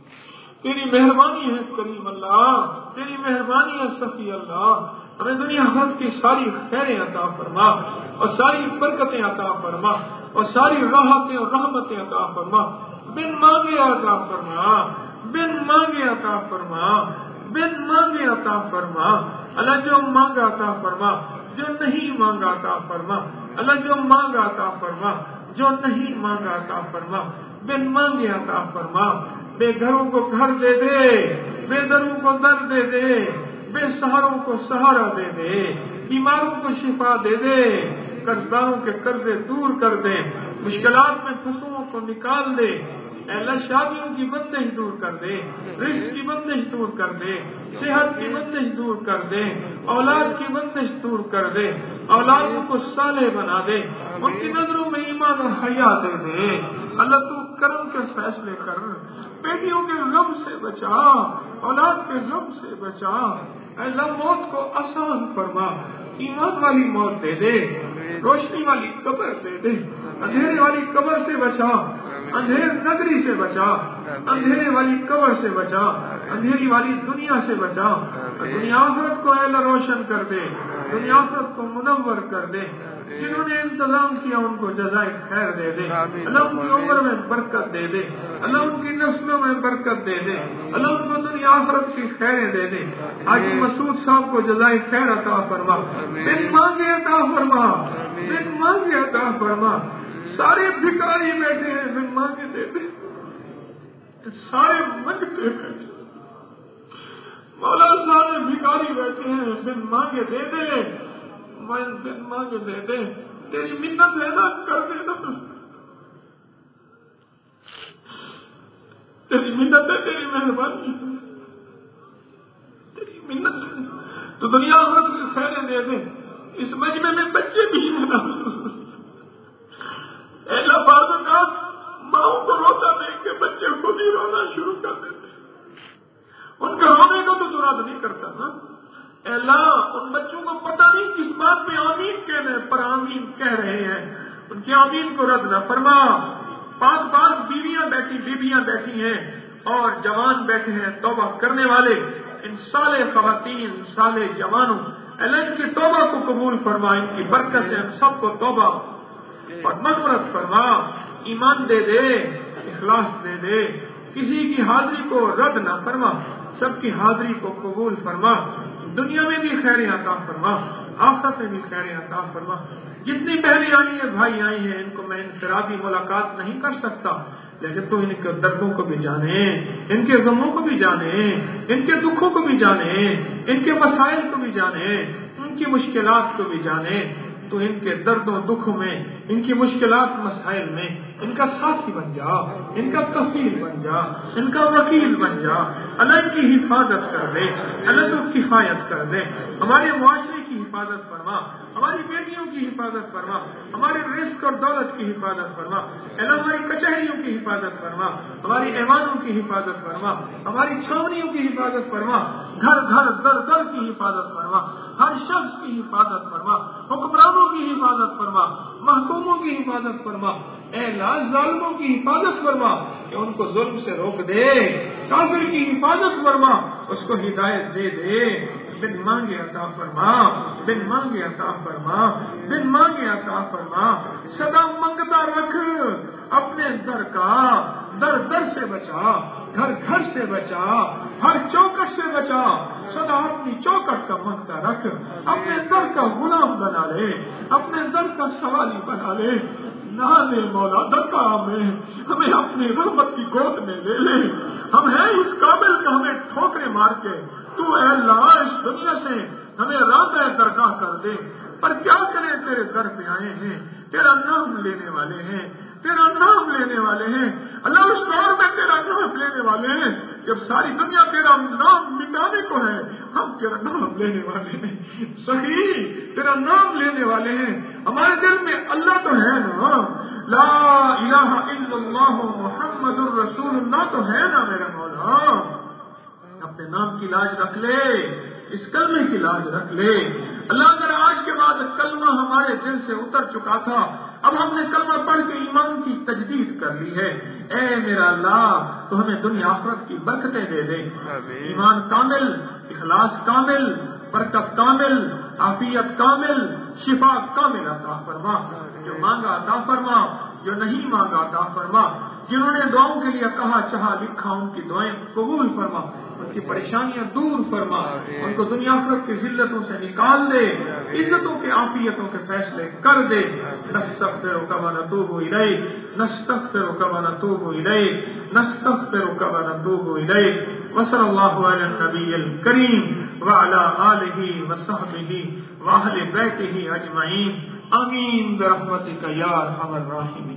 تیری مہربانی ہے کریم اللہ، تیری مہربانی ہے سخی اللہ. ہمیں دنیا بھر کی ساری خیریں عطا فرما، اور ساری برکتیں عطا فرما، اور ساری راحتیں اور رحمتیں عطا فرما. بن مانگے عطا فرما، بن مانگے عطا فرما، بن مانگے عطا فرما. اللہ جو مانگا عطا فرما، جو نہیں مانگا عطا فرما. اللہ جو مانگا عطا فرما، جو نہیں مانگا عطا فرما. بن مانگے عطا فرما. بے گھروں کو گھر دے دے، بے دروں کو در دے دے، بے سہاروں کو سہارا دے دے، بیماروں کو شفا دے دے، قرضداروں کے قرضے دور کر دے، مشکلات میں پھنسوں کو نکال دے. اے اللہ شادیوں کی بندش دور کر دے، رزق کی بندش دور کر دے، صحت کی بندش دور کر دے، اولاد کی بندش دور کر دے، اولادوں کو صالح بنا دے، ان کی نظروں میں ایمان اور حیا دے دے. اللہ تو کرم کے فیصلے کر، بیٹیوں کے غم سے بچا، اولاد کے غم سے بچا. اے اللہ موت کو آسان فرما، ایمان والی موت دے دے، روشنی والی قبر دے دے، اندھیرے والی قبر سے بچا، اندھیر نگری سے بچا، اندھیرے والی قبر سے بچا، اندھیری والی دنیا سے بچا. دنیا آخرت کو اے اللہ روشن کر دے، دنیا آخرت کو منور کر دے، جنہوں نے انتظام کیا ان کو جزائے خیر دے دے، اللہ ان کی عمر میں برکت دے دے، اللہ ان کی نسلوں میں برکت دے دے، اللہ ان کو دنیا آخرت کی خیریں دے دے۔ حاجی مسعود صاحب کو جزائے خیر عطا فرما، بن مانگے عطا فرما، بن مانگے عطا فرما۔ سارے بھکاری بیٹھے ہیں، بن مانگے دے دے، سارے منگتے بیٹھے، مولا سارے بھکاری بیٹھے ہیں، بن مانگے دے دے، بن مانگے دے دے، تیری منت ہے نا، کر دے نا، تیری منت ہے، تیری مہربانی، تیری منت ہے تو دنیا آخرت کی خیریں دے دے۔ اس مجمع میں بچے بھی ہیں، اللہ بعض اوقات ماؤں کو روتا دیکھ کے بچے خود ہی رونا شروع کر دیتے، ان کے رونے کو تو رد نہیں کرتا نا۔ اللہ ان بچوں کو پتہ نہیں کس بات پہ آمین کہہ رہے پر آمین کہہ رہے ہیں، ان کی آمین کو رد نہ فرما۔ پانچ پانچ بیویاں بیٹھی بیویاں بیٹھی ہیں اور جوان بیٹھے ہیں توبہ کرنے والے، ان صالح خواتین صالح جوانوں، اللہ ان کی توبہ کو قبول فرما، ان کی برکت سے ہم سب کو توبہ اور مغفرت فرما، ایمان دے دے، اخلاص دے دے، کسی کی حاضری کو رد نہ فرما، سب کی حاضری کو قبول فرما، دنیا میں بھی خیریں عطا فرما، آخرت میں بھی خیریں عطا فرما۔ جتنی بہنیں آئی ہیں بھائی آئی ہیں، ان کو میں انفرادی ملاقات نہیں کر سکتا، لیکن تو ان کے دردوں کو بھی جانے، ان کے غموں کو بھی جانے، ان کے دکھوں کو بھی جانے، ان کے مسائل کو بھی جانے، ان کی مشکلات کو بھی جانے، تو ان کے دردوں دکھوں میں، ان کی مشکلات مسائل میں ان کا ساتھی بن جا، ان کا کفیل بن جا، ان کا وکیل بن جا، اللہ ان کی حفاظت کر دے، اللہ تو کفایت کر دے، ہمارے معاشرے کی حفاظت فرما، ہماری بیٹیوں کی حفاظت فرما، ہمارے رزق اور دولت کی حفاظت فرما، اللہ ہماری کچہریوں کی حفاظت فرما، ہماری ایوانوں کی حفاظت فرما، ہماری چھاونیوں کی حفاظت فرما، گھر گھر در در کی حفاظت فرما، ہر شخص کی حفاظت فرما، حکمرانوں کی حفاظت فرما، محکوموں کی حفاظت فرما، اے اللہ ظالموں کی حفاظت فرما کہ ان کو ظلم سے روک دے، کافر کی حفاظت فرما اس کو ہدایت دے دے، بن مانگے عطا فرما، بن مانگے عطا فرما، بن مانگے عطا فرما، سدا منگتا رکھ اپنے در کا، در در سے بچا، گھر گھر سے بچا، ہر چوکٹ سے بچا، سدا اپنی چوکٹ کا منگتا رکھ، اپنے در کا غلام بنا لے، اپنے در کا سوالی بنا لے، نہ لے مولا درگاہ میں ہمیں اپنی رحمت کی گود میں لے لے، ہم ہیں اس قابل کہ ہمیں ٹھوکرے مار کے تو اے اللہ اس دنیا سے ہمیں راضی درگاہ کر دے، پر کیا کریں تیرے در پہ آئے ہیں، تیرا نام لینے والے ہیں، تیرا نام لینے والے ہیں، اللہ اس دور میں تیرا نام لینے والے ہیں جب ساری دنیا تیرا نام مٹانے کو ہے، ہم تیرا نام لینے والے ہیں، صحیح تیرا نام لینے والے ہیں، ہمارے دل میں اللہ تو ہے نا، لا الہ الا اللہ محمد الرسول اللہ تو ہے نا میرا مولا، اپنے نام کی لاج رکھ لے، اس کلمے کی لاج رکھ لے، اللہ اگر آج کے بعد کلمہ ہمارے دل سے اتر چکا تھا، اب ہم نے کلمہ پڑھ کے ایمان کی تجدید کر لی ہے، اے میرا اللہ تو ہمیں دنیا آخرت کی برکتیں دے دے، ایمان کامل، اخلاص کامل، برکت کامل، عافیت کامل، شفا کامل عطا فرما، جو مانگا عطا فرما، جو نہیں مانگا عطا فرما، جنہوں نے دعاؤں کے لیے کہا چاہا لکھا ان کی دعائیں قبول فرما، ان کی پریشانیاں دور فرما، ان کو دنیا آخرت کی ذلتوں سے نکال دے، عزتوں کے عافیتوں کے فیصلے کر دے، نستغفرک و نتوب الیک، نستغفرک و نتوب الیک، نستغفرک و نتوب الیک، وصلی اللہ علی النبی الکریم وعلی آلہ وصحبہ واہل بیتہ اجمعین، آمین برحمتک یا ارحم الراحمین۔